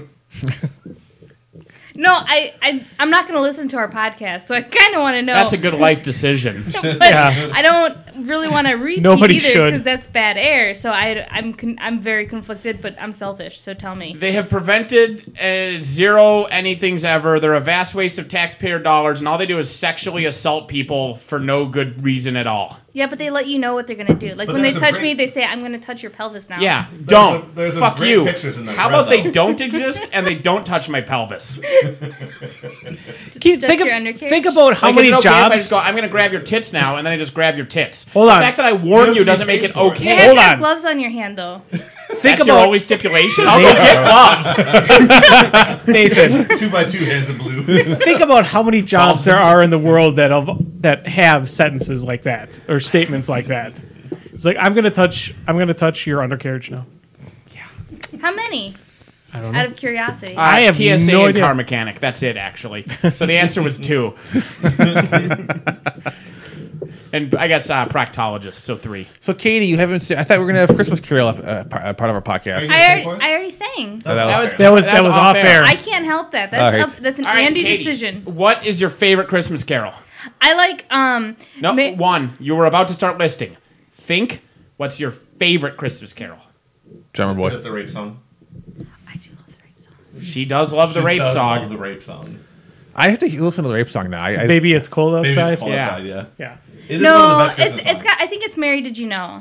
No, I, I, I'm not going to listen to our podcast, so I kind of want to know. That's a good life decision. but Yeah. I don't really want to read Nobody either should. because that's bad air. So I, I'm, con- I'm very conflicted, but I'm selfish. So tell me. They have prevented uh, zero anythings ever. They're a vast waste of taxpayer dollars, and all they do is sexually assault people for no good reason at all. Yeah, but they let you know what they're going to do. Like But when they there's a touch great- me, they say, "I'm going to touch your pelvis now." Yeah, don't. a- there's a Fuck great you. pictures in that How thread, about they though. don't exist and they don't touch my pelvis? Keith, Touch think, your of, undercarriage? think about how Like, many is it okay if I just jobs. go, I'm going to grab your tits now, and then I just grab your tits. Hold the on. fact that I warn You you, have to doesn't be make paid it for it. You okay. have Hold to have on. gloves on your hand, though. Think That's your about only stipulation? I'll go get gloves. Nathan. two by two hands of blue. Think about how many jobs there are in the world that have, that have sentences like that or statements like that. It's like I'm gonna touch. I'm gonna touch your undercarriage now. How many? I don't know. Out of curiosity. I have T S A no and idea. car mechanic. That's it, actually. So the answer was two. And I guess uh, proctologist, so three. So, Katie, you haven't seen. I thought we were going to have Christmas Carol up, uh, par- uh, part of our podcast. Are you- I, Same already, course? I already sang. Oh, That was That was that That's was off off air. air. I can't help that. That's Okay. up, that's an All right, Andy Katie, decision. What is your favorite Christmas carol? I like um. No, ma- one. You were about to start listing. Think, What's your favorite Christmas Carol? Drummer Is it boy. the rape song? I do love the rape song. She does love the She rape does song. love the rape song. I have to listen to the rape song now. I, I, Baby, it's cold Maybe outside. it's cold Yeah. outside, yeah. Yeah. It is one of the No, best it's Christmas it's got. songs. I think it's Mary. Did you know?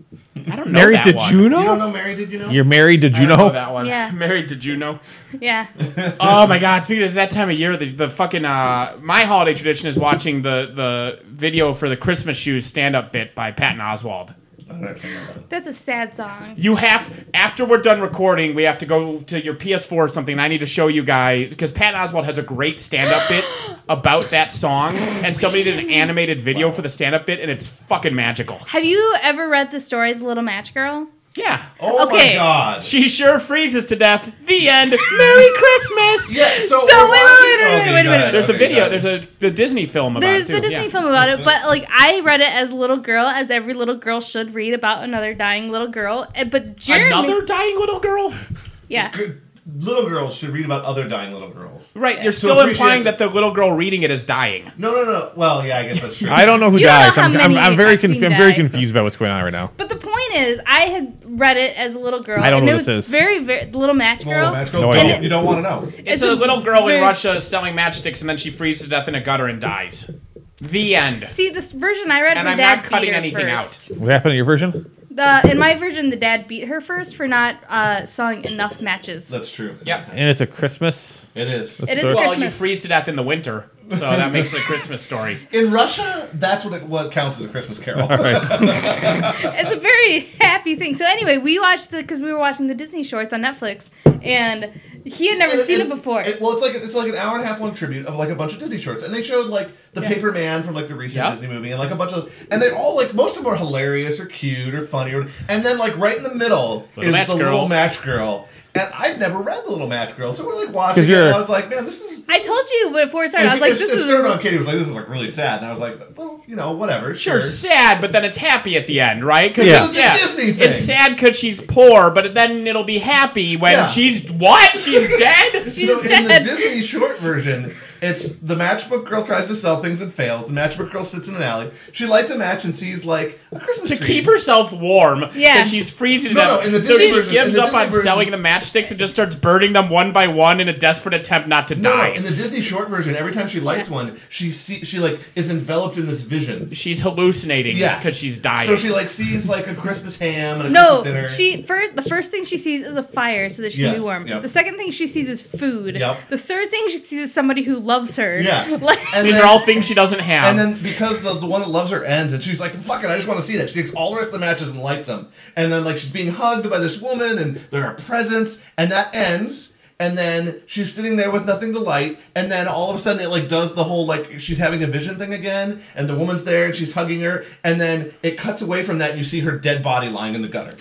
I don't know Married that to one. Juno? You don't know Mary, did you know? You're married, did I you don't know know? that one? Yeah. Married to Juno. Yeah. Oh my God! Speaking of that time of year, the, the fucking uh, my holiday tradition is watching the the video for the Christmas Shoes stand up bit by Patton Oswalt. I don't actually know that. That's a sad song. You have to, after we're done recording, we have to go to your P S four or something. And I need to show you guys because Patton Oswalt has a great stand up bit about that song, and somebody did an animated video for the stand up bit, and it's fucking magical. Have you ever read the story of the Little Match Girl? Yeah. Oh Okay. my god. She sure freezes to death. The end. Merry Christmas. Yeah, so, So we're wait, watching- wait, wait, okay, wait, go wait, ahead, wait. There's the okay, video. go There's ahead. a the Disney film about There's it too. the Disney yeah. film about it, but like I read it as a little girl, as every little girl should read about another dying little girl. eh, But Jeremy, Another dying little girl. yeah, Good. Little girls should read about other dying little girls. Right. You're To still appreciate- implying that the little girl reading it is dying. No, no, no. Well, yeah, I guess that's true. I don't know who You don't know dies. how I'm, I'm, many I'm very I've seen conf- I'm very die. confused about what's going on right now. But the point is, I had read it as a little girl. I don't and know it what was this is. Very, very Little Match Girl. Little match girl. No No, idea. you don't want to know. It's, It's a, a little girl very- in Russia selling matchsticks, and then she freezes to death in a gutter and dies. The end. See, this version I read, And her I'm dad not cutting beat her anything first. What happened in your version? The, in my version, the dad beat her first for not uh, selling enough matches. That's true. Yep. And it's a Christmas. It is. It is story- Well, Christmas. you freeze to death in the winter, so that makes it a Christmas story. In Russia, that's what it, what counts as a Christmas Carol. All right. It's a very happy thing. So anyway, we watched the because we were watching the Disney shorts on Netflix, and he had never And- seen and- it before. it- well, it's like it's like an hour and a half long tribute of like a bunch of Disney shorts, and they showed like the Yeah. Paper Man from like the recent Yeah. Disney movie, and like a bunch of those, and they all like most of them are hilarious or cute or funny, or and then like right in the middle Little is Match the Girl. Little Match Girl, and I'd never read the Little Match Girl, so we're like watching 'Cause it, you're- and I was like, man, this is. I told you before it started. I was And like, it- "This it is." started on Katie was like, this is like really sad, and I was like, well, you know, whatever, Sure, sure. sad, but then it's happy at the end, right? 'Cause Yeah. it's- It's a Disney thing. It's sad because she's poor, but then it'll be happy when Yeah. she's what? She's dead. She's so in the dead. Disney short version, it's the matchbook girl tries to sell things and fails. The matchbook girl sits in an alley. She lights a match and sees like a Christmas To tree. keep herself warm, Yeah. because she's freezing to No, no, death. in the so Disney she version- gives in the up on Disney version- selling the matchsticks and just starts burning them one by one in a desperate attempt not to No, no, die. in the Disney short version, every time she lights Yeah. one, she see she like is enveloped in this vision. She's hallucinating Yes, because she's dying. So she like sees like a Christmas ham and a No, Christmas dinner. she first. The first thing she sees is a fire, so that she can Yes, be warm. yep. The second thing she sees is food. Yep. The third thing she sees is somebody who loves her. Yeah. Like, And These then- are all things she doesn't have. And then because the, the one that loves her ends, and she's like, fuck it, I just want to see that. She takes all the rest of the matches and lights them. And then like she's being hugged by this woman, and there are presents, and that ends. And then she's sitting there with nothing to light, and then all of a sudden it like does the whole like she's having a vision thing again, and the woman's there and she's hugging her, and then it cuts away from that and you see her dead body lying in the gutter.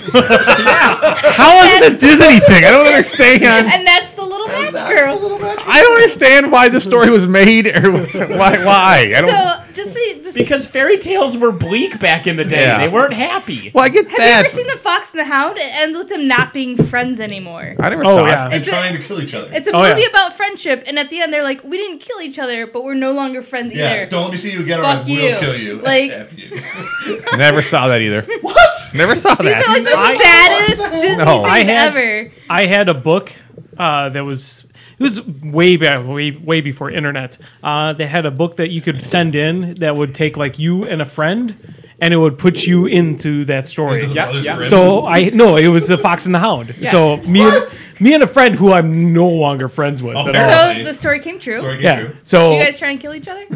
How is this a Disney thing? I don't understand. and that's the little And match that's girl. the little match I don't understand why the story was made or was, why. Why I don't. So just see. Just, because fairy tales were bleak back in the day. Yeah. They weren't happy. well, I get have that. you ever seen The Fox and the Hound? It ends with them not being friends anymore. I never Oh, saw yeah. it. and It's a- trying to kill each other. It's a Oh, movie yeah. about friendship, and at the end they're like, "We didn't kill each other, but we're no longer friends yeah, either." don't let me see you again or Fuck I will you. kill you. Like- F you. Never saw that either. What? Never saw These that. are like the I- saddest Disney No. things I had- ever. I had a book uh, that was it was way back, way way before internet. Uh, they had a book that you could send in that would take like you and a friend, and it would put you into that story. Into the Yeah, Brothers yeah. Grimm? So I no, it was the Fox and the Hound. So me and me and a friend who I'm no longer friends with Oh, at fair all. enough. So the story came true. Story came Yeah. true. Did So you guys try and kill each other?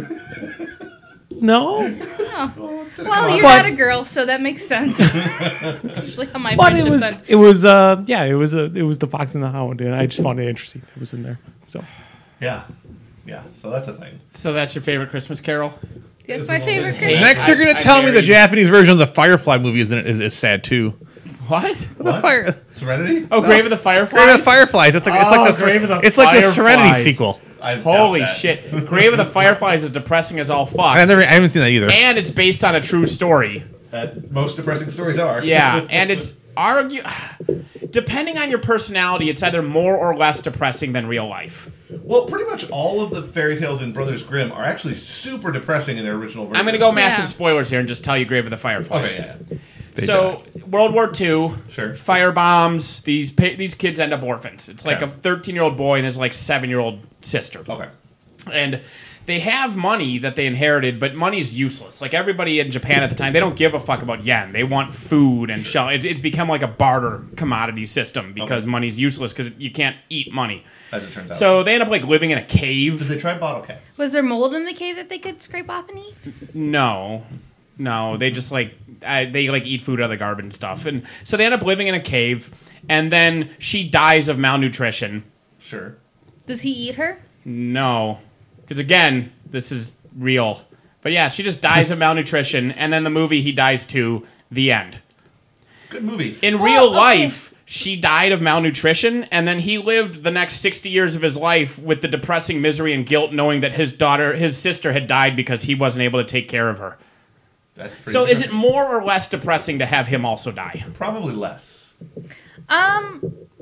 no, Oh. Well, you're But- not a girl, so that makes sense. That's usually how my but it friendships was end. it was uh yeah it was a it was the Fox and the Hound, and I just found it interesting. It was in there. So Yeah. Yeah. So that's a thing. So that's your favorite Christmas Carol? That's my favorite Hey, Christmas. Next, you're I- gonna I tell me the married- Japanese version of the Firefly movie is is, is sad too. What? The What? fire, Serenity? Oh, Grave of the Fireflies? Grave of the Fireflies. It's like it's Oh, like the Grave of the it's like the Serenity Fireflies. sequel. I doubt Holy that. shit. Grave of the Fireflies is depressing as all fuck. I never, I haven't seen that either. And it's based on a true story. That most depressing stories are. Yeah, and it's argue depending on your personality, it's either more or less depressing than real life. Well, pretty much all of the fairy tales in Brothers Grimm are actually super depressing in their original version. I'm going to go massive Yeah. spoilers here and just tell you Grave of the Fireflies. Okay, yeah. so World War Two, Sure. fire bombs. These pa- these kids end up orphans. It's like Okay. a thirteen year old boy and his like seven year old sister. Okay. And they have money that they inherited, but money's useless. Like everybody in Japan at the time, they don't give a fuck about yen. They want food and shell. It, it's become like a barter commodity system because Okay. money's useless because you can't eat money. As it turns out. So they end up like living in a did cave. they try bottle caps? Was there mold in the cave that they could scrape off and eat? No, no, they just like I, they like eat food out of the garbage and stuff, and so they end up living in a cave. And then she dies of malnutrition. Sure. Does he eat her? No, because again, this is real. But yeah, she just dies of malnutrition, and then the movie he dies too. The end. Good movie. In Well, real okay. life, she died of malnutrition, and then he lived the next sixty years of his life with the depressing misery and guilt, knowing that his daughter, his sister, had died because he wasn't able to take care of her. That's pretty So, is it depressing. more or less depressing to have him also die? Probably less. Um,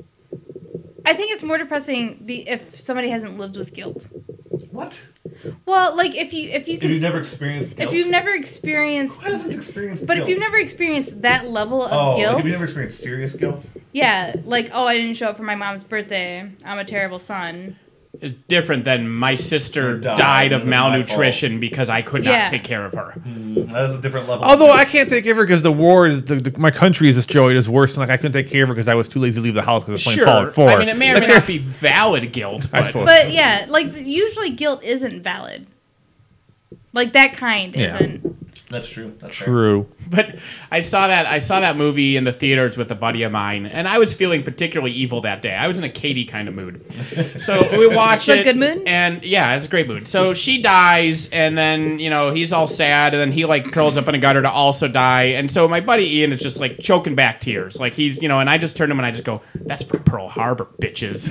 I think it's more depressing be- if somebody hasn't lived with guilt. What? Well, like if you if you If you've can never experienced guilt? if you've never experienced Who hasn't experienced but guilt? if you've never experienced that level of Oh, guilt, like have you never experienced serious guilt? yeah, like oh I didn't show up for my mom's birthday, I'm a terrible son. It's different than my sister Died, died of and it was my malnutrition because I could not Yeah. take care of her. That is a different level. Although I can't take care of her because the war, is, the, the, my country is destroyed, is worse than like I couldn't take care of her because I was too lazy to leave the house because I was playing Sure, Fallout four. I mean it may or Like, may not there's- be valid guilt, I but suppose. But yeah, like usually guilt isn't valid. Like that kind Yeah. isn't. That's true. That's fair. True. But I saw that I saw that movie in the theaters with a buddy of mine, and I was feeling particularly evil that day. I was in a Katie kind of mood. So we watch So it. good mood? And yeah, it's a great mood. So she dies, and then you know he's all sad, and then he like curls up in a gutter to also die. And so my buddy Ian is just like choking back tears, like he's you know. And I just turn to him and I just go, "That's for Pearl Harbor, bitches."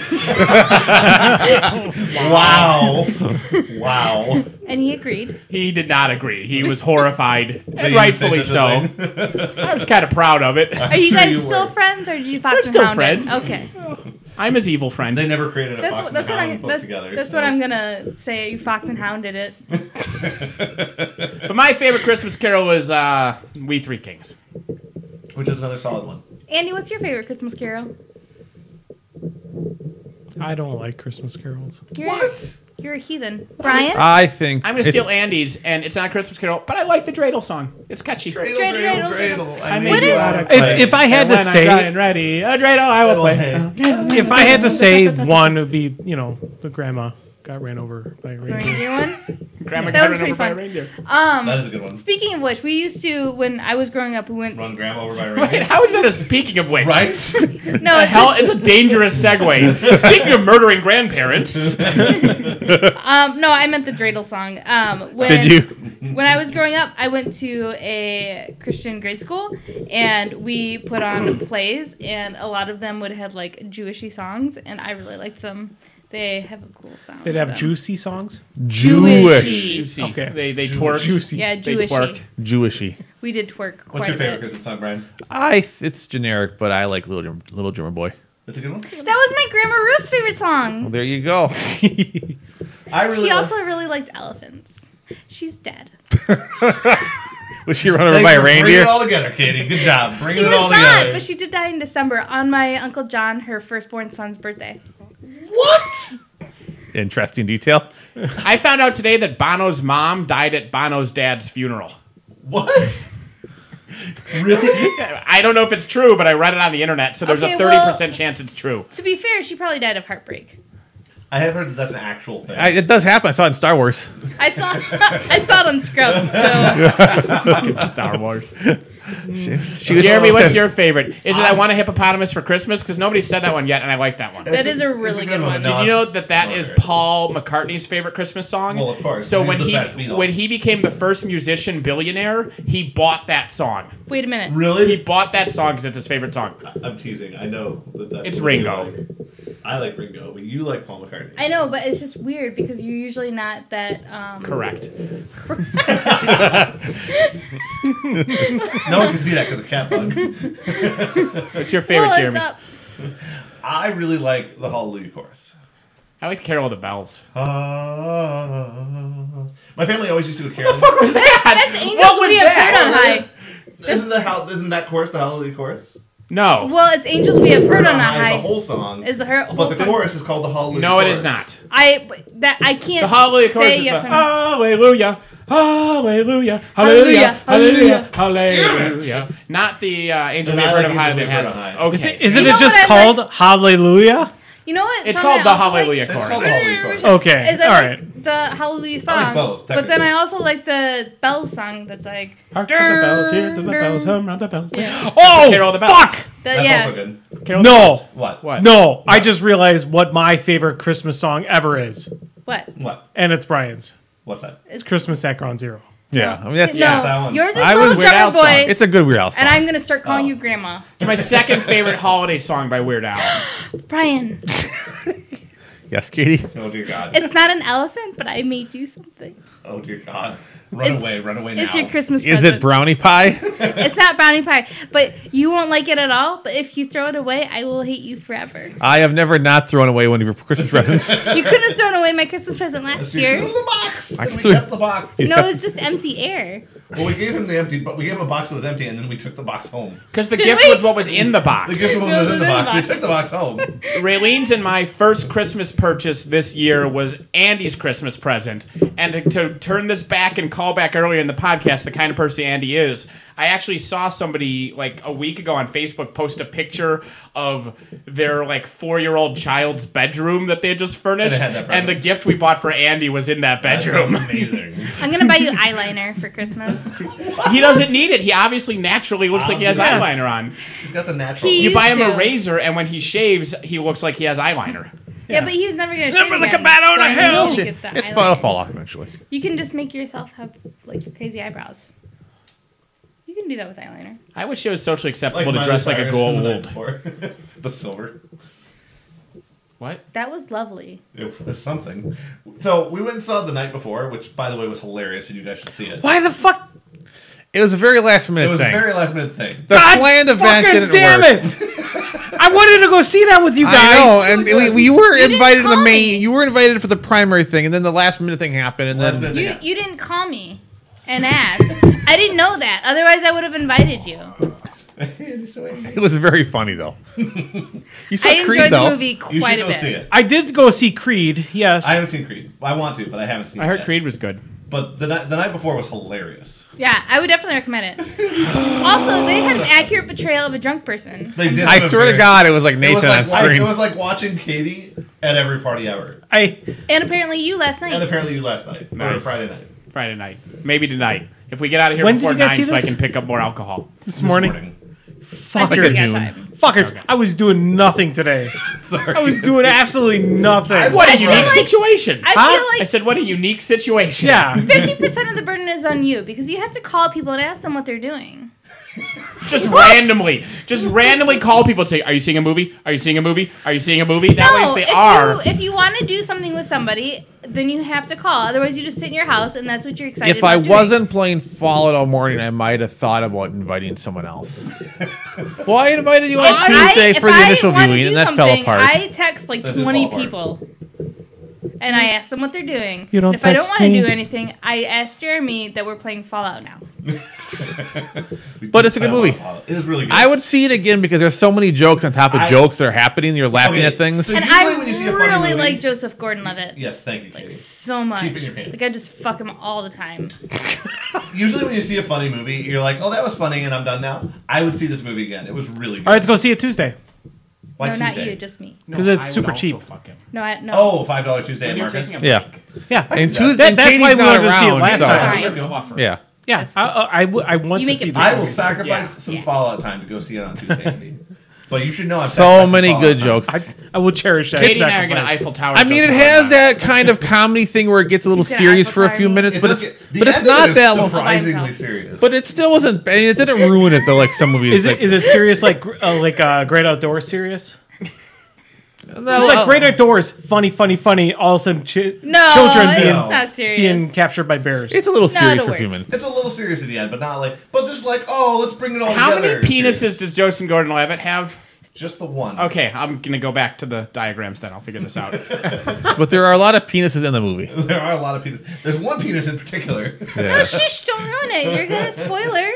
Wow. Wow. And he agreed. He did not agree. He was horrified, They and even rightfully say so. such a thing. I was kind of proud of it. Are you sure guys you still were. friends, or did you fox We're and still hound it? friends. Okay, I'm his evil friend. They never created a that's Fox what that's and what the I Hound book that's, together. that's so. what I'm gonna say. You fox and hounded it. But my favorite Christmas carol was uh, "We Three Kings." Which is another solid one. Andy, what's your favorite Christmas carol? I don't like Christmas carols. You're, What? You're a heathen, Brian. I think I'm going to it's- steal Andy's, and it's not a Christmas carol, but I like the dreidel song. It's catchy. Dreidel, Dreidel, dreidel, dreidel, dreidel. I made made you you out out of of clay. If, if I had to And when I'm say, dry and ready, a dreidel, I will play. Hey. if I had to say one, it would be you know the grandma got ran over by a reindeer. Reindeer one. Grandma That got was run over pretty by a fun. reindeer. Um, That is a good one. Speaking of which, we used to when I was growing up. We went. Run grandma over by a Wait, reindeer. how is that a speaking of which? Right? No, The it's, hell, it's a dangerous segue. Speaking of murdering grandparents, um, no, I meant the dreidel song. Um, when, Did you? When I was growing up, I went to a Christian grade school, and we put on plays, and a lot of them would have like Jewishy songs, and I really liked them. They have a cool sound. They'd to have them. juicy songs. Jewish. juicy. Okay. They they Jewish. twerked. Juicy. Yeah, They Jewishy. twerked. Jewishy. We did twerk quite What's your a favorite bit. Christmas song, Brian? I th- it's generic, but I like Little German, Little German Boy. That's a good one. That was my Grandma Ruth's favorite song. Well, there you go. I really She like- also really liked elephants. She's dead. Was she run over Thanks by a for bringing reindeer? it all together, Katie. Good job. Bringing She it was all not, together. but she did die in December on my Uncle John, her firstborn son's birthday. What? Interesting detail. I found out today that Bono's mom died at Bono's dad's funeral. What? Really? I don't know if it's true, but I read it on the internet, so there's Okay, a thirty well- percent chance it's true. To be fair, she probably died of heartbreak. I have heard that that's an actual thing. I, it does happen. I saw it in Star Wars. I saw I saw it on Scrubs, so Fucking Star Wars. She, she was- Jeremy, what's your favorite? Is it I Want a Hippopotamus for Christmas? Because nobody said that one yet, and I like that one. that It's is a really it's good one. No, Did you know that that no, is okay. Paul McCartney's favorite Christmas song? Well, of course. So He's when the he best Beatle. when he became the first musician billionaire, he bought that song. Wait a minute. He Really? bought that song because it's his favorite song. I'm teasing. I know that that's It's what you Ringo. like. I like Ringo, but you like Paul McCartney. I know, but it's just weird because you're usually not that. Um, Correct. No one can see that because of cat bug. What's your favorite, well, Jeremy? it's up. I really like the Hallelujah chorus. I like Carol of the Bells. Ah. My family always used to do a carol. What was that? That's Angels What was We Have Heard on that? High. Isn't the how? Isn't that chorus the Hallelujah chorus? No. Well, it's Angels We Have Heard on a is High. the whole song. Is the her- whole but the song. chorus is called the Hallelujah. No, it chorus. is not. I that I can't The Hallelujah chorus say is yes the or no. Hallelujah, Hallelujah, Hallelujah, Hallelujah, Hallelujah, Hallelujah. Not the uh, Angel And We I Have Heard like of High Angels that We've has. Heard on High. Okay. Is it, isn't You it know just what I like? called Hallelujah? You know what? It's song called I the also Hallelujah like? It's chorus. called the Hallelujah chorus. Okay, Is I all like right. the Hallelujah song. I like both, but then I technically. also like the bells song that's like Hark to the bells, hear to the bells, hum round the bells. Yeah. Oh, Carol of the Bells. fuck! The- That's yeah. also good. Carol of the No, Bells. What? What? no. I just realized what my favorite Christmas song ever is, What? What? and it's Brian's. What's that? It's Christmas at Ground Zero. Yeah, I mean that's No, that one. yours is I Little was Weird Al Summer song. Boy, it's a good Weird Al song. and I'm gonna start calling Oh. you Grandma. It's my second favorite holiday song by Weird Al. Brian, Yes, Katie. Oh dear God. it's not an elephant, but I made you something. Oh dear God. Run It's- away. Run away now. It's your Christmas Is present. it brownie pie? It's not brownie pie, but you won't like it at all. But if you throw it away, I will hate you forever. I have never not thrown away one of your Christmas presents. You couldn't have thrown away my Christmas present last It year. was a box. I And we threw- kept the box. No, it was just empty air. Well, we gave him the empty, but we gave him a box that was empty, and then we took the box home. Because the Did gift we? was what was in the The box. gift was in the box. We took the box home. Raylene's and my first Christmas purchase this year was Andy's Christmas present. And to, to turn this back and call back earlier in the podcast, the kind of person Andy is, I actually saw somebody like a week ago on Facebook post a picture of their like four-year-old child's bedroom that they had just furnished, And it had that and present. the gift we bought for Andy was in that bedroom. That's amazing. I'm gonna buy you eyeliner for Christmas. He doesn't need it. He obviously naturally looks like he has Yeah. eyeliner on. He's got the natural. He- You buy him used a to. razor, and when he shaves, he looks like he has eyeliner. Yeah, but he was never gonna. Never shave like a again, bat out so of I hell. need to get the It's eyeliner. fun to fall off eventually. You can just make yourself have like crazy eyebrows. You can do that with eyeliner. I wish it was socially acceptable to Miley dress like a Cyrus from the night gold. before. The silver. What? That was lovely. It was something. So we went and saw it the night before, which, by the way, was hilarious, and you guys should see it. Why the fuck? It was a very last It minute was thing. a very last minute thing. the God planned event fucking didn't damn work. it! I wanted to go see that with you guys. I know, and we, we, you were You didn't invited to the call main. me. You were invited for the primary thing, and then the last minute thing happened, and Last then minute You thing. you didn't call me and ask. I didn't know that. Otherwise, I would have invited you. it was very funny though. You saw I enjoyed Creed the though. movie You quite should a go bit. see it. I did go see Creed. Yes. I haven't seen Creed. I want to, but I haven't seen I it heard yet. Creed was good. But the night, the night before was hilarious. Yeah, I would definitely recommend it. Also, they had an accurate portrayal of a drunk person. They did. I have a swear to very- God, it was like It Nathan was like, on wa- screen. it was like watching Katie at every party ever. I And apparently, you last night. And apparently you last night. Or Nice. Friday night. Friday night. Maybe tonight. If we get out of here When did before you guys nine see so I this? can pick up more alcohol. this, This morning. I think we Fuckers. got noon. time. Fuckers. Okay. I was doing nothing today. Sorry. I was doing absolutely nothing. What a I feel unique like- situation. I Huh? feel I like said, what a unique situation. Yeah. fifty percent of the burden is on you because you have to call people and ask them what they're doing. Just randomly. Just randomly call people and say, are you seeing a movie? Are you seeing a movie? Are you seeing a movie? That no, way if if they are. you if you want to do something with somebody, then you have to call. Otherwise, you just sit in your house and that's what you're excited If I about doing. wasn't playing Fallout all morning, I might have thought about inviting someone else. Well, I invited you on If I- Tuesday if for the I initial wanna viewing, do and that fell something, apart. I text like That did twenty fall apart. people. And I ask them what they're doing. You don't if I don't text want to me. do anything, I ask Jeremy that we're playing Fallout now. We But did it's a good play movie. Fallout. It is really good. I would see it again because there's so many jokes on top of I- jokes that are happening. You're laughing Okay, at things. so- And usually I when you see a funny really movie- like Joseph Gordon-Levitt. Yes, thank you, Like Katie. so much. Keep in your pants. Like I just fuck him all the time. Usually when you see a funny movie, you're like, oh, that was funny, and I'm done now. I would see this movie again. It was really good. All right, let's go see it Tuesday. Why no, not Tuesday? you, just me. Because No, it's I would super also cheap. fuck him. No, I no. Oh, five dollar Tuesday When at you're Marcus. taking a Yeah. break. Yeah. And that- Tuesday, that- that's Katie's why we not wanted to see it around, last so- time. Fine. No offer. Yeah. Yeah. I, I, I, w- I want You to make see it this I better. will movie. sacrifice Yeah. some Yeah. Fallout time to go see it on Tuesday, Andy. But you should know I'm So sacrificing many Fallout good time. jokes. I, I will cherish that. Katie and I are going to sacrifice. Eiffel Tower. I mean, it just has one that kind of comedy thing where it gets a little You said serious Eiffel for a Tower few me? minutes, It but does it's get- the but it's ending not is that long. surprisingly himself. serious. But it still wasn't. I mean, it didn't ruin it though, like some movies. Is it like, is it serious like uh, like uh, Great Outdoors serious? no, It's like Great Outdoors, funny, funny, funny. All of a sudden, chi- No, children it's being not serious. being captured by bears. It's a little No, serious it'll for work. a few minutes. It's a little serious at the end, but not like, but just like, oh, let's bring it all How many together. penises Serious. does Joseph Gordon-Levitt have? Just the one. Okay, I'm going to go back to the diagrams then. I'll figure this out. But there are a lot of penises in the movie. There are a lot of penises. There's one penis in particular. Yeah. Shh, don't ruin it. You're gonna spoiler.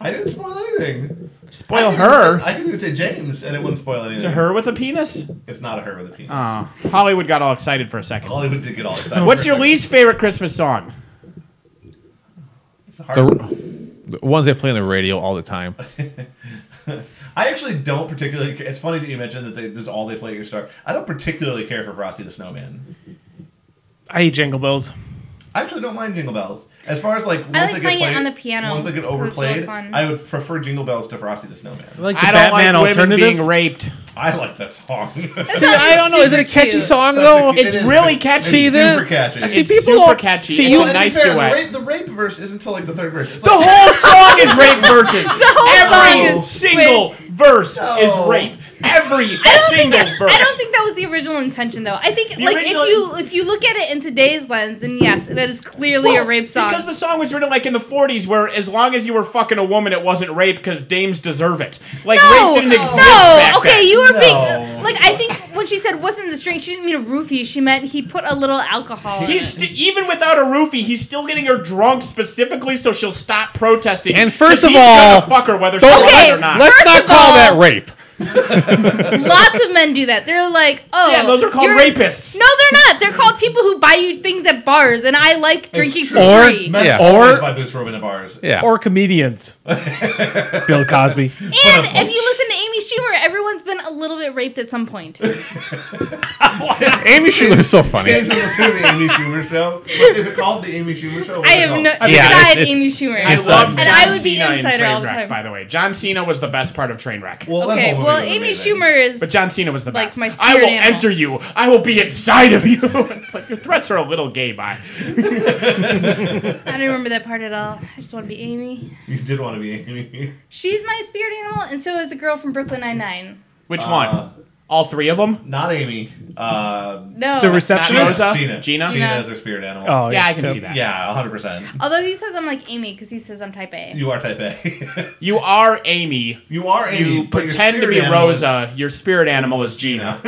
I didn't spoil anything. Spoil I could her. even say- I could even say James, and it wouldn't spoil anything. Is it her with a penis? It's not a her with a penis. Oh, Hollywood got all excited for a second. Hollywood did get all excited. What's for your a second. least favorite Christmas song? It's a hard one. The, the ones they play on the radio all the time. I actually don't particularly. It's funny that you mentioned that they, this is all they play at your start. I don't particularly care for Frosty the Snowman. I hate Jingle Bells. I actually don't mind Jingle Bells. As far as like, once like they get playing it played, on the piano. once they get It was really overplayed, fun. I would prefer Jingle Bells to Frosty the Snowman. I like the I don't Batman like women alternative. being raped. I like that song. See, I don't know. Is it a catchy cute. song That's though? a- It's it is really good. catchy, It's then. super catchy. See, It's people super don't- catchy. see, it's you- a to be nice fair, duet. The rape, the rape verse isn't until like the third verse. It's The like, whole song is rape verses. whole Every song is- single verse No. is rape. Every I don't think single that, verse. I don't think that was the original intention, though. I think The like original- if you if you look at it in today's lens, then yes, that is clearly Well, a rape song. Because the song was written like in the forties, where as long as you were fucking a woman, it wasn't rape because dames deserve it. Like no, rape didn't exist no. back Okay, then. you were No. being like I think when she said "what's in this drink," she didn't mean a roofie. She meant he put a little alcohol. in He's it. st- even without a roofie, he's still getting her drunk specifically so she'll stop protesting. And 'Cause first of he's gonna all, fuck her whether she Don't- wants Okay, it or not. Let's First not of call all- that rape. Lots of men do that. They're like, oh, Yeah, those are called you're- rapists. No, they're not. They're called people who buy you things at bars, and I like drinking for true. Or- free. Men Yeah. always Or- buy booze for women at bars. Yeah. Or comedians. Bill Cosby. And Put a if punch. you listen to Amy Schumer, everyone's been a little bit raped at some point. Amy Schumer is so funny. You guys been listening to the Amy Schumer show? Is it called the Amy Schumer show? What I is it have called? no Yeah, inside it's- Amy Schumer. I It's, love uh, John and I would be Cena in insider all the Trainwreck, time. by the way. John Cena was the best part of Trainwreck. Well, that Okay, whole movie well, was Amy amazing. Schumer is But John Cena was the like best. my I spirit will animal. enter you. I will be inside of you. It's like your threats are a little gay, bye. I don't remember that part at all. I just want to be Amy. You did want to be Amy. She's my spirit animal, and so is the girl from Brooklyn Nine Nine. Which Uh, one? All three of them? Not Amy. Uh, No, The Not receptionist? Rosa? Gina. Gina? Gina is her spirit animal. Oh, Yeah, I can Yep. see that. Yeah, one hundred percent. Although he says I'm like Amy because he says I'm type A. You are type A. You are Amy. you are Amy. You but your pretend to spirit be animal is- Rosa. Your spirit animal is Gina.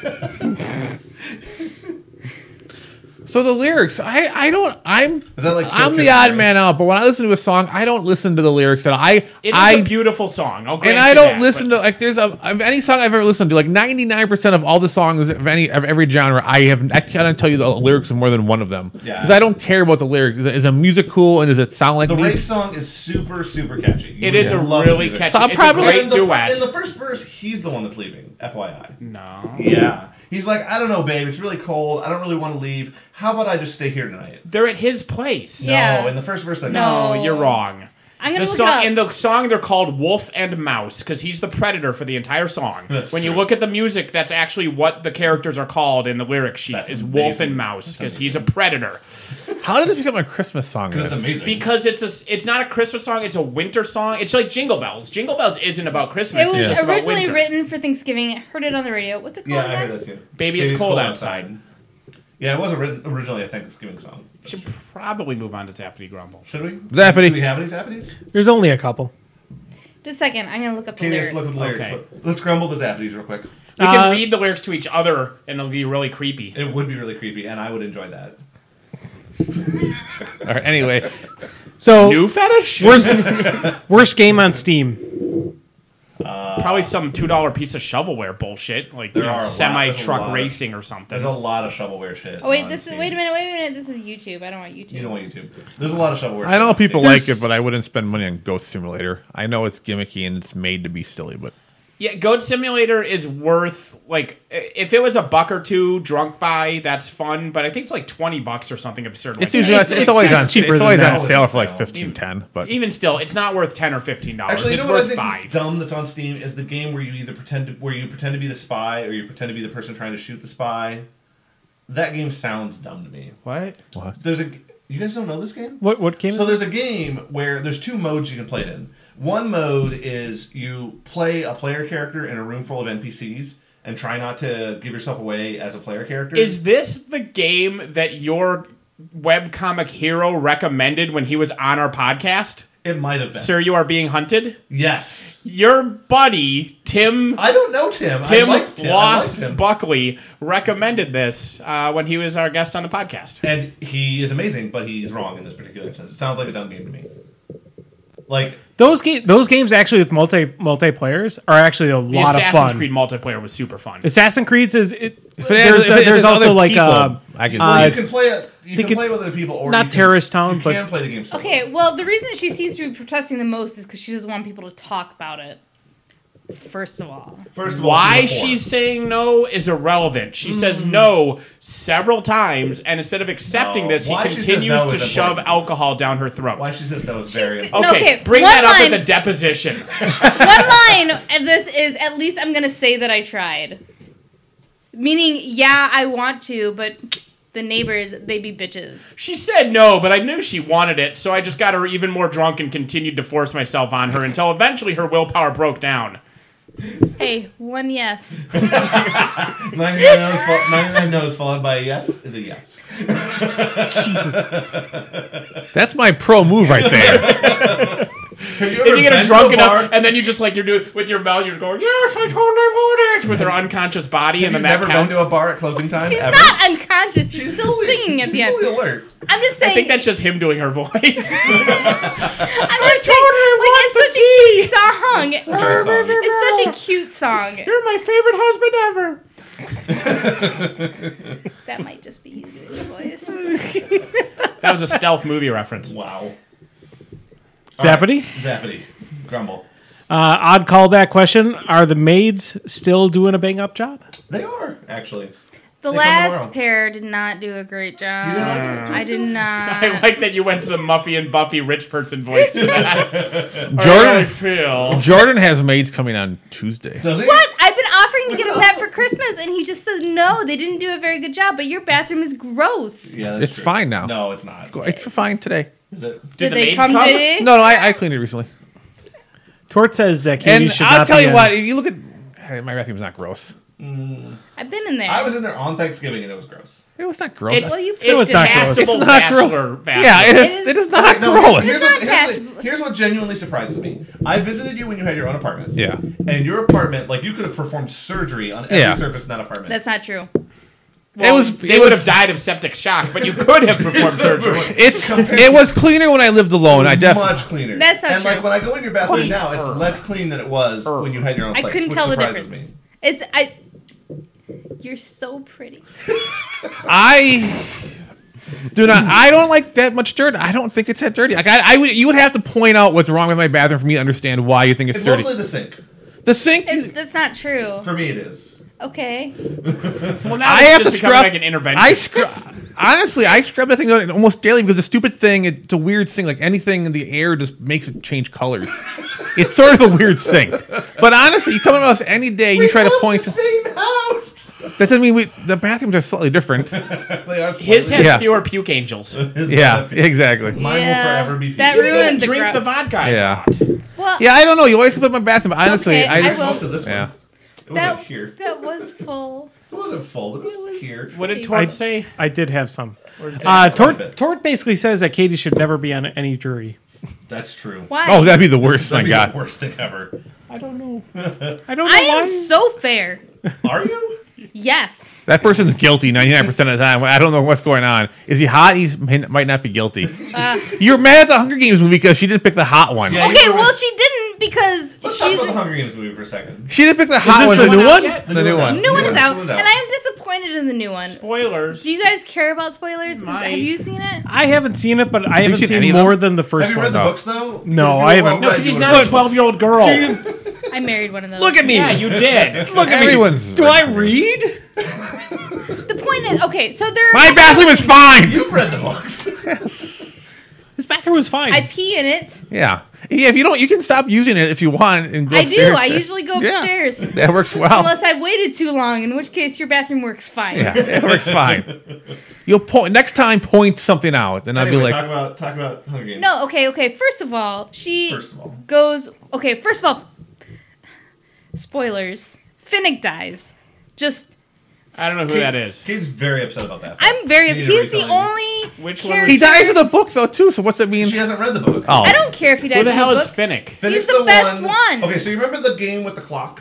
So the lyrics, I, I don't, I'm, Is that like I'm Kill the Kiss odd Mary? man out. But when I listen to a song, I don't listen to the lyrics at all. I, It is I, a beautiful song. I'll grant and I you don't that, listen but- to like there's a of any song I've ever listened to. Like ninety-nine percent of all the songs of any of every genre, I have I cannot tell you the lyrics of more than one of them. Yeah. because I don't care about the lyrics. Is, is a music cool and does it sound like The me? rape song is super, super catchy. You It is would a love the really music. catchy. So I'll it's probably- a great in the, duet. In the first verse, he's the one that's leaving. F Y I. no. Yeah. He's like, I don't know, babe. It's really cold. I don't really want to leave. How about I just stay here tonight? They're at his place. Yeah. No, in the first verse, they're No. not. No, you're wrong. I'm gonna The look song it up. in the song they're called Wolf and Mouse because he's the predator for the entire song. That's when you true. look at the music, that's actually what the characters are called in the lyric sheet. That's is Wolf amazing. and Mouse That's because he's a predator. How did this become a Christmas song? Because it's then? amazing. Because it's a it's not a Christmas song, it's a winter song. It's like Jingle Bells. Jingle Bells isn't about Christmas. It was It's just about originally winter. written for Thanksgiving. I heard it on the radio. What's it called yeah, I again? heard that too. Baby, it's cold outside. Yeah, it was ori- originally a Thanksgiving song. We should probably move on to Zappity Grumble. Should we? Zappity. Do we have any Zappities? There's only a couple. Just a second. I'm gonna look up the Can you lyrics. just look at the lyrics? Okay. But let's grumble the Zappities real quick. We can Uh, read the lyrics to each other and it'll be really creepy. It would be really creepy, and I would enjoy that. All right, anyway, So New fetish? worst worst game on Steam. Probably some two dollar piece of shovelware bullshit, like you There know, are a lot- semi there's a truck lot of- racing or something. There's a lot of shovelware shit. Oh wait, on this is Steam. wait a minute, wait a minute. This is YouTube. I don't want YouTube. You don't want YouTube. There's a lot of shovelware. I shit know on people Steam. like There's- it, but I wouldn't spend money on Ghost Simulator. I know it's gimmicky and it's made to be silly, but Yeah, Goat Simulator is worth like i- if it was a buck or two drunk by, that's fun. But I think it's like twenty bucks or something absurd. it's like usually that. it's, it's, it's- always it's on cheaper it's than always that. on sale for like Even- fifteen, ten. But Even still, it's not worth ten or fifteen dollars. Actually, you It's know what I worth think five. is dumb that's on Steam is the game where you either pretend to, where you pretend to be the spy or you pretend to be the person trying to shoot the spy. That game sounds dumb to me. What? what? There's a you guys don't know this game? What what game? So is there's a game where there's two modes you can play it in. One mode is you play a player character in a room full of N P Cs and try not to give yourself away as a player character. Is this the game that your webcomic hero recommended when he was on our podcast? it might have been. Sir, you are being hunted. Yes. Your buddy Tim I don't know Tim. Tim I liked Tim. I Lost liked him. Buckley recommended this uh, when he was our guest on the podcast. And he is amazing, but he's wrong in this particular instance. It sounds like a dumb game to me. Like Those game, those games actually with multi multiplayers are actually a The lot of Assassin's fun. Creed multiplayer was super fun. Assassin's Creed is it. If it has- There's, if it- if there's there's also other like people, uh, I can uh, well, see you can play it. You they can could- play with other people, or not you can, Terrorist Town, you but- can play the game. Solo. Okay, well, the reason she seems to be protesting the most is because she doesn't want people to talk about it. First of all, First of all, Why she's a whore. she's saying no is irrelevant. She says no several times, and insteed of accepting No. this, he Why she says continues no to is shove important. alcohol down her throat. Why she says that was She's very. g- important. No, Okay, okay, bring one that up line- at the deposition. one line of this is at least I'm gonna say that I tried. Meaning, yeah, I want to, but the neighbors, they be bitches. She said no, but I knew she wanted it, so I just got her even more drunk and continued to force myself on her until eventually her willpower broke down. Hey, one yes. ninety-nine no's, fo- ninety-nine no's followed by a yes is a yes. Jesus. That's my pro move right there. Have you If ever you get been her to drunk a bar? enough, and then you just like you're doing with your mouth, you're going, "Yes, I totally want it," with her unconscious body, Have and you then that never counts. been to a bar at closing time? She's ever? not unconscious. She's, still fully- singing at she's the end. fully alert. I'm just saying. I think that's just him doing her voice. I'm just saying. Like, it's such a cute song. It's a great song. It's such a cute song. You're my favorite husband ever. That might just be you doing the voice. That was a stealth movie reference. Wow. Zappity? Zappity. Grumble. Uh, odd callback question: are the maids still doing a bang up job? They are, actually. The They come last tomorrow. pair did not do a great job. You didn't like it? I did not. I like that you went to the Muffy and Buffy rich person voice to that. I Jordan- really feel. Jordan has maids coming on Tuesday. Does he? What? I've been offering to get him that for Christmas, and he just says no. They didn't do a very good job. But your bathroom is gross. Yeah, that's It's true. fine now. No, it's not. It's fine today. Is it? Did, Did the they maids come come? today? No, no, I, I cleaned it recently. Tort says that Katie And should I'll not tell be you in- what, if you look at hey, my bathroom's not gross. I've been in there. I was in there on Thanksgiving and it was gross. It was not gross. It's, Well, you it's It was not gross. passable It's not gross. bachelor bathroom. yeah, it is. It is- It is not No, gross. Here's, It's what, not here's, fashionable. what, here's what genuinely surprises me. I visited you when you had your own apartment. Yeah. And your apartment, like you could have performed surgery on every Yeah. surface in that apartment. That's not true. Well, It was- They it would was- have died of septic shock, but you could have performed surgery. It's it was cleaner when I lived alone. I definitely. much cleaner. That's not and true. like when I go in your bathroom Please. now, it's Er. less clean than it was Er. when you had your own I place. couldn't which tell the surprises difference. Me. It's I. You're so pretty. I do not. I don't like that much dirt. I don't think it's that dirty. Like I, I would. You would have to point out what's wrong with my bathroom for me to understand why you think it's, It's dirty. mostly the sink. The sink. It's, that's not true. For me, it is. Okay. Well, now I it's have to just becoming scrub. like an intervention. I scrub. Honestly, I scrub that thing almost daily because the stupid thing. It's a weird thing. Like anything in the air just makes it change colors. It's sort of a weird sink. But honestly, you come in my house any day and you try to built point. the same house. That doesn't mean we. The bathrooms are slightly different. They are His slightly- has Yeah. fewer puke angels. His Yeah, bad. exactly. Mine will forever be That fecal. You didn't ruined the drink gro- the vodka. I Yeah. bought. Well, Yeah, I don't know. You always put up my bathroom. But honestly, Okay, I, I just, will- Most of this one. Yeah. It was that like here. that was full. It wasn't full, but it It was was- here. What did I- Tort say? I did have some. Or did Uh, they- Tort, bit. Tort basically says that Katie should never be on any jury. That's true. Why? Oh, that'd be the worst. That'd My be God. the worst thing ever. I don't know. I don't know I am why. so fair. Are you? Yes. That person's guilty ninety-nine percent of the time. I don't know what's going on. Is he hot? He might not be guilty. Uh, You're mad at the Hunger Games movie because she didn't pick the hot one. Yeah. okay, you were- well, she didn't because Let's talk she's. about the Hunger Games movie for a second. She didn't pick the hot this one. the new out one? yet? The new one. New one is out, New and one's I am disappointed in the new one. Spoilers. Do you guys care about spoilers? 'Cause Might. Have you seen it? I haven't seen it, but I you haven't seen seen, any of more them? than the first Have you one. read the though. books though? No, If you- I haven't. well, No, right, because you he's would've not a read the twelve-year-old girl. I married one of those. Look at me. Yeah, you did. Look at everyone's. Do I read? The point is, okay, so there. My bathroom is fine. You've read the books. This bathroom was fine. I pee in it. Yeah. Yeah. If you don't, you can stop using it if you want and go I do. upstairs. I usually go Yeah. upstairs. That works well. Unless I've waited too long, in which case your bathroom works fine. Yeah, it works fine. You'll point next time. Point something out, and I'll Anyway, be talk like, about talk about Hunger Games. No, okay, okay. First of all, she First of all. goes. Okay, first of all, spoilers. Finnick dies. Just, I don't know who that is. Kate's very upset about that. I'm very. You need to He's the retell me. only. Which one character. he dies in the book though too. So what's that mean? She hasn't read the book. Oh, I don't care if he dies Who the in hell the is book. Finnick? Finish the best one. Okay, so you remember the game with the clock?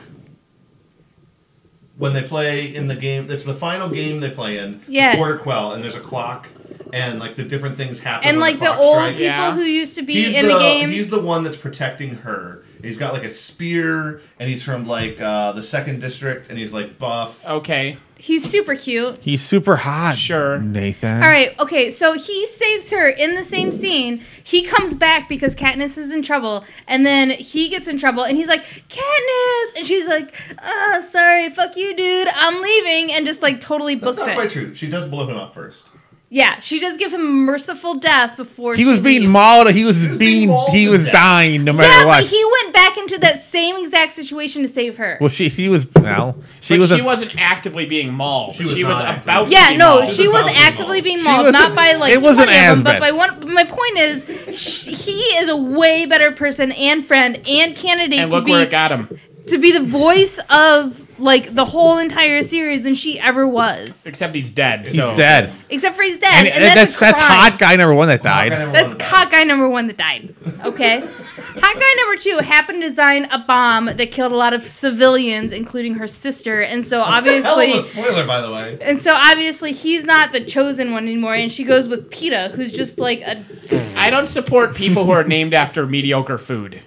When they play in the game, it's the final game they play in. Yeah. Quarter Quell, and there's a clock, and like the different things happen. And when like the clock old strikes. people Yeah. who used to be He's in the, the, games. he's the one that's protecting her. He's got like a spear, and he's from like uh, the second district, and he's like buff. Okay. He's super cute. He's super hot. Sure. Nathan. All right, okay, so he saves her in the same scene. He comes back because Katniss is in trouble, and then he gets in trouble, and he's like, Katniss! And she's like, ah, sorry, fuck you, dude, I'm leaving, and just like totally That's books not it. quite true. She does blow him up first. Yeah, she does give him a merciful death before He was she being leaves. mauled. He was, He was being. being mauled He to was death. dying no matter Yeah, what. but he went back into that same exact situation to save her. well, she. He was. Well, she But was. she a, wasn't actively being mauled. She She was was, not about to Yeah, be no, mauled. she She was was about to be actively mauled. being She mauled, wasn't- not by like it wasn't twenty of as them, but bad. by one. My point is, sh- he is a way better person and friend and candidate And to look where be it got him. to be the voice of like the whole entire series than she ever was, Except he's dead. he's so. dead. except for he's dead, And, and, and that's that's a that's crime. hot guy number one that died. Hawkeye number That's one died. hot guy number one that died. Okay, hot guy number two happened to design a bomb that killed a lot of civilians, including her sister, and so Hell obviously. of a spoiler, by the way. And so obviously he's not the chosen one anymore, and she goes with Peta, who's just like a. I don't support people who are named after mediocre food.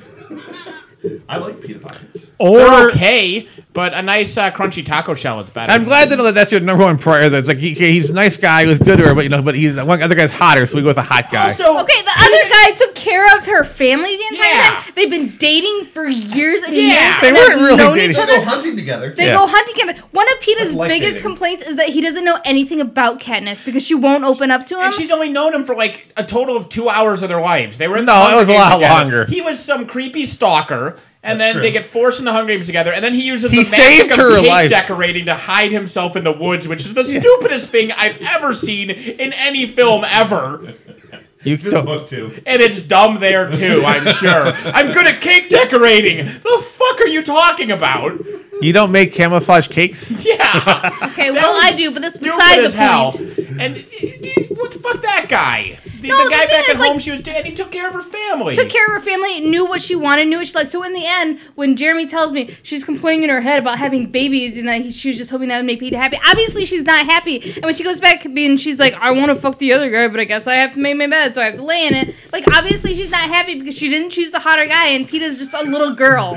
I like pita pockets. They're Or okay, but a nice uh, crunchy taco shell is better. I'm glad to know that that's your number one prior. That's like he, he's a nice guy. He was good to her, but you know, but he's one other guy's hotter, so we go with a hot guy. Also, Okay, the other guy took care of her family the entire Yeah. time. They've been dating for years and Yeah. years. They and weren't have really known dating. each They other. go hunting together. They Yeah. go hunting together. One of Peta's That's like biggest dating. complaints is that he doesn't know anything about Katniss because she won't open up to him. and she's only known him for like a total of two hours of their lives. They were in the No, Hunger it was a Games lot together. longer. He was some creepy stalker, and That's then true. they get forced in the Hunger Games together, and then he uses He the saved magic her of cake life. decorating to hide himself in the woods, which is the stupidest thing I've ever seen in any film ever. You It's in the don't- book too. And it's dumb there too, I'm sure. I'm good at cake decorating. The fuck are you talking about? you don't make camouflage cakes. Yeah. okay, That well was I do, but that's stupid beside as the hell. point. And what the fuck that guy? The, No, the the guy thing back is, at like- home, she was dead. He took care of her family. Took care of her family, knew what she wanted, knew what she liked. So in the end, when Jeremy tells me she's complaining in her head about having babies and that he, she was just hoping that would make Peta happy, obviously she's not happy. And when she goes back and she's like, I want to fuck the other guy, but I guess I have to make my bed, so I have to lay in it. Like, obviously she's not happy because she didn't choose the hotter guy, and Peta's just a little girl.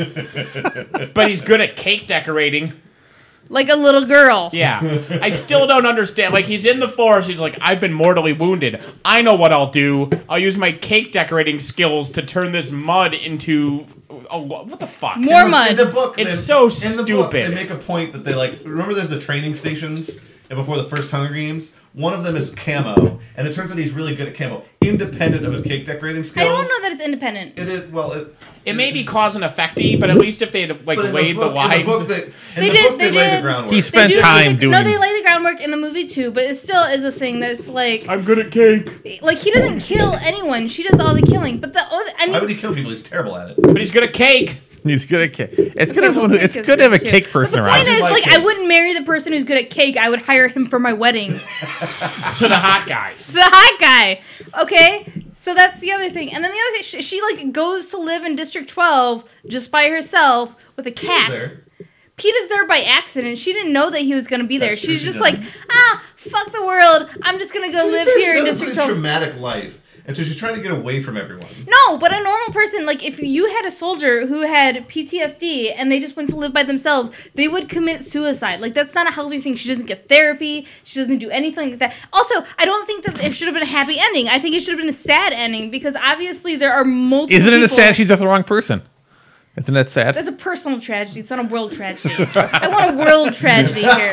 But he's good at cake decorating. Like a little girl. Yeah. I still don't understand. Like, he's in the forest. He's like, I've been mortally wounded. I know what I'll do. I'll use my cake decorating skills to turn this mud into. Oh, what the fuck? More in the, mud. In the book, It's they- so in the book, stupid. they make a point that they like. Remember, there's the training stations and before the first Hunger Games. One of them is camo, and it turns out he's really good at camo, independent of his cake decorating I skills. don't know that it's independent. It is well. It, It may be cause and effecty, but at least if they had like but in laid the, the, book, lives. in the book, they, in They the did- book, they they, lay did. the groundwork. He They spent do- time they- doing. No, they lay the groundwork in the movie too, but it still is a thing that's like, I'm good at cake. like he doesn't kill anyone. She does all the killing. But the other, I Why would mean, he kill people? He's terrible at it. But he's good at cake. He's good at cake. It's good Okay, to have someone who, well, it's cake good is to have a too. cake But person the around. point is, like like, cake. I wouldn't marry the person who's good at cake. I would hire him for my wedding. To the hot guy. To the hot guy. Okay, so that's the other thing. And then the other thing, she, she like goes to live in District twelve just by herself with a cat. There. Peeta's there by accident. She didn't know that he was going to be there. That's true, She's she just doesn't. like, ah, fuck the world. I'm just going to go To be live fair, here she's in got a District pretty twelve. traumatic life, and so she's trying to get away from everyone. No, but a normal person, like if you had a soldier who had P T S D and they just went to live by themselves, they would commit suicide. Like that's not a healthy thing. She doesn't get therapy. She doesn't do anything like that. Also, I don't think that it should have been a happy ending. I think it should have been a sad ending because obviously there are multiple. Isn't it a people- sad? She's just the wrong person. Isn't that sad? That's a personal tragedy. It's not a world tragedy. I want a world tragedy here.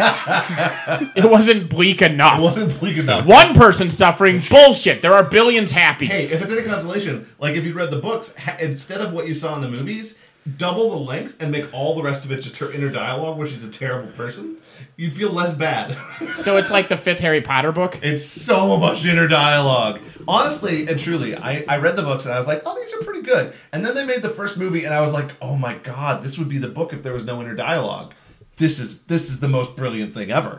It wasn't bleak enough. It wasn't bleak enough. One person suffering, bullshit. There are billions happy. Hey, if it's any consolation, like if you read the books, ha- instead of what you saw in the movies, double the length and make all the rest of it just her inner dialogue, where she's a terrible person, you'd feel less bad. So it's like the fifth Harry Potter book. It's so much inner dialogue. Honestly and truly, I, I read the books and I was like, oh, these are pretty good. And then they made the first movie and I was like, oh my god, this would be the book if there was no inner dialogue. This is this is the most brilliant thing ever.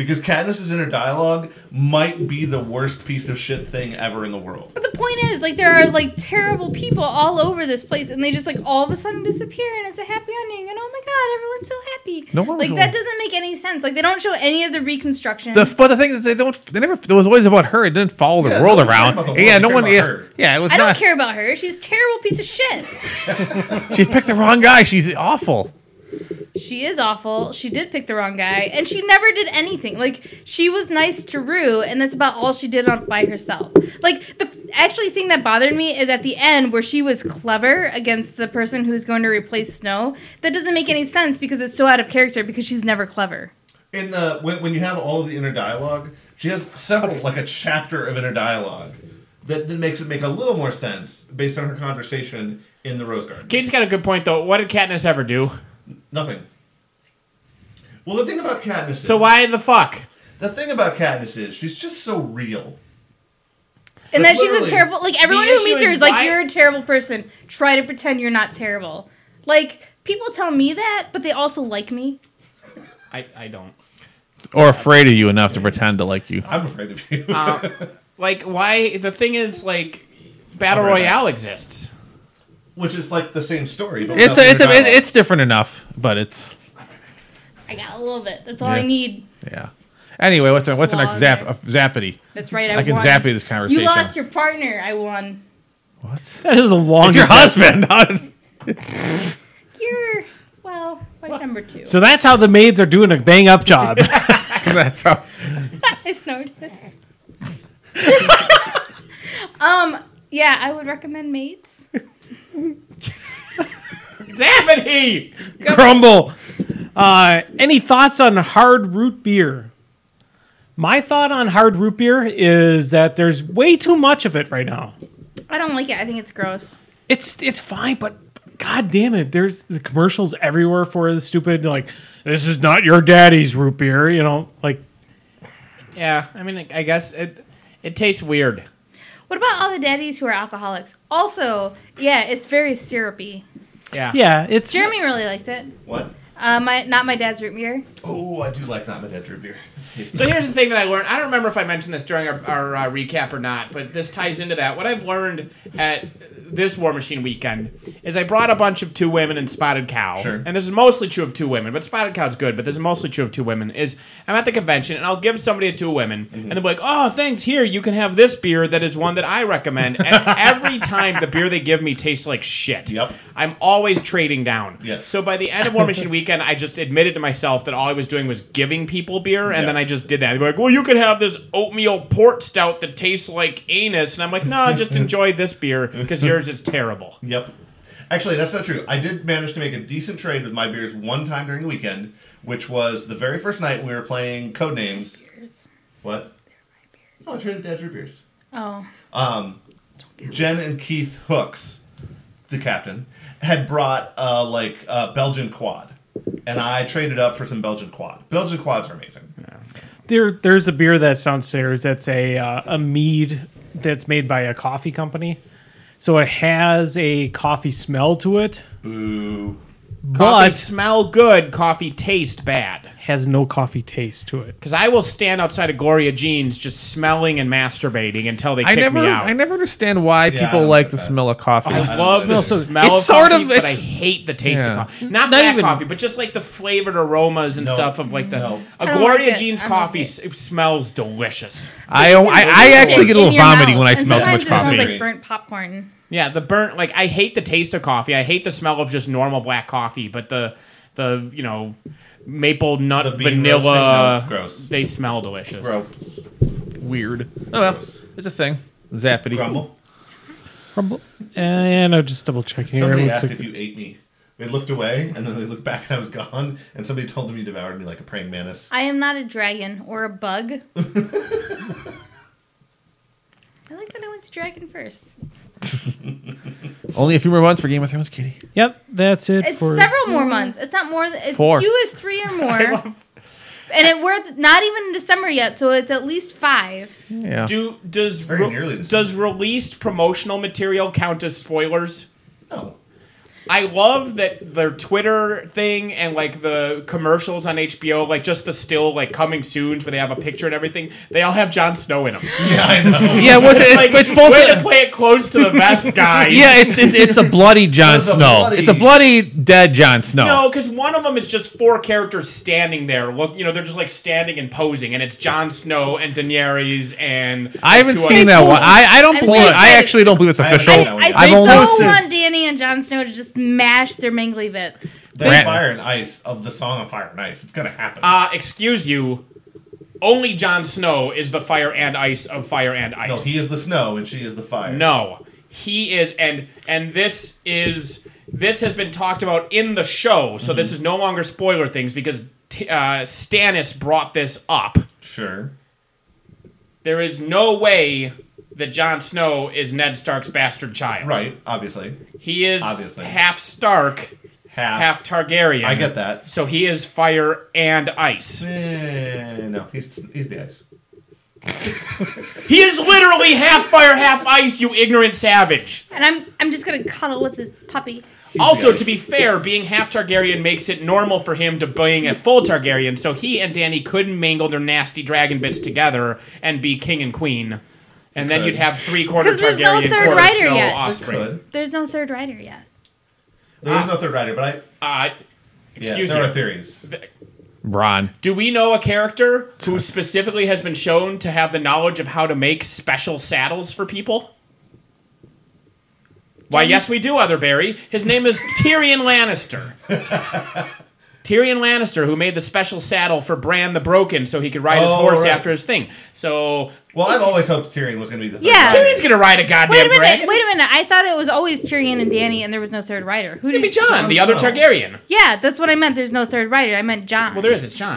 Because Katniss's inner dialogue might be the worst piece of shit thing ever in the world. But the point is, like, there are like terrible people all over this place, and they just like all of a sudden disappear, and it's a happy ending, and oh my god, everyone's so happy. No one was like that really- doesn't make any sense. Like they don't show any of the reconstruction. The, but the thing is, they don't. They never. It was always about her. It didn't follow the Yeah, world no one cared around. about the world, Yeah, they no cared one. about Yeah, her. yeah, it was I not. don't care about her. She's a terrible piece of shit. She picked the wrong guy. She's awful. She is awful. She did pick the wrong guy, and she never did anything. Like she was nice to Rue, and that's about all she did on by herself. Like the actually thing that bothered me is at the end where she was clever against the person who's going to replace Snow. That doesn't make any sense because it's so out of character because she's never clever. In the when, when you have all of the inner dialogue, she has several, like a chapter of inner dialogue that, that makes it make a little more sense based on her conversation in the Rose Garden. Kate's got a good point, though. What did Katniss ever do? Nothing. Well, the thing about Katniss is, So why the fuck? the thing about Katniss is she's just so real. And That's then she's a literally- terrible. Like everyone the who issue meets her is is like, why- "You're a terrible person. Try to pretend you're not terrible." Like people tell me that, but they also like me. I, I don't. Or afraid of you enough to pretend to like you. I'm afraid of you. Uh, like, why? The thing is, like, Battle I'll be right Royale exists. Which is like the same story. But It's without a, it's the a, inner it's dialogue. it's different enough, but it's I got a little bit. That's all Yeah. I need. yeah. Anyway, what's the, what's the next Flaw zap there. uh, zappity? That's right. I, I can won. zap you this conversation. You lost your partner. I won. What? That is the It's longest. your husband. How did- You're well, my number two. So that's how the maids are doing a bang up job. That's how. I snorted. um. Yeah, I would recommend Maids. Zappity! Crumble. Uh, any thoughts on hard root beer? My thought on hard root beer is that there's way too much of it right now. I don't like it. I think it's gross. It's it's fine, but god damn it, there's the commercials everywhere for the stupid like this is not your daddy's root beer, you know, like Yeah, I mean, I guess it it tastes weird. What about all the daddies who are alcoholics? Also, yeah, it's very syrupy. Yeah. yeah, it's Jeremy really likes it. What? Uh, my not my dad's root beer. Oh, I do like not my dad's root beer. It's tasty. So here's the thing that I learned. I don't remember if I mentioned this during our, our uh, recap or not, but this ties into that. What I've learned at this War Machine weekend is I brought a bunch of Two Women and Spotted Cow. Sure. And this is mostly true of Two Women, but Spotted Cow's good, but this is mostly true of Two Women. Is I'm at the convention and I'll give somebody a Two Women, Mm-hmm. and they'll be like, oh, thanks, here, you can have this beer that is one that I recommend. And every time the beer they give me tastes like shit. Yep. I'm always trading down. Yes. So by the end of War Machine weekend, I just admitted to myself that all I was doing was giving people beer, and then I Yes. just did that. They'd be like, well, you can have this oatmeal port stout that tastes like anus. And I'm like, no, just enjoy this beer because yours is terrible. Yep. Actually, that's not true. I did manage to make a decent trade with my beers one time during the weekend, which was the very first night we were playing Codenames. What? Oh, I traded Dad's root beers. Oh, Um, Jen and Keith Hooks, the captain, had brought uh, like uh, Belgian quad, and I traded up for some Belgian quad. Belgian quads are amazing. there there's a beer that's downstairs that's a uh, a mead that's made by a coffee company. So it has a coffee smell to it, Boo. Coffee but smell good, coffee taste bad. has no coffee taste to it. Because I will stand outside of Gloria Jean's just smelling and masturbating until they I kick never, me out. I never understand why Yeah, I people don't like get the that. smell of coffee. I I love the don't- smell it's of sort coffee, of- but I it's- hate the taste Yeah. of coffee. Not Not black even- coffee, but just like the flavored aromas and No. stuff of like the No. a I don't Gloria like it. Jean's I don't coffee like s- it smells delicious. I, I, I actually get a In little your vomiting mouth, when I and smell too sometimes much it smells coffee. like burnt popcorn. Yeah, the burnt like I hate the taste of coffee. I hate the smell of just normal black coffee, but the the you know maple nut The bean vanilla roasting? No, gross. they smell delicious. Gross. Weird. Oh well, it's a thing. Zappity. Grumble. Crumble. And I'm just double checking here. Somebody Looks asked like- if you ate me. They looked away, and then they looked back, and I was gone. And somebody told them you devoured me like a praying mantis. I am not a dragon or a bug. I like that I went to dragon first. Only a few more months for Game of Thrones, Kitty. Yep, that's it It's for several more months. It's not more. Than, it's Four. few as three or more. And it, we're not even in December yet, so it's at least five. Yeah. Do does Very re- nearly the same. does released promotional material count as spoilers? No. I love that their Twitter thing and like the commercials on H B O, like just the still like coming soons where they have a picture and everything. They all have Jon Snow in them. Yeah, I know. Yeah, well, it's, Like, it's supposed way to. to play it close to the vest, guys. Yeah, it's it's it's a bloody Jon It's a Snow. bloody- It's a bloody dead Jon Snow. No, because one of them is just four characters standing there. Look, you know, they're just like standing and posing, and it's Jon Snow and Daenerys and. I haven't two seen other- that one. I, I don't I'm believe. so I excited. actually don't believe it's I haven't official. seen I, that I, one. I I've only so seen- want Danny and Jon Snow to just mash their mangly bits. The Brand- Fire and Ice of the Song of Fire and Ice. It's gonna happen. Uh, excuse you. Only Jon Snow is the fire and ice of Fire and Ice. no, he is the snow and she is the fire. No, he is, and and this is this has been talked about in the show, so this is no longer spoiler things because t- uh, Stannis brought this up. Sure. There is no way that Jon Snow is Ned Stark's bastard child. Right. Obviously. He is Obviously. half Stark, Half. half Targaryen. I get that. So he is fire and ice. Eh, no, he's he's the ice. He is literally half fire, half ice. You ignorant savage. And I'm I'm just gonna cuddle with this puppy. Also, Yes. to be fair, being half Targaryen makes it normal for him to being a full Targaryen, so he and Dany couldn't mangle their nasty dragon bits together and be king and queen. And then Could. you'd have three-quarter 'Cause there's no Targaryen, third quarter rider Snow yet. offspring. Could. There's no third rider yet. There is no third rider, but I. Uh, excuse yeah, there me. are theories. Bronn. Do we know a character who specifically has been shown to have the knowledge of how to make special saddles for people? Why, yes, we do, Otherberry. His name is Tyrion Lannister. Tyrion Lannister, who made the special saddle for Bran the Broken so he could ride his Oh, horse right. after his thing. So, Well, I've always hoped Tyrion was going to be the third Yeah. rider. Tyrion's going to ride a goddamn Wait a minute, dragon. wait a minute. I thought it was always Tyrion and Danny and there was no third rider. Who It's going to be did Jon, Jon the other Snow. Targaryen. Yeah, that's what I meant. There's no third rider. I meant John. Well, there is. It's Jon.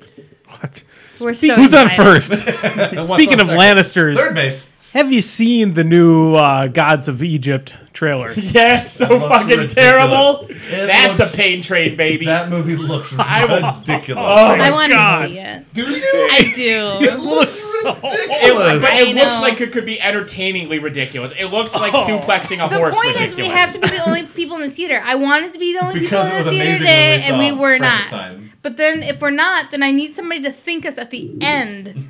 What? We're so Who's on excited. first? What's Speaking on of second? Lannisters, Third base. have you seen the new uh, Gods of Egypt trailer? Yeah, it's so looks fucking ridiculous. terrible. It That's looks- a pain train, baby. That movie looks I will- ridiculous. I want God. to see it. Do you? I do. It looks so It, ridiculous. but I it looks know. like it could be entertainingly ridiculous. It looks like Oh. suplexing a The horse. point ridiculous. is, we have to be the only people in the theater. I wanted to be the only Because people it in was the theater amazing when today, we and we saw were not. Frankenstein. But then, if we're not, then I need somebody to think us at the end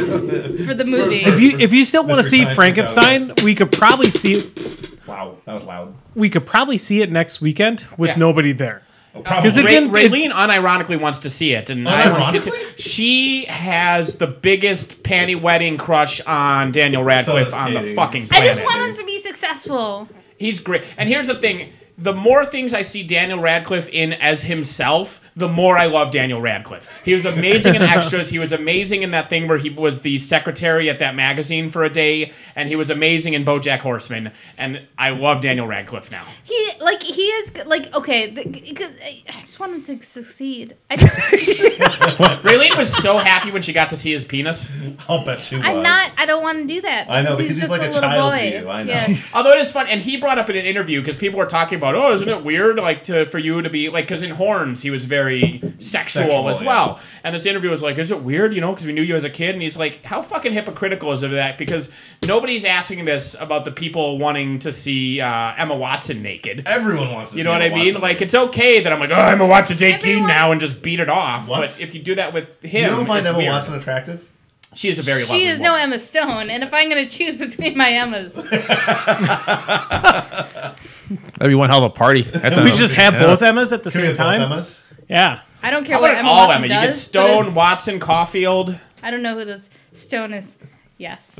for the movie. If you if you still want to Mister see Science Frankenstein, we could probably see it. Wow, that was loud. We could probably see it next weekend with Yeah. nobody there. Oh, Because probably. it Ray, didn't- Raylene unironically wants to see it, and I want to see it too. Unironically? She has the biggest panty wedding crush on Daniel Radcliffe does on the Katie. fucking I planet. just want him to be successful. He's great. And here's the thing. The more things I see Daniel Radcliffe in as himself, the more I love Daniel Radcliffe. He was amazing in Extras. He was amazing in that thing where he was the secretary at that magazine for a day, and he was amazing in BoJack Horseman. And I love Daniel Radcliffe now. He like he is good- like okay because I I just want him to succeed. I just, Raylene was so happy when she got to see his penis. I'll bet you was. I'm not. I don't want to do that. I know, because he's just like a little child to boy. you, I know. Yes. Although it is fun, and he brought up in an interview because people were talking about, oh, isn't it weird, like to for you to be like, because in Horns he was very sexual, Sexual, as yeah. well. And this interview was like, is it weird, you know, because we knew you as a kid, and he's like, how fucking hypocritical is it that? Because nobody's asking this about the people wanting to see uh, Emma Watson naked. Everyone wants to You see know what I Emma mean? Watson. Like, it's okay that I'm like, oh, Emma Watson's eighteen Everyone- now, and just beat it off. What? But if you do that with him, You don't find it's Emma weird. Watson attractive? She is a very lovely She is no woman. Emma Stone, and if I'm going to choose between my Emmas, That'd be one hell of a party. That's Can we a- just have yeah. both Emmas at the Can we same have both time? Emmas? Yeah. I don't care How what about Emma all Watson Emma? You does. get but Stone, it's- Watson, Caulfield. I don't know who this Stone is. Yes.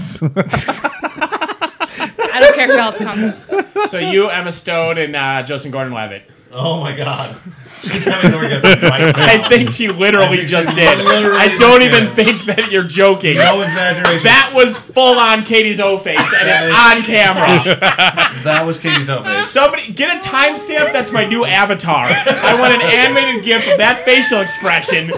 I don't care who else comes. So you, Emma Stone, and uh, Joseph Gordon-Levitt. Oh my god. She's having an orgasm right now. I think she literally I think just she did. literally I don't just even did. think that you're joking. No exaggeration. That was full on Katie's O face, and it's on camera. That was Katie's outfit. Somebody get a timestamp. That's my new avatar. I want an animated GIF of that facial expression.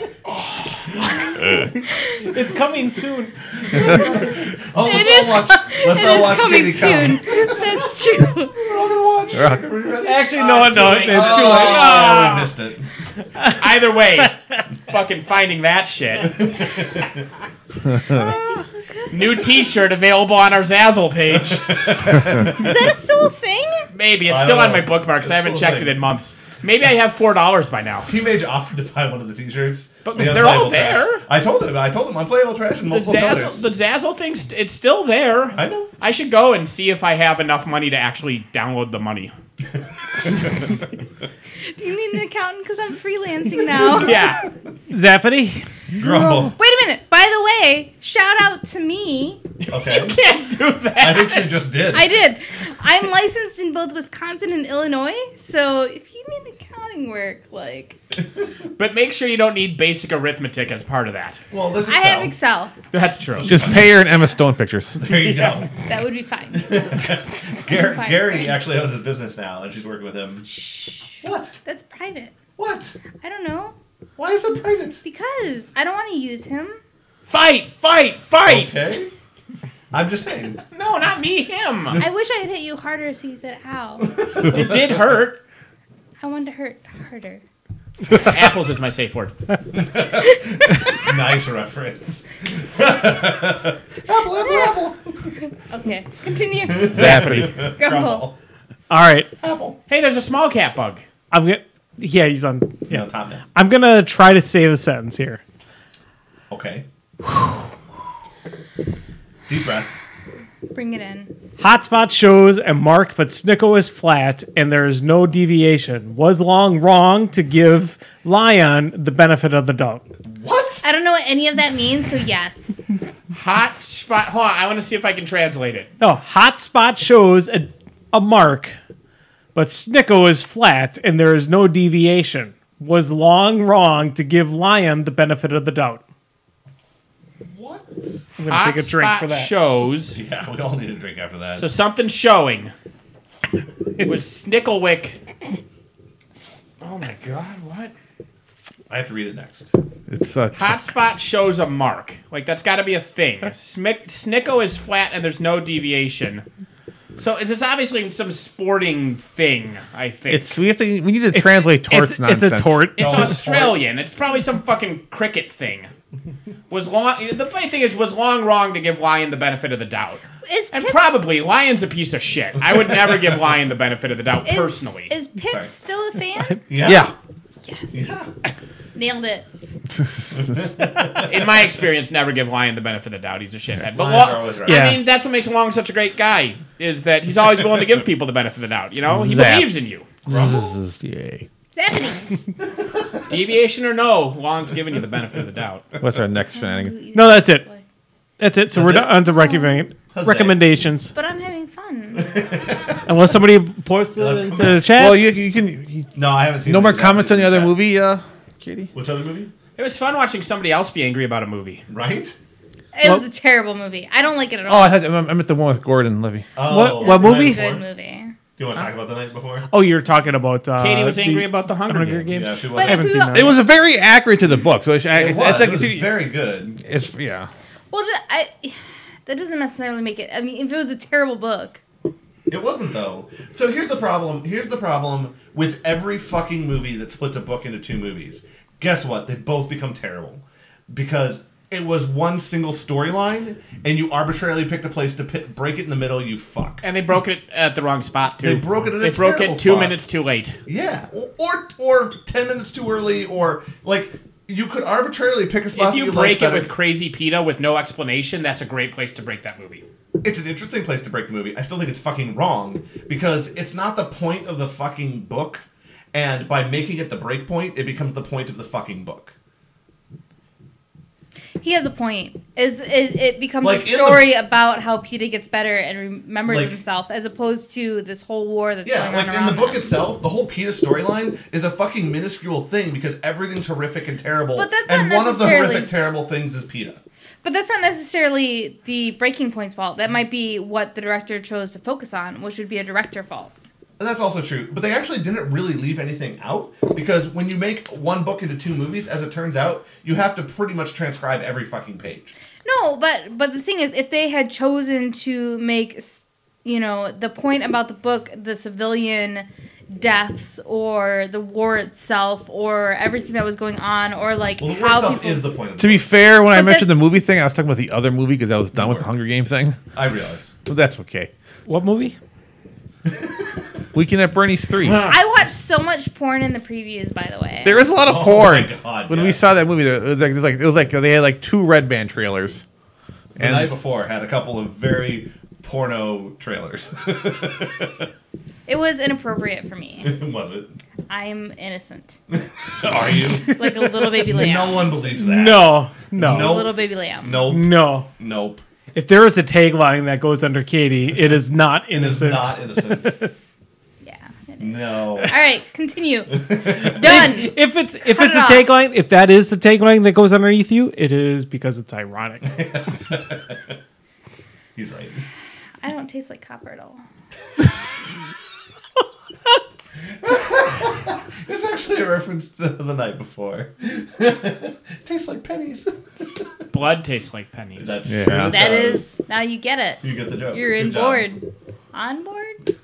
It's coming soon. Oh, let's It is, all watch. Let's it all is watch coming Katie soon. come. That's true. We're all gonna watch. Are we ready? Actually, Oh, no, it's no, too it's late. too Oh, late. yeah, we missed it. Either way, fucking finding that shit. New T-shirt available on our Zazzle page. Is that a still a thing? Maybe it's I still don't on my know. bookmarks. It's I haven't still a checked it thing. in months. Maybe I have four dollars by now. Teammate offered to buy one of the T-shirts, But the they're all Unplayable Trash. there. I told him. I told him Unplayable Trash in The multiple Zazzle, colors. the Zazzle thing, st- it's still there. I know. I should go and see if I have enough money to actually download the money. Do you need an accountant? Because I'm freelancing now. Yeah. Zappity. Grumble. Wait a minute. By the way, shout out to me. Okay. Can't do that. I think she just did. I did. I'm licensed in both Wisconsin and Illinois, so if you need accounting work, like But make sure you don't need basic arithmetic as part of that. Well, there's I Excel. have Excel. That's true. Just pay her and Emma Stone pictures. There you go. That would be fine. Gar- Fine. Gary actually owns his business now, and she's working with him. What? That's private. What? I don't know. Why is that private? Because I don't want to use him. Fight, fight, fight. Okay. I'm just saying. No, not me, him. I wish I had hit you harder so you said ow. It did hurt. I wanted to hurt harder. Apples is my safe word. Nice reference. apple, apple, apple. Okay, continue. Zappity. Grumble. All right. Apple. Hey, there's a small cat bug. I'm gonna. Yeah, he's on. Yeah, Yeah. on top now. I'm gonna try to say the sentence here. Okay. Deep breath. Bring it in. Hotspot shows a mark, but Snicko is flat, and there is no deviation. Was Long wrong to give Lion the benefit of the doubt? What? I don't know what any of that means, so yes. Hot spot. Hold on, I want to see if I can translate it. No, Hotspot shows a, a mark, but Snicko is flat, and there is no deviation. Was Long wrong to give Lion the benefit of the doubt? What? I'm gonna Hot take a drink spot for that. shows. Yeah, we all need a drink after that. So something showing was Snicklewick. Oh my god, what? I have to read it next. It's uh, Hotspot shows a mark. Like, that's got to be a thing. Smick, Snicko is flat and there's no deviation. So it's, it's obviously some sporting thing, I think. it's we have to we need to translate torts it's, nonsense. It's a tort. It's No, it's Australian. It's probably some fucking cricket thing. Was long. The funny thing is, was Long wrong to give Lion the benefit of the doubt? Is And Pip, probably Lion's a piece of shit. I would never give Lion the benefit of the doubt is, personally. is Pip Sorry. still a fan? Yeah. Yeah. Yes. Yeah. Nailed it. In my experience, never give Lion the benefit of the doubt. He's a shithead. But Lions Lo- are always right. Yeah. I mean, that's what makes Long such a great guy. Is that he's always willing to give people the benefit of the doubt. You know, he Zap. believes in you. Yay. Stephanie. Deviation or no, Long's giving you the benefit of the doubt. What's our next shenanigan? No, that's it. That's it. So That's we're it? on to recommend, Jose. recommendations. But I'm having fun. Unless somebody posts it Let's into come the back. chat. Well, you, you can. You, No, I haven't seen no it more exactly comments on the other chat. movie, uh, Katie. Which other movie? It was fun watching somebody else be angry about a movie. Right? It was Well- a terrible movie. I don't like it at Oh, all. I, had, I meant the one with Gordon Levy. Oh, What- was what it the night movie? before? Good movie. Do you want to talk about the night before? Oh, you're talking about uh, Katie was the angry about the Hunger, Hunger Games. Games. Yeah, she was. But I haven't if seen you- that. It was very accurate to the book, so it's, It it's, was. it's like it was it's, very good. it's yeah. Well, just, I, that doesn't necessarily make it. I mean, if it was a terrible book, It wasn't though. So here's the problem. Here's the problem with every fucking movie that splits a book into two movies. Guess what? They both become terrible because it was one single storyline, and you arbitrarily picked a place to pit, break it in the middle. You fuck. And they broke it at the wrong spot, too. They broke it at a They broke terrible it two spot. minutes too late. Yeah, or, or or ten minutes too early, or like you could arbitrarily pick a spot. If that you you break like it with better. Crazy PETA with no explanation, that's a great place to break that movie. It's an interesting place to break the movie. I still think it's fucking wrong because it's not the point of the fucking book, and by making it the break point, it becomes the point of the fucking book. he has a point. Is it, it becomes Like, a in the- story about how Peter gets better and remembers Like- himself, as opposed to this whole war that's Yeah, going like on in the around book them. itself, the whole PETA storyline is a fucking minuscule thing because everything's horrific and terrible. But that's and not one of the necessarily- horrific, terrible things is PETA. But that's not necessarily the breaking point's fault. That might be what the director chose to focus on, which would be a director fault. And that's also true. But they actually didn't really leave anything out because when you make one book into two movies, as it turns out, you have to pretty much transcribe every fucking page. No, but but the thing is, if they had chosen to make, s- you know, the point about the book, the civilian deaths or the war itself or everything that was going on or like Well, the war how itself people is the point of the To be book. fair, when I But mentioned the that's- movie thing, I was talking about the other movie because I was done with the Sure. Hunger Game thing. I realize. But that's okay. What movie? Weekend at Bernie's three. I watched so much porn in the previews, by the way. There was a lot of Oh porn my God, when we yes. saw that movie. It was like it was like it was like they had like two Red Band trailers. The night before had a couple of very porno trailers. It was inappropriate for me. Was it? I'm innocent. Are you? Like a little baby lamb. No one believes that. No, no, A Nope. little baby lamb. Nope. no. Nope. If there is a tagline that goes under Katie, it is not It is innocent. not innocent. Yeah. No. All right, continue. Done. If, if it's if Cut it's it a off. tagline, if that is the tagline that goes underneath you, it is because it's ironic. He's right. I don't taste like copper at all. It's actually a reference to the night before. Tastes like pennies. Blood tastes like pennies. That's Yeah. true. That Uh, is, now you get it. You get the joke. You're Good in job. board. On board?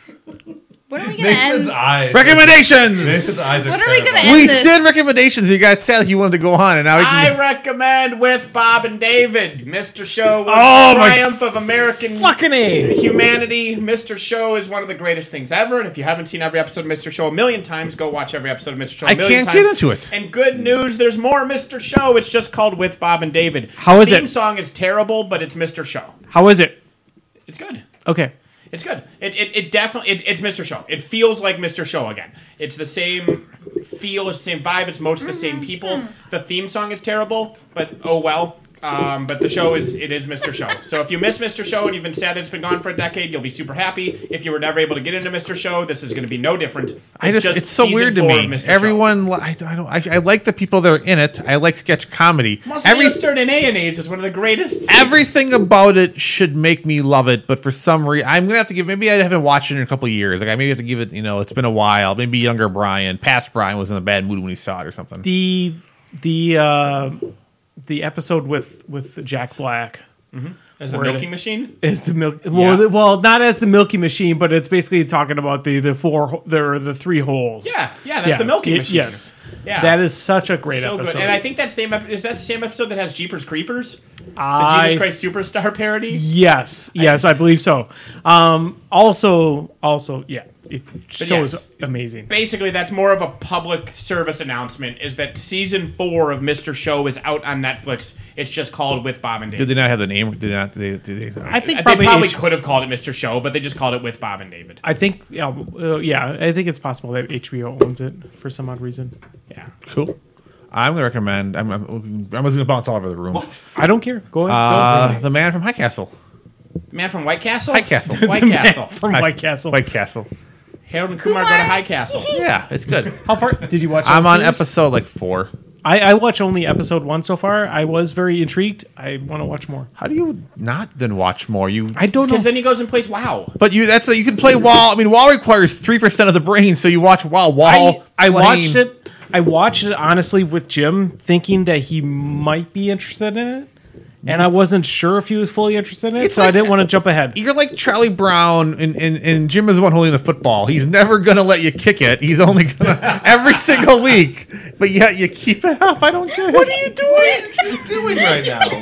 When are we gonna Nathan's end? eyes. Recommendations. Nathan's eyes are When are we gonna terrifying. end We this? said recommendations. You guys said you wanted to go on, and now we I can. recommend With Bob and David. Mister Show was Oh, the my triumph of American Fucking A. humanity. Mister Show is one of the greatest things ever. And if you haven't seen every episode of Mister Show a million times, go watch every episode of Mister Show a I million can't times. get into it. And good news, there's more Mister Show. It's just called With Bob and David. How is the theme it? song is terrible, but it's Mister Show. How is it? It's good. Okay. It's good. It, it, it definitely it, it's Mister Show. It feels like Mister Show again. It's the same feel, it's the same vibe. It's most of the same people. The theme song is terrible, but oh well. Um, but the show is it is Mister Show. So if you miss Mister Show and you've been sad that it's been gone for a decade, you'll be super happy. If you were never able to get into Mister Show, this is going to be no different. It's I just, it's so season weird to four of me. Mister Show. Everyone, li- I, I don't, I, I like the people that are in it. I like sketch comedy. Must Every, Stern and A and A's is one of the greatest. everything about it should make me love it, but for some reason, I'm gonna have to give. Maybe I haven't watched it in a couple of years. Like I maybe have to give it. You know, it's been a while. Maybe younger Brian, past Brian, was in a bad mood when he saw it or something. The the uh, the episode with with Jack Black As the Where milking it- machine. is the milk. Well, Yeah. the- well, not as the Milky Machine, but it's basically talking about the the four ho- the the three holes. Yeah, yeah, that's the milking y- machine. Yes. Yeah. That is such a great So episode. good. And I think that's the same. ep- Is that the same episode that has Jeepers Creepers? The I- Jesus Christ Superstar parody. Yes, yes, I believe so. Um, also, also, yeah, it shows yes. amazing. Basically, that's more of a public service announcement. Is that season four of Mister Show is out on Netflix? It's just called With Bob and Did David. they not have the name? Did they not? Did they, did they, I think they probably, probably, H- could have called it Mister Show, but they just called it With Bob and David. I think, yeah, uh, yeah, I think it's possible that H B O owns it for some odd reason. Yeah. cool. I'm gonna recommend. I'm. I'm, I'm just gonna bounce all over the room. What? I don't care. Go ahead. Uh, go the man from High Castle. Man from White Castle. High Castle. White The man Castle. from White Castle. White Castle. Harold and Kumar, go to Kumar. High Castle. Yeah, it's good. How far did you watch? the I'm whole on series? episode like four. I, I watch only episode one so far. I was very intrigued. I want to watch more. How do you not then watch more? You. I don't know. Because then he goes and plays WoW. But you. That's a, you can play WoW. I mean, WoW requires three percent of the brain, so you watch WoW. WoW. I, I playing- watched it. I watched it honestly with Jim, thinking that he might be interested in it, and I wasn't sure if he was fully interested in it, It's so I like- didn't want to jump ahead. You're like Charlie Brown, and, and, and Jim is the one holding the football. He's never gonna let you kick it. He's only gonna every single week. But yet you keep it up. I don't get it. What are you doing? What are you doing right now?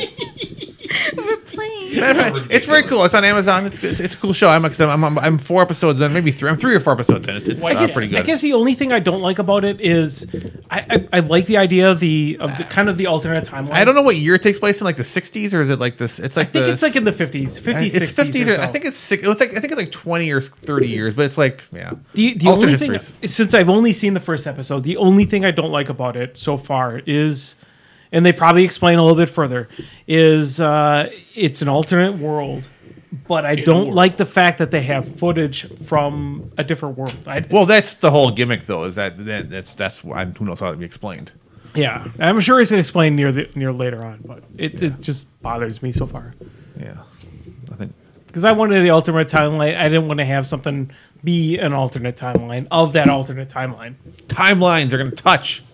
We're playing. It's very cool. It's on Amazon. It's good. It's, it's a cool show. I'm, I'm I'm I'm four episodes in, maybe three. I'm three or four episodes in. It's, it's I uh, guess, pretty good. I guess the only thing I don't like about it is I, I, I like the idea of the of the kind of the alternate timeline. I don't know what year it takes place in, like the sixties, or is it like this? It's like I think the, it's like in the fifties, fifties, it's sixties. fifties. Or Or, so. I think it's six, it was like I think it's like twenty or thirty years, but it's like yeah. The, the Alternate only thing, histories. since I've only seen the first episode, the only thing I don't like about it so far is, and they probably explain a little bit further, is uh, it's an alternate world, but I don't like the fact that they have footage from a different world. I, Well, that's the whole gimmick, though. Is that, that that's that's why who knows how to be explained. yeah, I'm sure it's going to explain near the near later on, but it, it just bothers me so far Yeah, I think. because I wanted the alternate timeline. I didn't want to have something be an alternate timeline of that alternate timeline. Timelines are going to touch.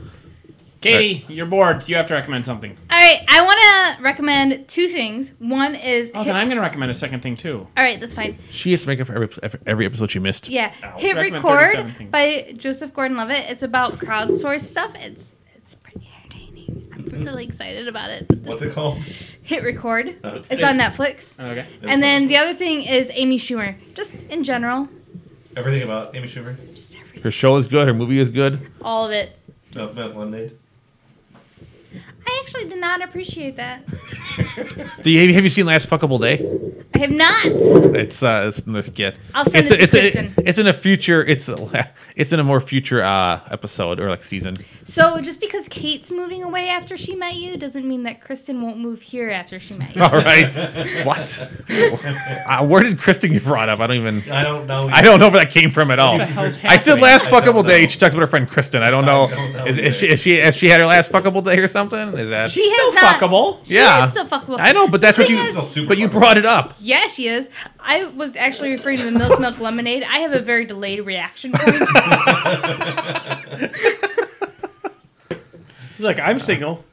Katie, you're bored. You have to recommend something. All right, I want to recommend two things. One is Oh, hit, then I'm going to recommend a second thing too. all right, that's fine. She has to make it for every for every episode she missed. Yeah, hit Recommend record thirty-seven things. by Joseph Gordon-Levitt. It's about crowdsourced stuff. It's it's pretty entertaining. I'm really excited about it. But this- What's it called? Hit record. Uh, It's on Netflix. Okay. And then the other thing is Amy Schumer. Just in general, Everything about Amy Schumer. Just everything. Her show is good. Her movie is good. All of it. Milk, milk, lemonade. I actually did not appreciate that. Do you, have you seen Last Fuckable Day? I have not. It's uh, it's another skit. I'll send it's it to it's Kristen. it's in a future. It's a, it's in a more future uh, episode or like season. So just because Kate's moving away after she met you doesn't mean that Kristen won't move here after she met you. All right. What? Uh, where did Kristen get brought up? I don't even. I don't know. I don't know where that came from at all. the hell's I said happening? last I don't fuckable day. know. She talks about her friend Kristen. I don't know. don't know is, is either. she is she has she had her last fuckable day or something? Is that? She She's has still not- fuckable. She Yeah. is still fuckable. I know, but that's what thing you. is- Still super But you fuckable. brought it up. Yeah, she is. I was actually referring to the milk milk lemonade. I have a very delayed reaction point. He's like, I'm single.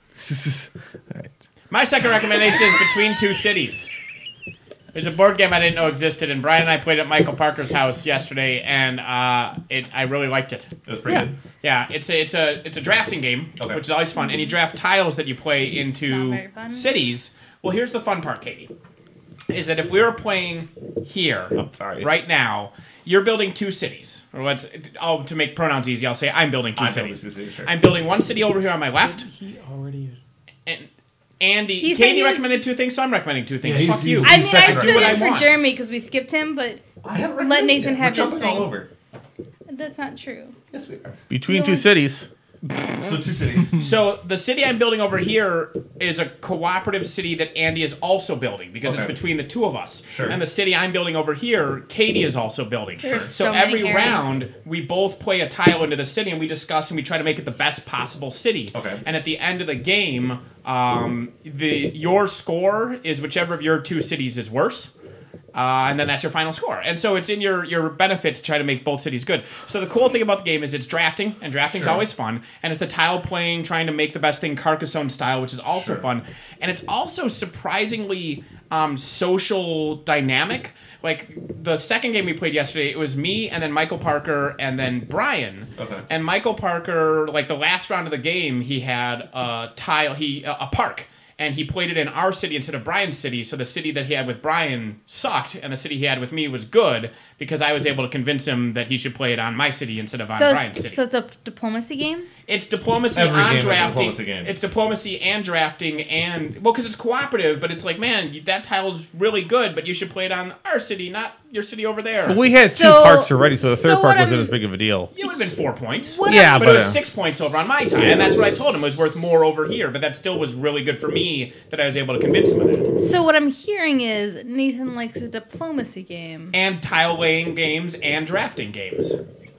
My second recommendation is Between Two Cities. There's a board game I didn't know existed, and Brian and I played at Michael Parker's house yesterday, and uh, it I really liked it. It was pretty Yeah. good. Yeah, it's a it's a it's a drafting game, Okay. which is always fun, and you draft tiles that you play not into very fun. cities. Well, here's the fun part, Katie, is that if we were playing here I'm sorry. right now, you're building two cities. Or let's oh, to make pronouns easy, I'll say I'm building 2 I'm cities. building two cities, sure. I'm building one city over here on my left, He already. and Andy, He said Katie he was- recommended two things, so I'm recommending two things. Yeah, he's- Fuck you. he's- I mean, I second stood do what I in for want. Jeremy because we skipped him, but I haven't Let recommended Nathan it. have We're his jumping all thing. over. that's not true. Yes, we are. Between You two want- cities. So two cities. So the city I'm building over here is a cooperative city that Andy is also building because Okay. it's between the two of us. Sure. And the city I'm building over here, Katie is also building. There's So, so many every areas. round, we both play a tile into the city and we discuss and we try to make it the best possible city. Okay. And at the end of the game, um, the your score is whichever of your two cities is worse. Uh, and then that's your final score. And so it's in your, your benefit to try to make both cities good. So the cool thing about the game is it's drafting, and drafting's Sure. always fun. And it's the tile playing, trying to make the best thing Carcassonne style, which is also Sure. fun. And it's also surprisingly um, social dynamic. Like the second game we played yesterday, it was me and then Michael Parker and then Brian. Okay. And Michael Parker, like the last round of the game, he had a tile, he a park. And he played it in our city instead of Brian's city, so the city that he had with Brian sucked, and the city he had with me was good because I was able to convince him that he should play it on my city instead of on So, Brian's city. it's, so it's a diplomacy game. It's diplomacy Every on game is a drafting. diplomacy game. It's diplomacy and drafting, and well, because it's cooperative, but it's like, man, that tile's really good, but you should play it on our city, not your city over there. But we had two So- parts already, so the so third what part wasn't I'm- as big of a deal. It would have been four points. What Yeah, I'm- but, but it was uh, six points over on my tie, and that's what I told him. It was worth more over here, but that still was really good for me that I was able to convince him of that. So what I'm hearing is Nathan likes a diplomacy game. And tile laying games and drafting games.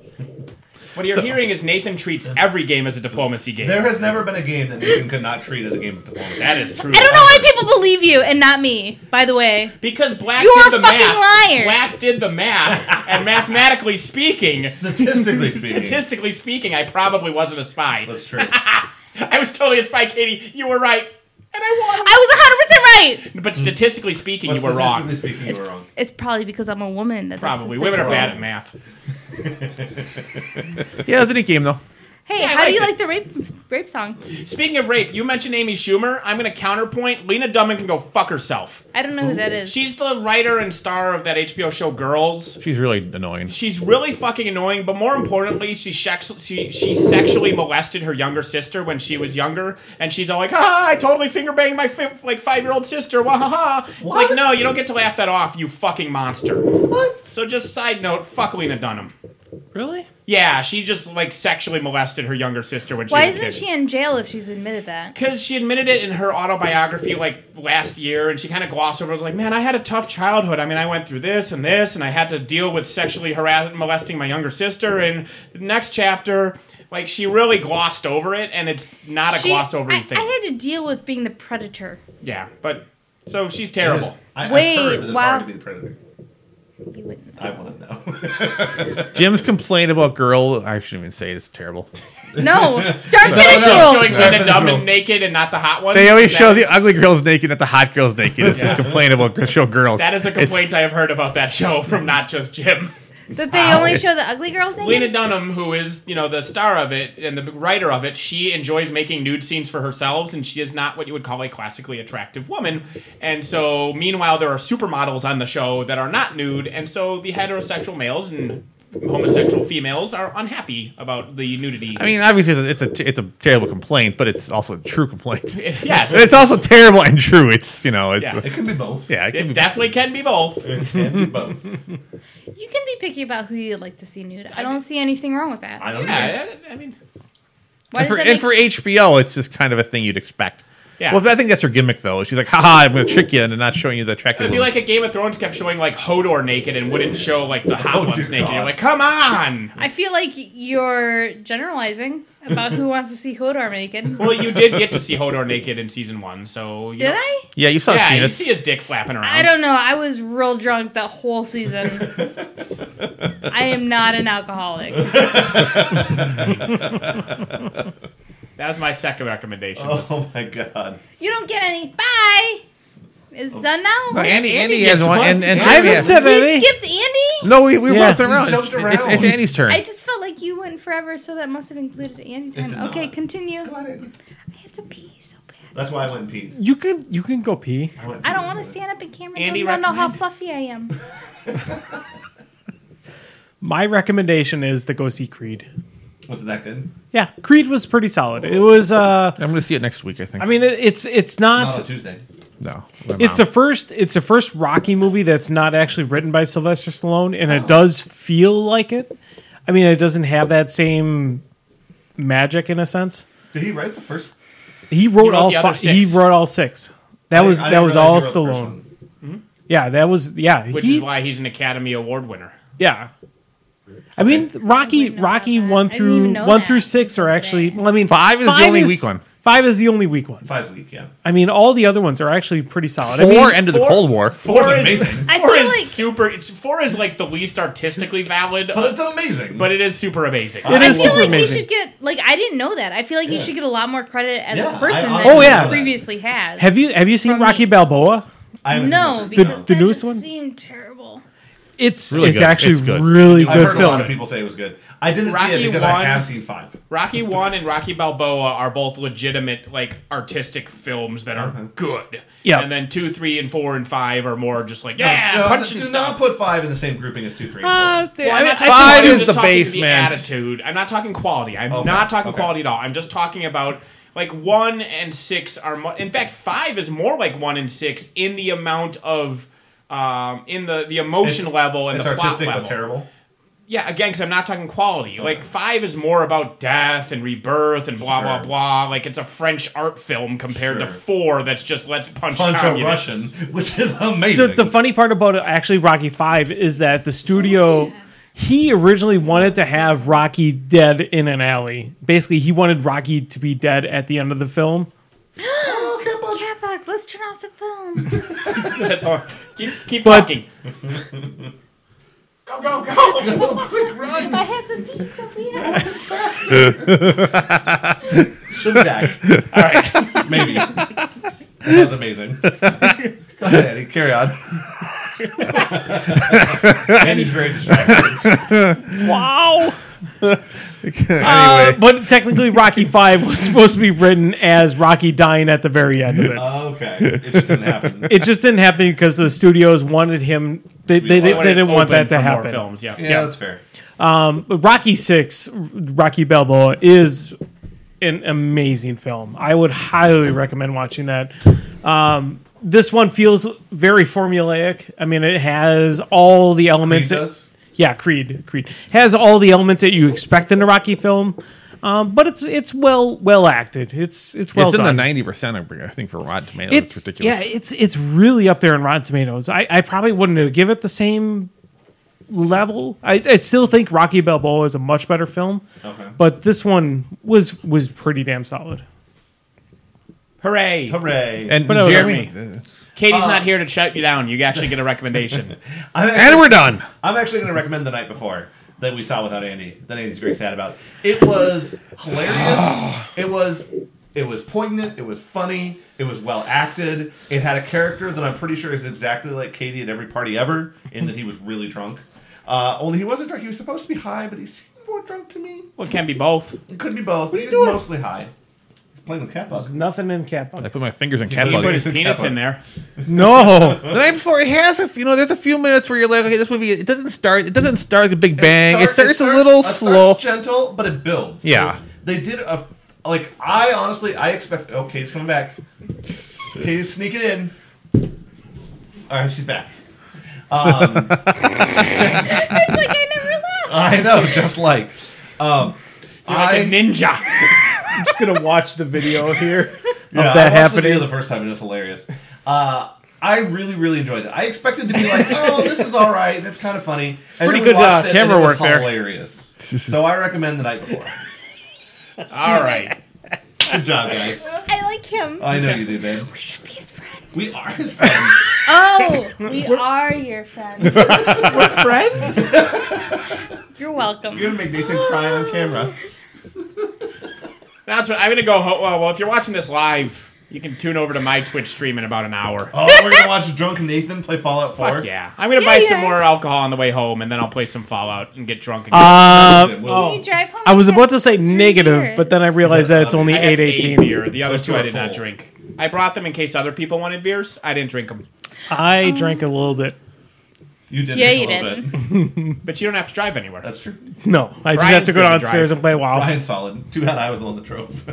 What you're hearing is Nathan treats every game as a diplomacy game. There has never been a game that Nathan could not treat as a game of diplomacy. That is true. I don't know why people believe you and not me. By the way, Because Black You did are the a fucking math. liar. Black did the math, and mathematically speaking, Statistically speaking. statistically speaking, I probably wasn't a spy. That's true. I was totally a spy, Katie. You were right, and I won. I was one hundred percent right. But statistically speaking, But you were wrong. statistically speaking, you were wrong. It's probably because I'm a woman. That that's Probably. the Women are statistical. bad at math. Yeah, it was a neat game though. Hey, Yeah, I how do you liked like the rape rape song? Speaking of rape, you mentioned Amy Schumer. I'm going to counterpoint. Lena Dunham can go fuck herself. I don't know who that is. She's the writer and star of that H B O show Girls. She's really annoying. She's really fucking annoying, but more importantly, she, shex- she she sexually molested her younger sister when she was younger, and she's all like, "Ha! I totally finger banged my fi- like five year old sister." Wah ha ha! It's What? like, no, you don't get to laugh that off, you fucking monster. What? So just side note, fuck Lena Dunham. Really? Yeah, she just like sexually molested her younger sister when she Why was a isn't kid. she in jail if she's admitted that? Because she admitted it in her autobiography like last year, and she kind of glossed over it. It was like, man, I had a tough childhood. I mean, I went through this and this, and I had to deal with sexually harassing, molesting my younger sister. And the next chapter, like, she really glossed over it, and it's not a She- gloss over I, thing. I had to deal with being the predator. yeah, but so she's terrible. I, Wait, I've heard that it's wow. hard to be the predator. You wouldn't. I want to know. Jim's complaint about girl. I shouldn't even say it. It's terrible. No, start No, finish no, rule. showing Sorry, Lena finish Dunham rule. and naked and not the hot ones. They always That- show the ugly girls naked, not the hot girls naked. It's this complaint about show girls. That is a complaint It's- I have heard about that show from not just Jim. That they only show the ugly girls naked? Lena Dunham, who is, you know, the star of it and the writer of it, she enjoys making nude scenes for herself, and she is not what you would call a classically attractive woman. And so, meanwhile, there are supermodels on the show that are not nude, and so the heterosexual males, and homosexual females are unhappy about the nudity. I mean, obviously, it's a it's a, it's a terrible complaint, but it's also a true complaint. yes, It's also terrible and true. It's you know, it's Yeah. yeah, It can be both. yeah it can it be- definitely can be both. It can be both. You can be picky about who you'd like to see nude. I don't see anything wrong with that. I don't know. Yeah, I, I mean, Why And does for, that and make- for H B O, it's just kind of a thing you'd expect. Yeah. Well, I think that's her gimmick, though. She's like, haha, I'm going to trick you into not showing you the attractive it'd be woman. like a Game of Thrones kept showing like Hodor naked and wouldn't show like the hot Oh, ones dear naked. God. You're like, come on. I feel like you're generalizing about who wants to see Hodor naked. Well, you did get to see Hodor naked in season one, so you Did know- I? Yeah, you saw Yeah, you penis. see his dick flapping around. I don't know. I was real drunk that whole season. I am not an alcoholic. That was my second recommendation. Oh my god. You don't get any. Bye. It's done now. No, Andy, Andy Andy gets has one, one. and, and I Jeremy haven't has- said we any. skipped Andy. No, we, we Yeah. bounced around. jumped It's, around. it's Andy's turn. I just felt like you went forever, so that must have included Andy It time. did Okay, not. continue. Go ahead, Andy. I have to pee so bad. That's why I went and peed. You can you can go pee. I, went and I peed don't a want to little stand up in camera. Andy You don't know how recommended. fluffy I am. My recommendation is to go see Creed. bit. Was it that good? Yeah, Creed was pretty solid. It was. Uh, I'm going to see it next week, I think. I mean, it, it's it's not. Not on Tuesday. no. It's the first. It's the first Rocky movie that's not actually written by Sylvester Stallone, and it does feel like it. I mean, it doesn't have that same magic in a sense. Did he write the first? He wrote, wrote all the other five. He six. wrote all six. That I- was I that didn't was realize all he wrote the first Stallone. one. Yeah, that was yeah. Which he, is why he's an Academy Award winner. Yeah. I mean, Rocky, didn't know Rocky about that. one I didn't through even know one that through six are until actually. today. Well, I mean, Five is the only weak one. Five is the only weak one. Five's week, yeah. I mean, all the other ones are actually pretty solid. I Four mean, ended the four- Cold War. Four's Four is- amazing. I Four feel is like super. it's- Four is like the least artistically valid, But it's amazing. but it is super amazing. It I is feel super like amazing. he should get like I didn't know that. I feel like he Yeah. should get a lot more credit as Yeah, a person I than honestly Oh, he yeah. previously has. have you have you seen From Rocky me. Balboa? I haven't no, seen this because yet. The that newest just one? seemed terrible. It's Really it's good. actually It's good. really I've good heard a lot of film. people say it was good. I didn't see Rocky it because one- I have seen five. Rocky One and Rocky Balboa are both legitimate, like artistic films that are good. Yeah. and then two, three, and four and five are more just like yeah, no, punching do stuff. not put five in the same grouping as two, three, and Uh, four. Well, I I'm mean, not I talking- Five I'm is just the talking to basement. attitude. I'm not talking quality. I'm Okay, not talking okay. quality at all. I'm just talking about like one and six are. Mo- in fact, five is more like one and six in the amount of. Um, in the, the emotion It's- level and It's the plot artistic level. but terrible. Yeah, again, because I'm not talking quality. Like five is more about death and rebirth and blah blah Sure. blah. Like it's a French art film compared to Sure. four that's just let's punch, Punch a communists. Russian, which is amazing. the, the funny part about it, actually Rocky Five is that the studio he originally wanted to have Rocky dead in an alley. Basically, he wanted Rocky to be dead at the end of the film. Oh, okay, bud. Catbuck, let's turn off the film. That's all. Keep keep But- talking. Go, go, go! Quick, run! I have to pee so bad. She'll be back. All right, maybe. That was amazing. Go ahead, Andy. Carry on. Andy's very distracted. Wow. anyway, Uh, but technically, Rocky Five was supposed to be written as Rocky dying at the very end of it. Okay, it just didn't happen. It just didn't happen because the studios wanted him. They, they, they, wanted they didn't want that to Open for more happen. Films, yeah. Yeah, that's fair. But Rocky Six, Rocky Balboa, is an amazing film. I would highly recommend watching that. Um, this one feels very formulaic. I mean, it has all the Creed elements. that- does? yeah, Creed. Creed has all the elements that you expect in a Rocky film, um, but it's it's well well acted. It's it's well it's in the done. ninety percent, I think, for Rotten Tomatoes. It's, It's ridiculous. yeah, it's it's really up there in Rotten Tomatoes. I, I probably wouldn't give it the same level. I, I still think Rocky Balboa is a much better film, Okay. but this one was was pretty damn solid. Hooray! Hooray. and But no, Jeremy. Katie's Uh, not here to shut you down. You actually get a recommendation. I'm And actually, we're done. I'm actually going to recommend The Night Before that we saw without Andy. That Andy's very sad about. It was hilarious. It was it was poignant. It was funny. It was well acted. It had a character that I'm pretty sure is exactly like Katie at every party ever, in that he was really drunk. Uh, only he wasn't drunk. He was supposed to be high, but he seemed more drunk to me. Well, it can be both. It could be both, but he was mostly high. playing with Catbug. Nothing in Catbug. I put my fingers in doesn't cat He put his Catbug. penis in there. No. The night before, it has a you know. There's a few minutes where you're like, okay, this movie. It doesn't start. It doesn't start like a big bang. It starts, a little it slow. Starts gentle, but it builds. Yeah. They did a like. I honestly, I expect. Oh, Kate's coming back. Kate's sneaking in. All right, she's back. Um, It's like I never left. I know, just like. Um, You're like I, a ninja. I'm just gonna watch the video here of yeah, that I watched the video happening. the first time and it was hilarious. Uh, I really, really enjoyed it. I expected to be like, oh, this is all right. That's kind of funny. And Pretty then we good, watched uh, it, camera and it was work there. Hilarious. So I recommend The Night Before. All right. Good job, guys. I like him. I know you do, babe. We should be his friend. We are his friends. Oh, we are your friends. We're friends. You're welcome. You're gonna make Nathan cry on camera. Announcement. I'm gonna go. Ho- well, well, if you're watching this live, you can tune over to my Twitch stream in about an hour. Oh, we're gonna watch Drunken Nathan play Fallout four. Fuck yeah! I'm gonna Yeah, buy yeah. some more alcohol on the way home, and then I'll play some Fallout and get drunk again. Uh, Can oh. you drive home? I was and about to have say three negative, beers? but then I realized that it's only I had eight eighteen. beer. The other Those two two I are did not full. drink. I brought them in case other people wanted beers. I didn't drink them. I drank a little bit. You did. Yeah, make you a little didn't. bit. But you don't have to drive anywhere. That's true. No, I just Brian's have to go good to downstairs drive. and play WoW. Brian's solid. Too bad I was the one that drove.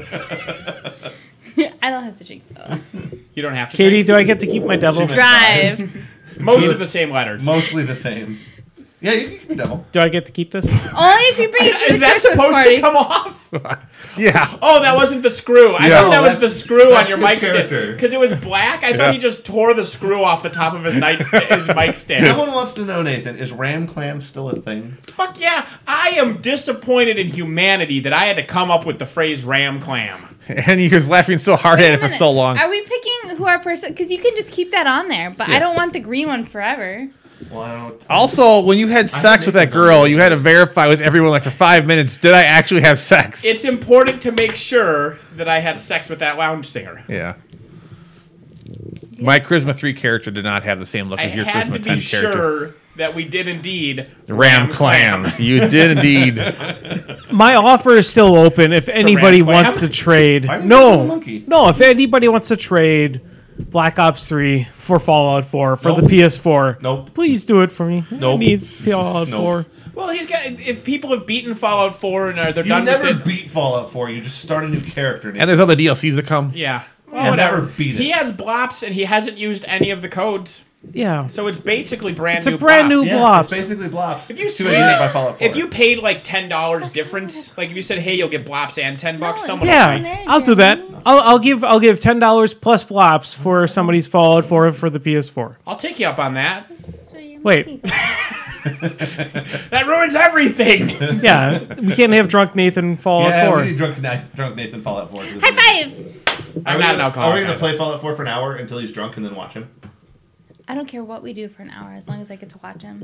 I don't have to drink. though. You don't have to. Katie, drink. do I get to keep my devil? She Drive. Most of the same letters. Mostly the same. Yeah, you can keep your devil. Do I get to keep this? Only if you bring it to the Is that Christmas supposed party. to come off? Yeah. Oh, that wasn't the screw. I Yeah. thought that No, was the that's- screw on that's your his mic stand character. because it was black. I Yeah. thought he just tore the screw off the top of his night his mic stand. Someone wants to know, Nathan, is Ram Clam still a thing? Fuck yeah! I am disappointed in humanity that I had to come up with the phrase "ram clam." And he was laughing so hard Wait at a it for minute. so long. Are we picking who our person? Because you can just keep that on there, but I Yeah. don't want the green one forever. Well, I don't. Also, when you had sex with that Nathan's girl, on you had to verify with everyone like for five minutes, did I actually have sex? It's important to make sure that I had sex with that lounge singer. yeah. My Charisma three character did not have the same look I as your had Charisma to be ten character. sure that we did indeed Ram clam. You did indeed. My offer is still open if anybody clam? wants to trade. Why would you want No, a monkey? no. If anybody wants to trade Black Ops three for Fallout four for the Nope. P S four, Nope. please do it for me. Nope. I need Fallout Nope. four. Well, he's got. If people have beaten Fallout four and are they're You done never with it, beat Fallout four. You just start a new character. And there's other D L Cs that come. yeah. Well, You'll whatever. never beat it. He has blops and he hasn't used any of the codes, Yeah, so it's basically brand It's a new. brand blops. new yeah, Blops. it's basically Blops. If you See swing- what you think by Fallout four. If you paid like ten dollars difference, like if you said, "Hey, you'll get blops and ten bucks," No, someone yeah. would there, I'll do that. Jeremy. I'll, I'll give I'll give ten dollars plus blops for somebody's Fallout four for the P S four. I'll take you up on that. So you Wait. monkey. That ruins everything. Yeah, we can't have drunk Nathan Fallout yeah, four. we need drunk, Na- drunk Nathan Fallout four. High five! Are I'm we not gonna, an alcoholic. Are we going to play Fallout four for an hour until he's drunk and then watch him? I don't care what we do for an hour as long as I get to watch him.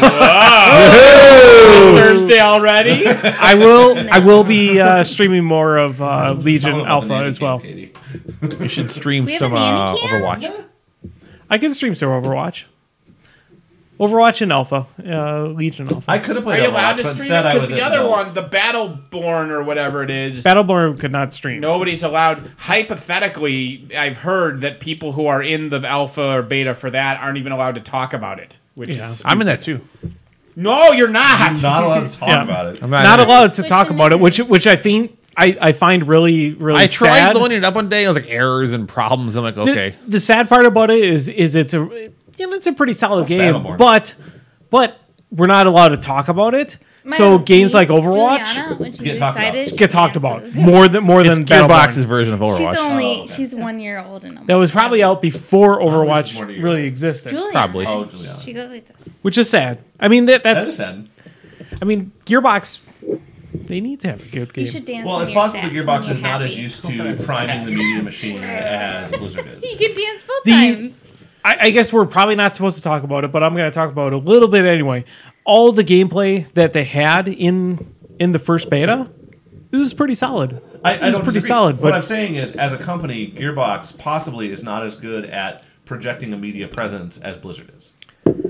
Thursday already. I will I will be uh, streaming more of uh, Tell Legion him about the Alpha nanny as game, well. Katie. You should stream We have some a nanny uh, cam? Overwatch. I can stream some Overwatch. Overwatch and Alpha, uh, Legion Alpha. I could have Are played you allowed Overwatch, to but stream instead it? I was Because the at other Bell's. one, the Battleborn or whatever it is, Battleborn could not stream. nobody's allowed. Hypothetically, I've heard that people who are in the alpha or beta for that aren't even allowed to talk about it. Which Yeah. is I'm in that too. no, you're not. I'm not allowed to talk Yeah. about it. I'm Not in it. allowed to Which talk one about it, is which which I think I, I find really really I tried sad. loading it up one day. I was like errors and problems. I'm like, The- okay. The, sad part about it is is it's a you know it's a pretty solid game, Battleborn. but but we're not allowed to talk about it. My so niece, games like Overwatch Juliana, when she's Get talked about. excited, she get talked about dances. more than more It's than Gearbox's Battleborn. version of Overwatch. She's only Oh, okay. she's one year old and That was probably out before this is Overwatch more to you. really existed, Juliana. Probably. Oh, Juliana. She goes like this. which is sad. I mean that That that's is sad. I mean Gearbox they need to have a good game. You should dance. Well, when it's you're possible sad, Gearbox when is you're not as happy. used to priming the media machine as Blizzard You is. can dance both The- times. I, I guess we're probably not supposed to talk about it, but I'm going to talk about it a little bit anyway. All the gameplay that they had in in the first beta, it was pretty solid. I, It I was don't pretty disagree. solid, What but I'm saying is, as a company, Gearbox possibly is not as good at projecting a media presence as Blizzard is.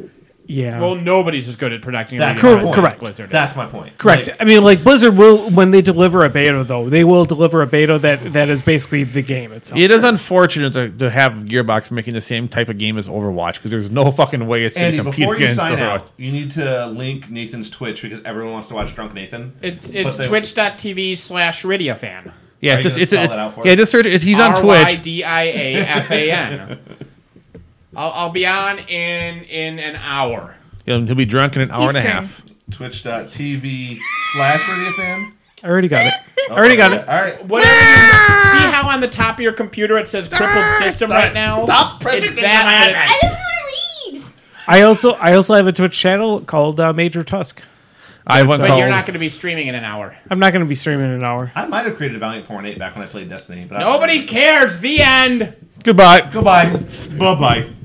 Yeah. Well, nobody's as good at protecting a That's region my as point. Correct. Blizzard is. That's my point. Correct. Like, I mean, like Blizzard will, when they deliver a beta, though, they will deliver a beta that, that is basically the game itself. It is unfortunate to, to have Gearbox making the same type of game as Overwatch because there's no fucking way it's going Andy, to compete before you against sign Overwatch. out, you need to link Nathan's Twitch because everyone wants to watch Drunk Nathan. It's it's But they- twitch.tv slash Ridiafan. Yeah, Are it's you just gonna it's, spell it's that out for yeah. us? Just search. It's, he's on R Y Twitch. D I A F A N. I'll I'll be on in in an hour. He'll, he'll be drunk in an hour and a Eastern. half. Twitch.tv slash RadioFan. I already got it. I already got it. All right. Whatever. You, see how on the top of your computer it says crippled system Stop- right now? stop pressing It's things that, on my but iPad. it's- I just want to read. I also I also have a Twitch channel called uh, Major Tusk. I have one But called. you're not going to be streaming in an hour. I'm not going to be streaming in an hour. I might have created Valiant four and eight back when I played Destiny. But I don't Nobody remember. cares. The end. Goodbye. Goodbye. Bye-bye.